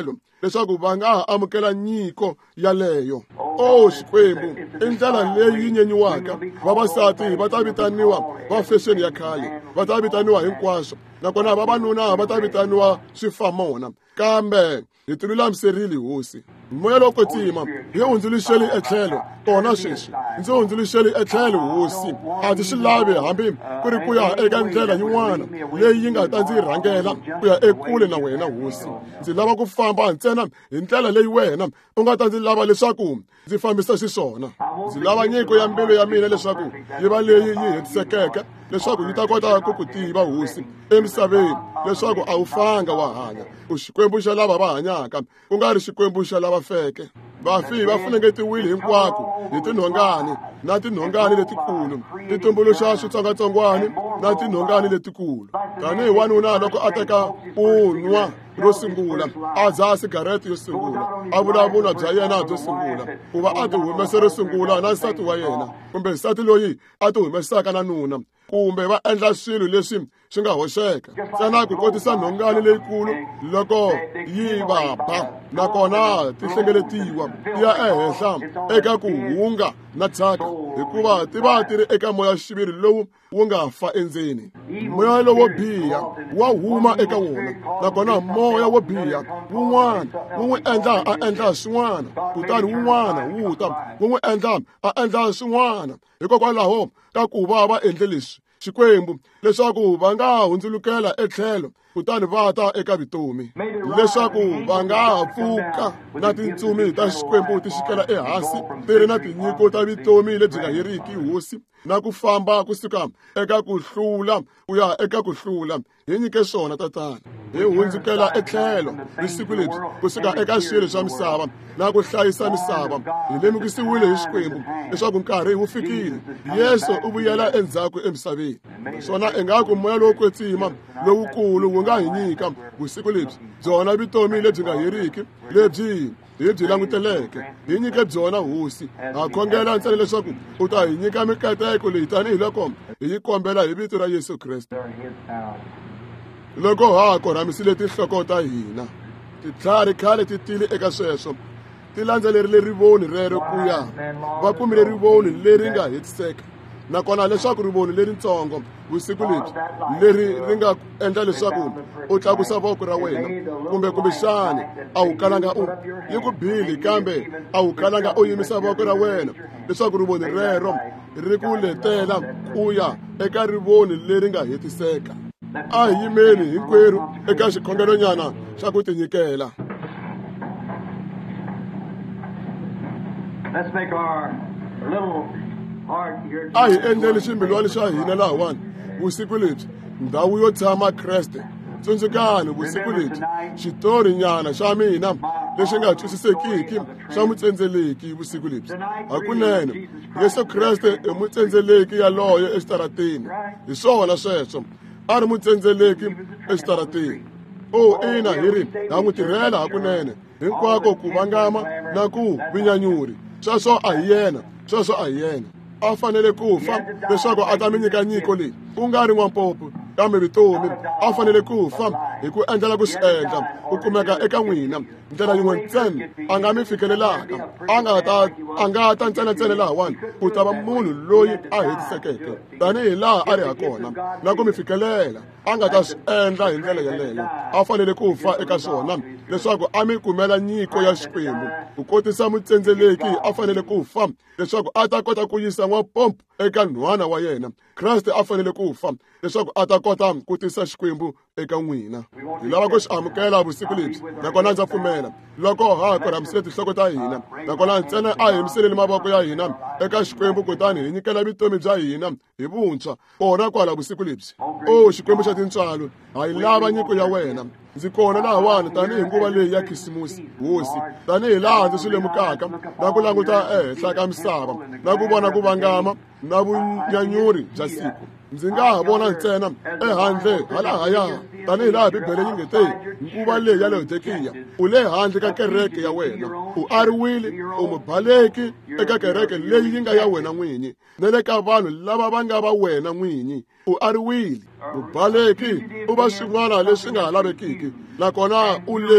leswaku va nga ha amukela nyiko yaleyo. Xikwembu i ndlela leyi nyenyiwaka. Vavasati va ta vitaniwa va fashion ya khale, va ta vitaniwa hinkwaswo, nakona vavanuna va ta vitaniwa swifamona. Kambe hi ti lulamiserile hosi. Moya lowo kwetsima hi hundzuluxeli etlhelo kona sweswi. Ndzi hundzuluxeli etlhelo hosi. A ndzi swi lavi hambi ku ri ku ya eka ndlela yin'wana leyi yi nga ta ndzi rhangela ku ya ekule na wena hosi. Ndzi lava ku famba ntsena hi ndlela leyi wena u nga ta ndzi lava leswaku ndzi fambisa xiswona. Ndzi lava nyiko ya mbilu ya mina leswaku yi va leyi yi hetisekeke, leswaku yi ta kota ku ku tiva hosi emisaveni, leswaku a wu fanga wa hanya. U xikwembu xa lava va hanyaka, ku nga ri xikwembu xa lava feke. Vafi va funengetiwile hinkwako hi tinhongani na tinhongani letikulu, ti tumbuluxa switsongwatsongwani na tinhongani letikulu. Tanihi wanuna loko a teka un'wa ro sungula, a dzaha sigareti yo sungula, a vulavula bya yena byo sungula, ku va a ti humese ro sungula na nsati wa yena, kumbe nsati loyi a ti humesaka na nuna, kumbe va endla swilo leswi swi nga hoxeka. Ntsena ku kotisa nhongani leyikulu loko yi va ba, nakona ti hlengeletiwa ti ya ehenhla eka ku hunga na thyaka, hikuva ti va ti ri eka moya xiviri lowu wu nga fa endzeni. Moya lowo biha wa huma eka wona, nakona moya wo biha wun'wana wu n'wi endla a endla swin'wana, kutani wun'wana wu ta wu n'wi endla a endla swin'wana. Hikokwalaho ka ku va endle leswi, Xikwembu, leswaku va nga hundzulukela etlhelo kutani va ta eka vutomi, leswaku va nga pfuka na tintsumi ta Xikwembu ti xikela ehansi ti ri na tinyiko ta vutomi lebyi nga heriki hosi, na ku famba kusuka eka ku hlula ku ya eka ku hlula. Hi nyike swona tatana. Hi hundzukela etlhelo hi siku lebyi kusuka eka swilo swa misava na ku hlayisa misava. Hi lemukisiwile hi Xikwembu leswaku nkarhi wu fikile, Yesu u vuyela endzhaku emisaveni. Swona ingaku moya lowo kwetsima lowukulu wu nga hi nyika vusiku lebyi byona vutomi lebyi nga heriki lebyi hi byi languteleke. Hi nyike byona hosi. Ha khongela ntsena leswaku u ta hi nyika mikateko leyi tanihiloko hi yi kombela hi vito ra Yesu Kreste. Loko ha korhamisile tinhloko ta hina, titlhari khale ti tile eka sweswo, ti landzelerile rivoni rero ku ya va kumile rivoni leri nga hetiseka, nakona leswaku rivoni leritsongo vusiku lebyi leri ri nga endla leswaku u tlakusa voko ra wena, kumbexani a wu kalanga yi ku bili, kambe a wu kalanga u yimisa voko ra wena leswaku rivoni rero ri ku letela ku ya eka rivoni leri nga hetiseka. A hi yimeni hinkwerhu eka xikhongelonyana xa ku tinyikela. A hi endleni ximbilwana xa hina lahawani vusiku lebyi ndhawu yo tshama Kreste. Tsundzukani vusiku lebyi xitori nyana xa mina lexi nga twisisekiki xa mutsenzeleki vusiku lebyi. Hakunene Yesu Kreste i mutsenzeleki yaloye exitarateni. Hi swona sweswo, a ri mutsenzeleki exitarateni. Ina hi ri ha n'wi tirhela hakunene hinkwako ku vangama na ku vinyanyuri. Sweswo a hi yena, sweswo a hi yena. A fanele ku fa leswaku a ta mi nyika nyiko leyi, ku nga ri n'wampopo kambe vutomi. A fanele ku fa hi ku endlela ku swi endla ku kumeka eka n'wina ndlela yin'we ntsena a nga mi fikelelaka. A nga ta ntsena lahawani ku ta va munhu loyi a hetisekeke tanihi laha a ri ha kona, na ku mi fikelela a nga ta swi endla hi ndlela yaleyo. A fanele ku fa eka swona leswaku a mi kumela nyiko ya Xikwembu. Ku kotisa mutsenzeleki a fanele ku fa leswaku a ta kota ku yisa n'wapompo eka nhwana wa yena. Kreste a fanele ku fa leswaku a ta kota ku tisa Xikwembu eka n'wina. Hi lava ku swi amukela vusiku lebyi, nakona ndza pfumela loko ha korhamisile tinhloko ta hina, nakona ntsena a hi yimiseleni mavoko ya hina eka Xikwembu kutani hi nyikela vutomi bya hina hi vuntshwa kona kwala vusiku lebyi. Xikwembu xa tintswalo, ha yi lava nyiko ya wena. Ndzi kona lahawani tanihi nguva leyi ya khisimusi hosi, tanihi laha ndzi swi lemukaka na ku languta ehenhla ka misava na ku vona ku vangama na vunyanyuri bya siku. Ndzi nga ha vona ntsena ehandle halahaya tanihi laha Bibele yi nge te nguva leyi ya Laodikiya. U le handle ka kereke ya wena, u ariwile, u mubaleki eka kereke leyi yi nga ya wena n'winyi, na le ka vanhu lava va nga va wena n'winyi. U ariwile, u baleki, u va swin'wana leswi nga ha lavekiki, nakona u leswi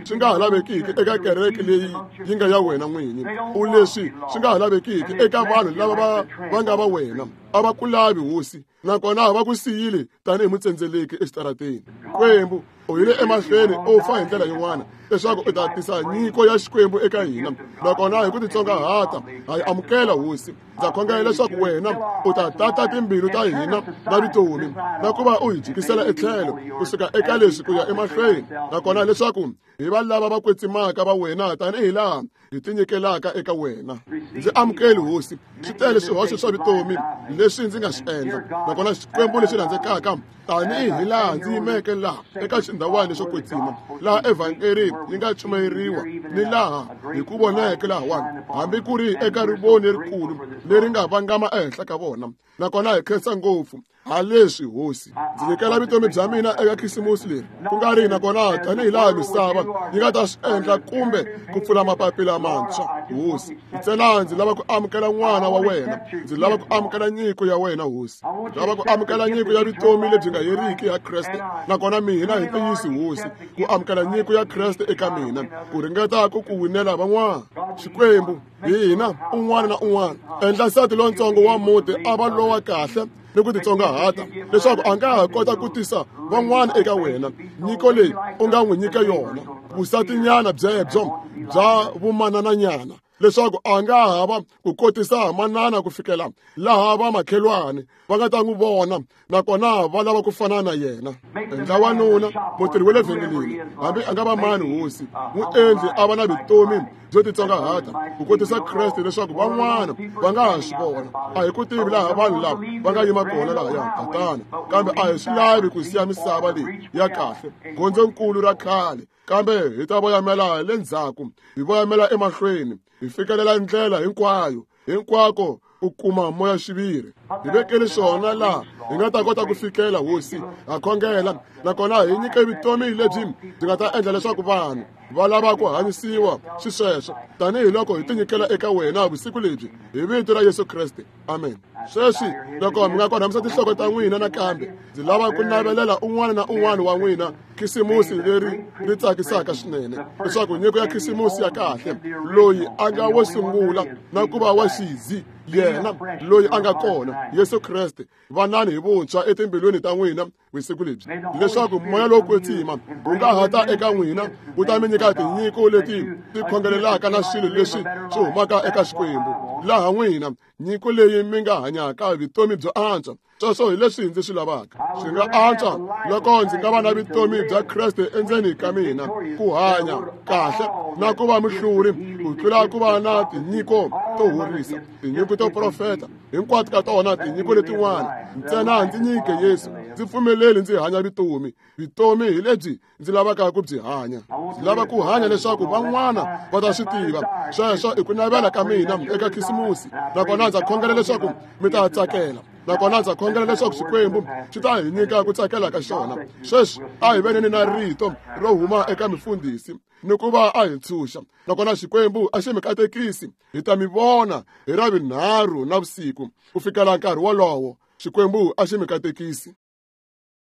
swi nga ha lavekiki eka kereke leyi yi nga ya wena n'winyi. Leswi swi nga ha lavekiki eka vanhu lava va nga va wena a va ku lavi hosi, nakona va ku siyile tanihi mutsendzeleki exitarateni. Xikwembu u yile emahlweni u fa hi ndlela yin'wana leswaku u ta tisa nyiko ya Xikwembu eka hina, nakona hi ku titsongahata ha yi amukela hosi. Ndza khongela leswaku wena u ta tata timbilu ta hina na vutomi, na ku va u hi jikisela etlhelo kusuka eka leswi ku ya emahlweni, nakona leswaku hi va lava va kwetsimaka va wena tanihi laha hi tinyikelaka eka wena. Ndzi amukeli hosi swi tele swihoxo swa vutomi leswi ndzi nga swi endla, nakona Xikwembu lexi rhandzekaka tanihi laha ndzi yimeke laha eka xindhawana lexo kwetsima, laha evhangeli yi nga chumayeriwa ni laha hi ku voneke lahawani, hambi ku ri eka rivoni lerikulu leri nga vangama ehenhla ka vona, nakona hi khensa ngopfu ha leswi hosi. Ndzi nyikela vutomi bya mina eka khisimusi leri, ku nga ri nakona tanihi laha misava yi nga ta swi endla kumbe ku pfula mapapila mantshwa. Hosi ntsena ndzi lava ku amukela n'wana wa wena, ndzi lava ku amukela nyiko ya wena hosi, ndzi lava ku amukela nyiko ya vutomi lebyi nga heriki ya Kreste, nakona mina hi ntiyisi hosi ku amukela nyiko ya Kreste eka mina ku ringeta ku winela van'wana. Xikwembu hina un'wana na un'wana endla nsati lontsongo wa muti a va lowa kahle ni ku titsongahata leswaku a nga ha kota ku tisa van'wana eka wena. Nyiko leyi u nga n'wi nyika yona vusatinyana byebyo bya vumanananyana, leswaku a nga ha va ku kotisa manana ku fikela laha va makhelwani va nga ta n'wi vona, nakona va lava ku fana na yena. Endla wanuna mutirhi wa le vhengeleni, hambi a nga va mani hosi, n'wi endli a va na vutomi byo titsongahata ku kotisa Kreste leswaku van'wana va nga ha swi vona. A hi ku tivi laha vanhu lava va nga yima kona laha ya tatana, kambe a hi swi lavi ku siya misava leyi ya kahle gondzonkulu ra khale, kambe hi ta voyamela le ndzhaku, hi voyamela emahlweni, hi fikelela ndlela hinkwayo hinkwako u kuma moya xiviri. Hi vekele swona laha hi nga ta kota ku fikela hosi, ha khongela, nakona hi nyike vutomi lebyi byi nga ta endla leswaku vanhu va lava ku hanyisiwa xisweswo tanihiloko hi tinyikela eka wena vusiku lebyi hi vito ra Yesu Kreste, amen. Sweswi loko mi nga konhamisa tinhloko ta n'wina nakambe, ndzi lava ku navelela un'wana na un'wana wa n'wina khisimusi leri ri tsakisaka swinene, leswaku nyiko ya khisimusi ya kahle loyi a nga wo sungula na ku va wa xizi, yena loyi a nga kona Yesu Kreste, vanani hi vuntshwa etimbilwini ta n'wina vusiku lebyi, leswaku moya lowo kwetsima wu nga hata eka n'wina wu ta mi nyika tinyiko leti ti khongelelaka na swilo leswi swi humaka eka Xikwembu laha n'wina, nyiko leyi mi nga hanyaka vutomi byo antswa. Sweswo hi leswi ndzi swi lavaka. Swi nga antswa loko ndzi nga va na vutomi bya Kreste endzeni ka mina, ku hanya kahle na ku va muhluri, ku tlula ku va na tinyiko to horisa, tinyiko to profeta, hinkwato ka tona tinyiko letin'wana. Ntsena ndzi nyike Yesu, ndzi pfumeleli ndzi hanya vutomi hi lebyi ndzi lavaka ku byi hanya. Ndzi lava ku hanya leswaku van'wana va ta swi tiva. Sweswo i ku navela ka mina eka khisimusi, nakona ndza khongela leswaku mi ta tsakela, nakona ndza khongela leswaku Xikwembu xi ta hi nyika ku tsakela ka xona. Sweswi a hi veneni na rito ro huma eka mufundhisi ni ku va a hi ntshunxa, nakona Xikwembu a xi mi katekisi hi ta mi vona hi Ravinharhu navusiku ku fikela nkarhi wolowo. Xikwembu a xi mi katekisi.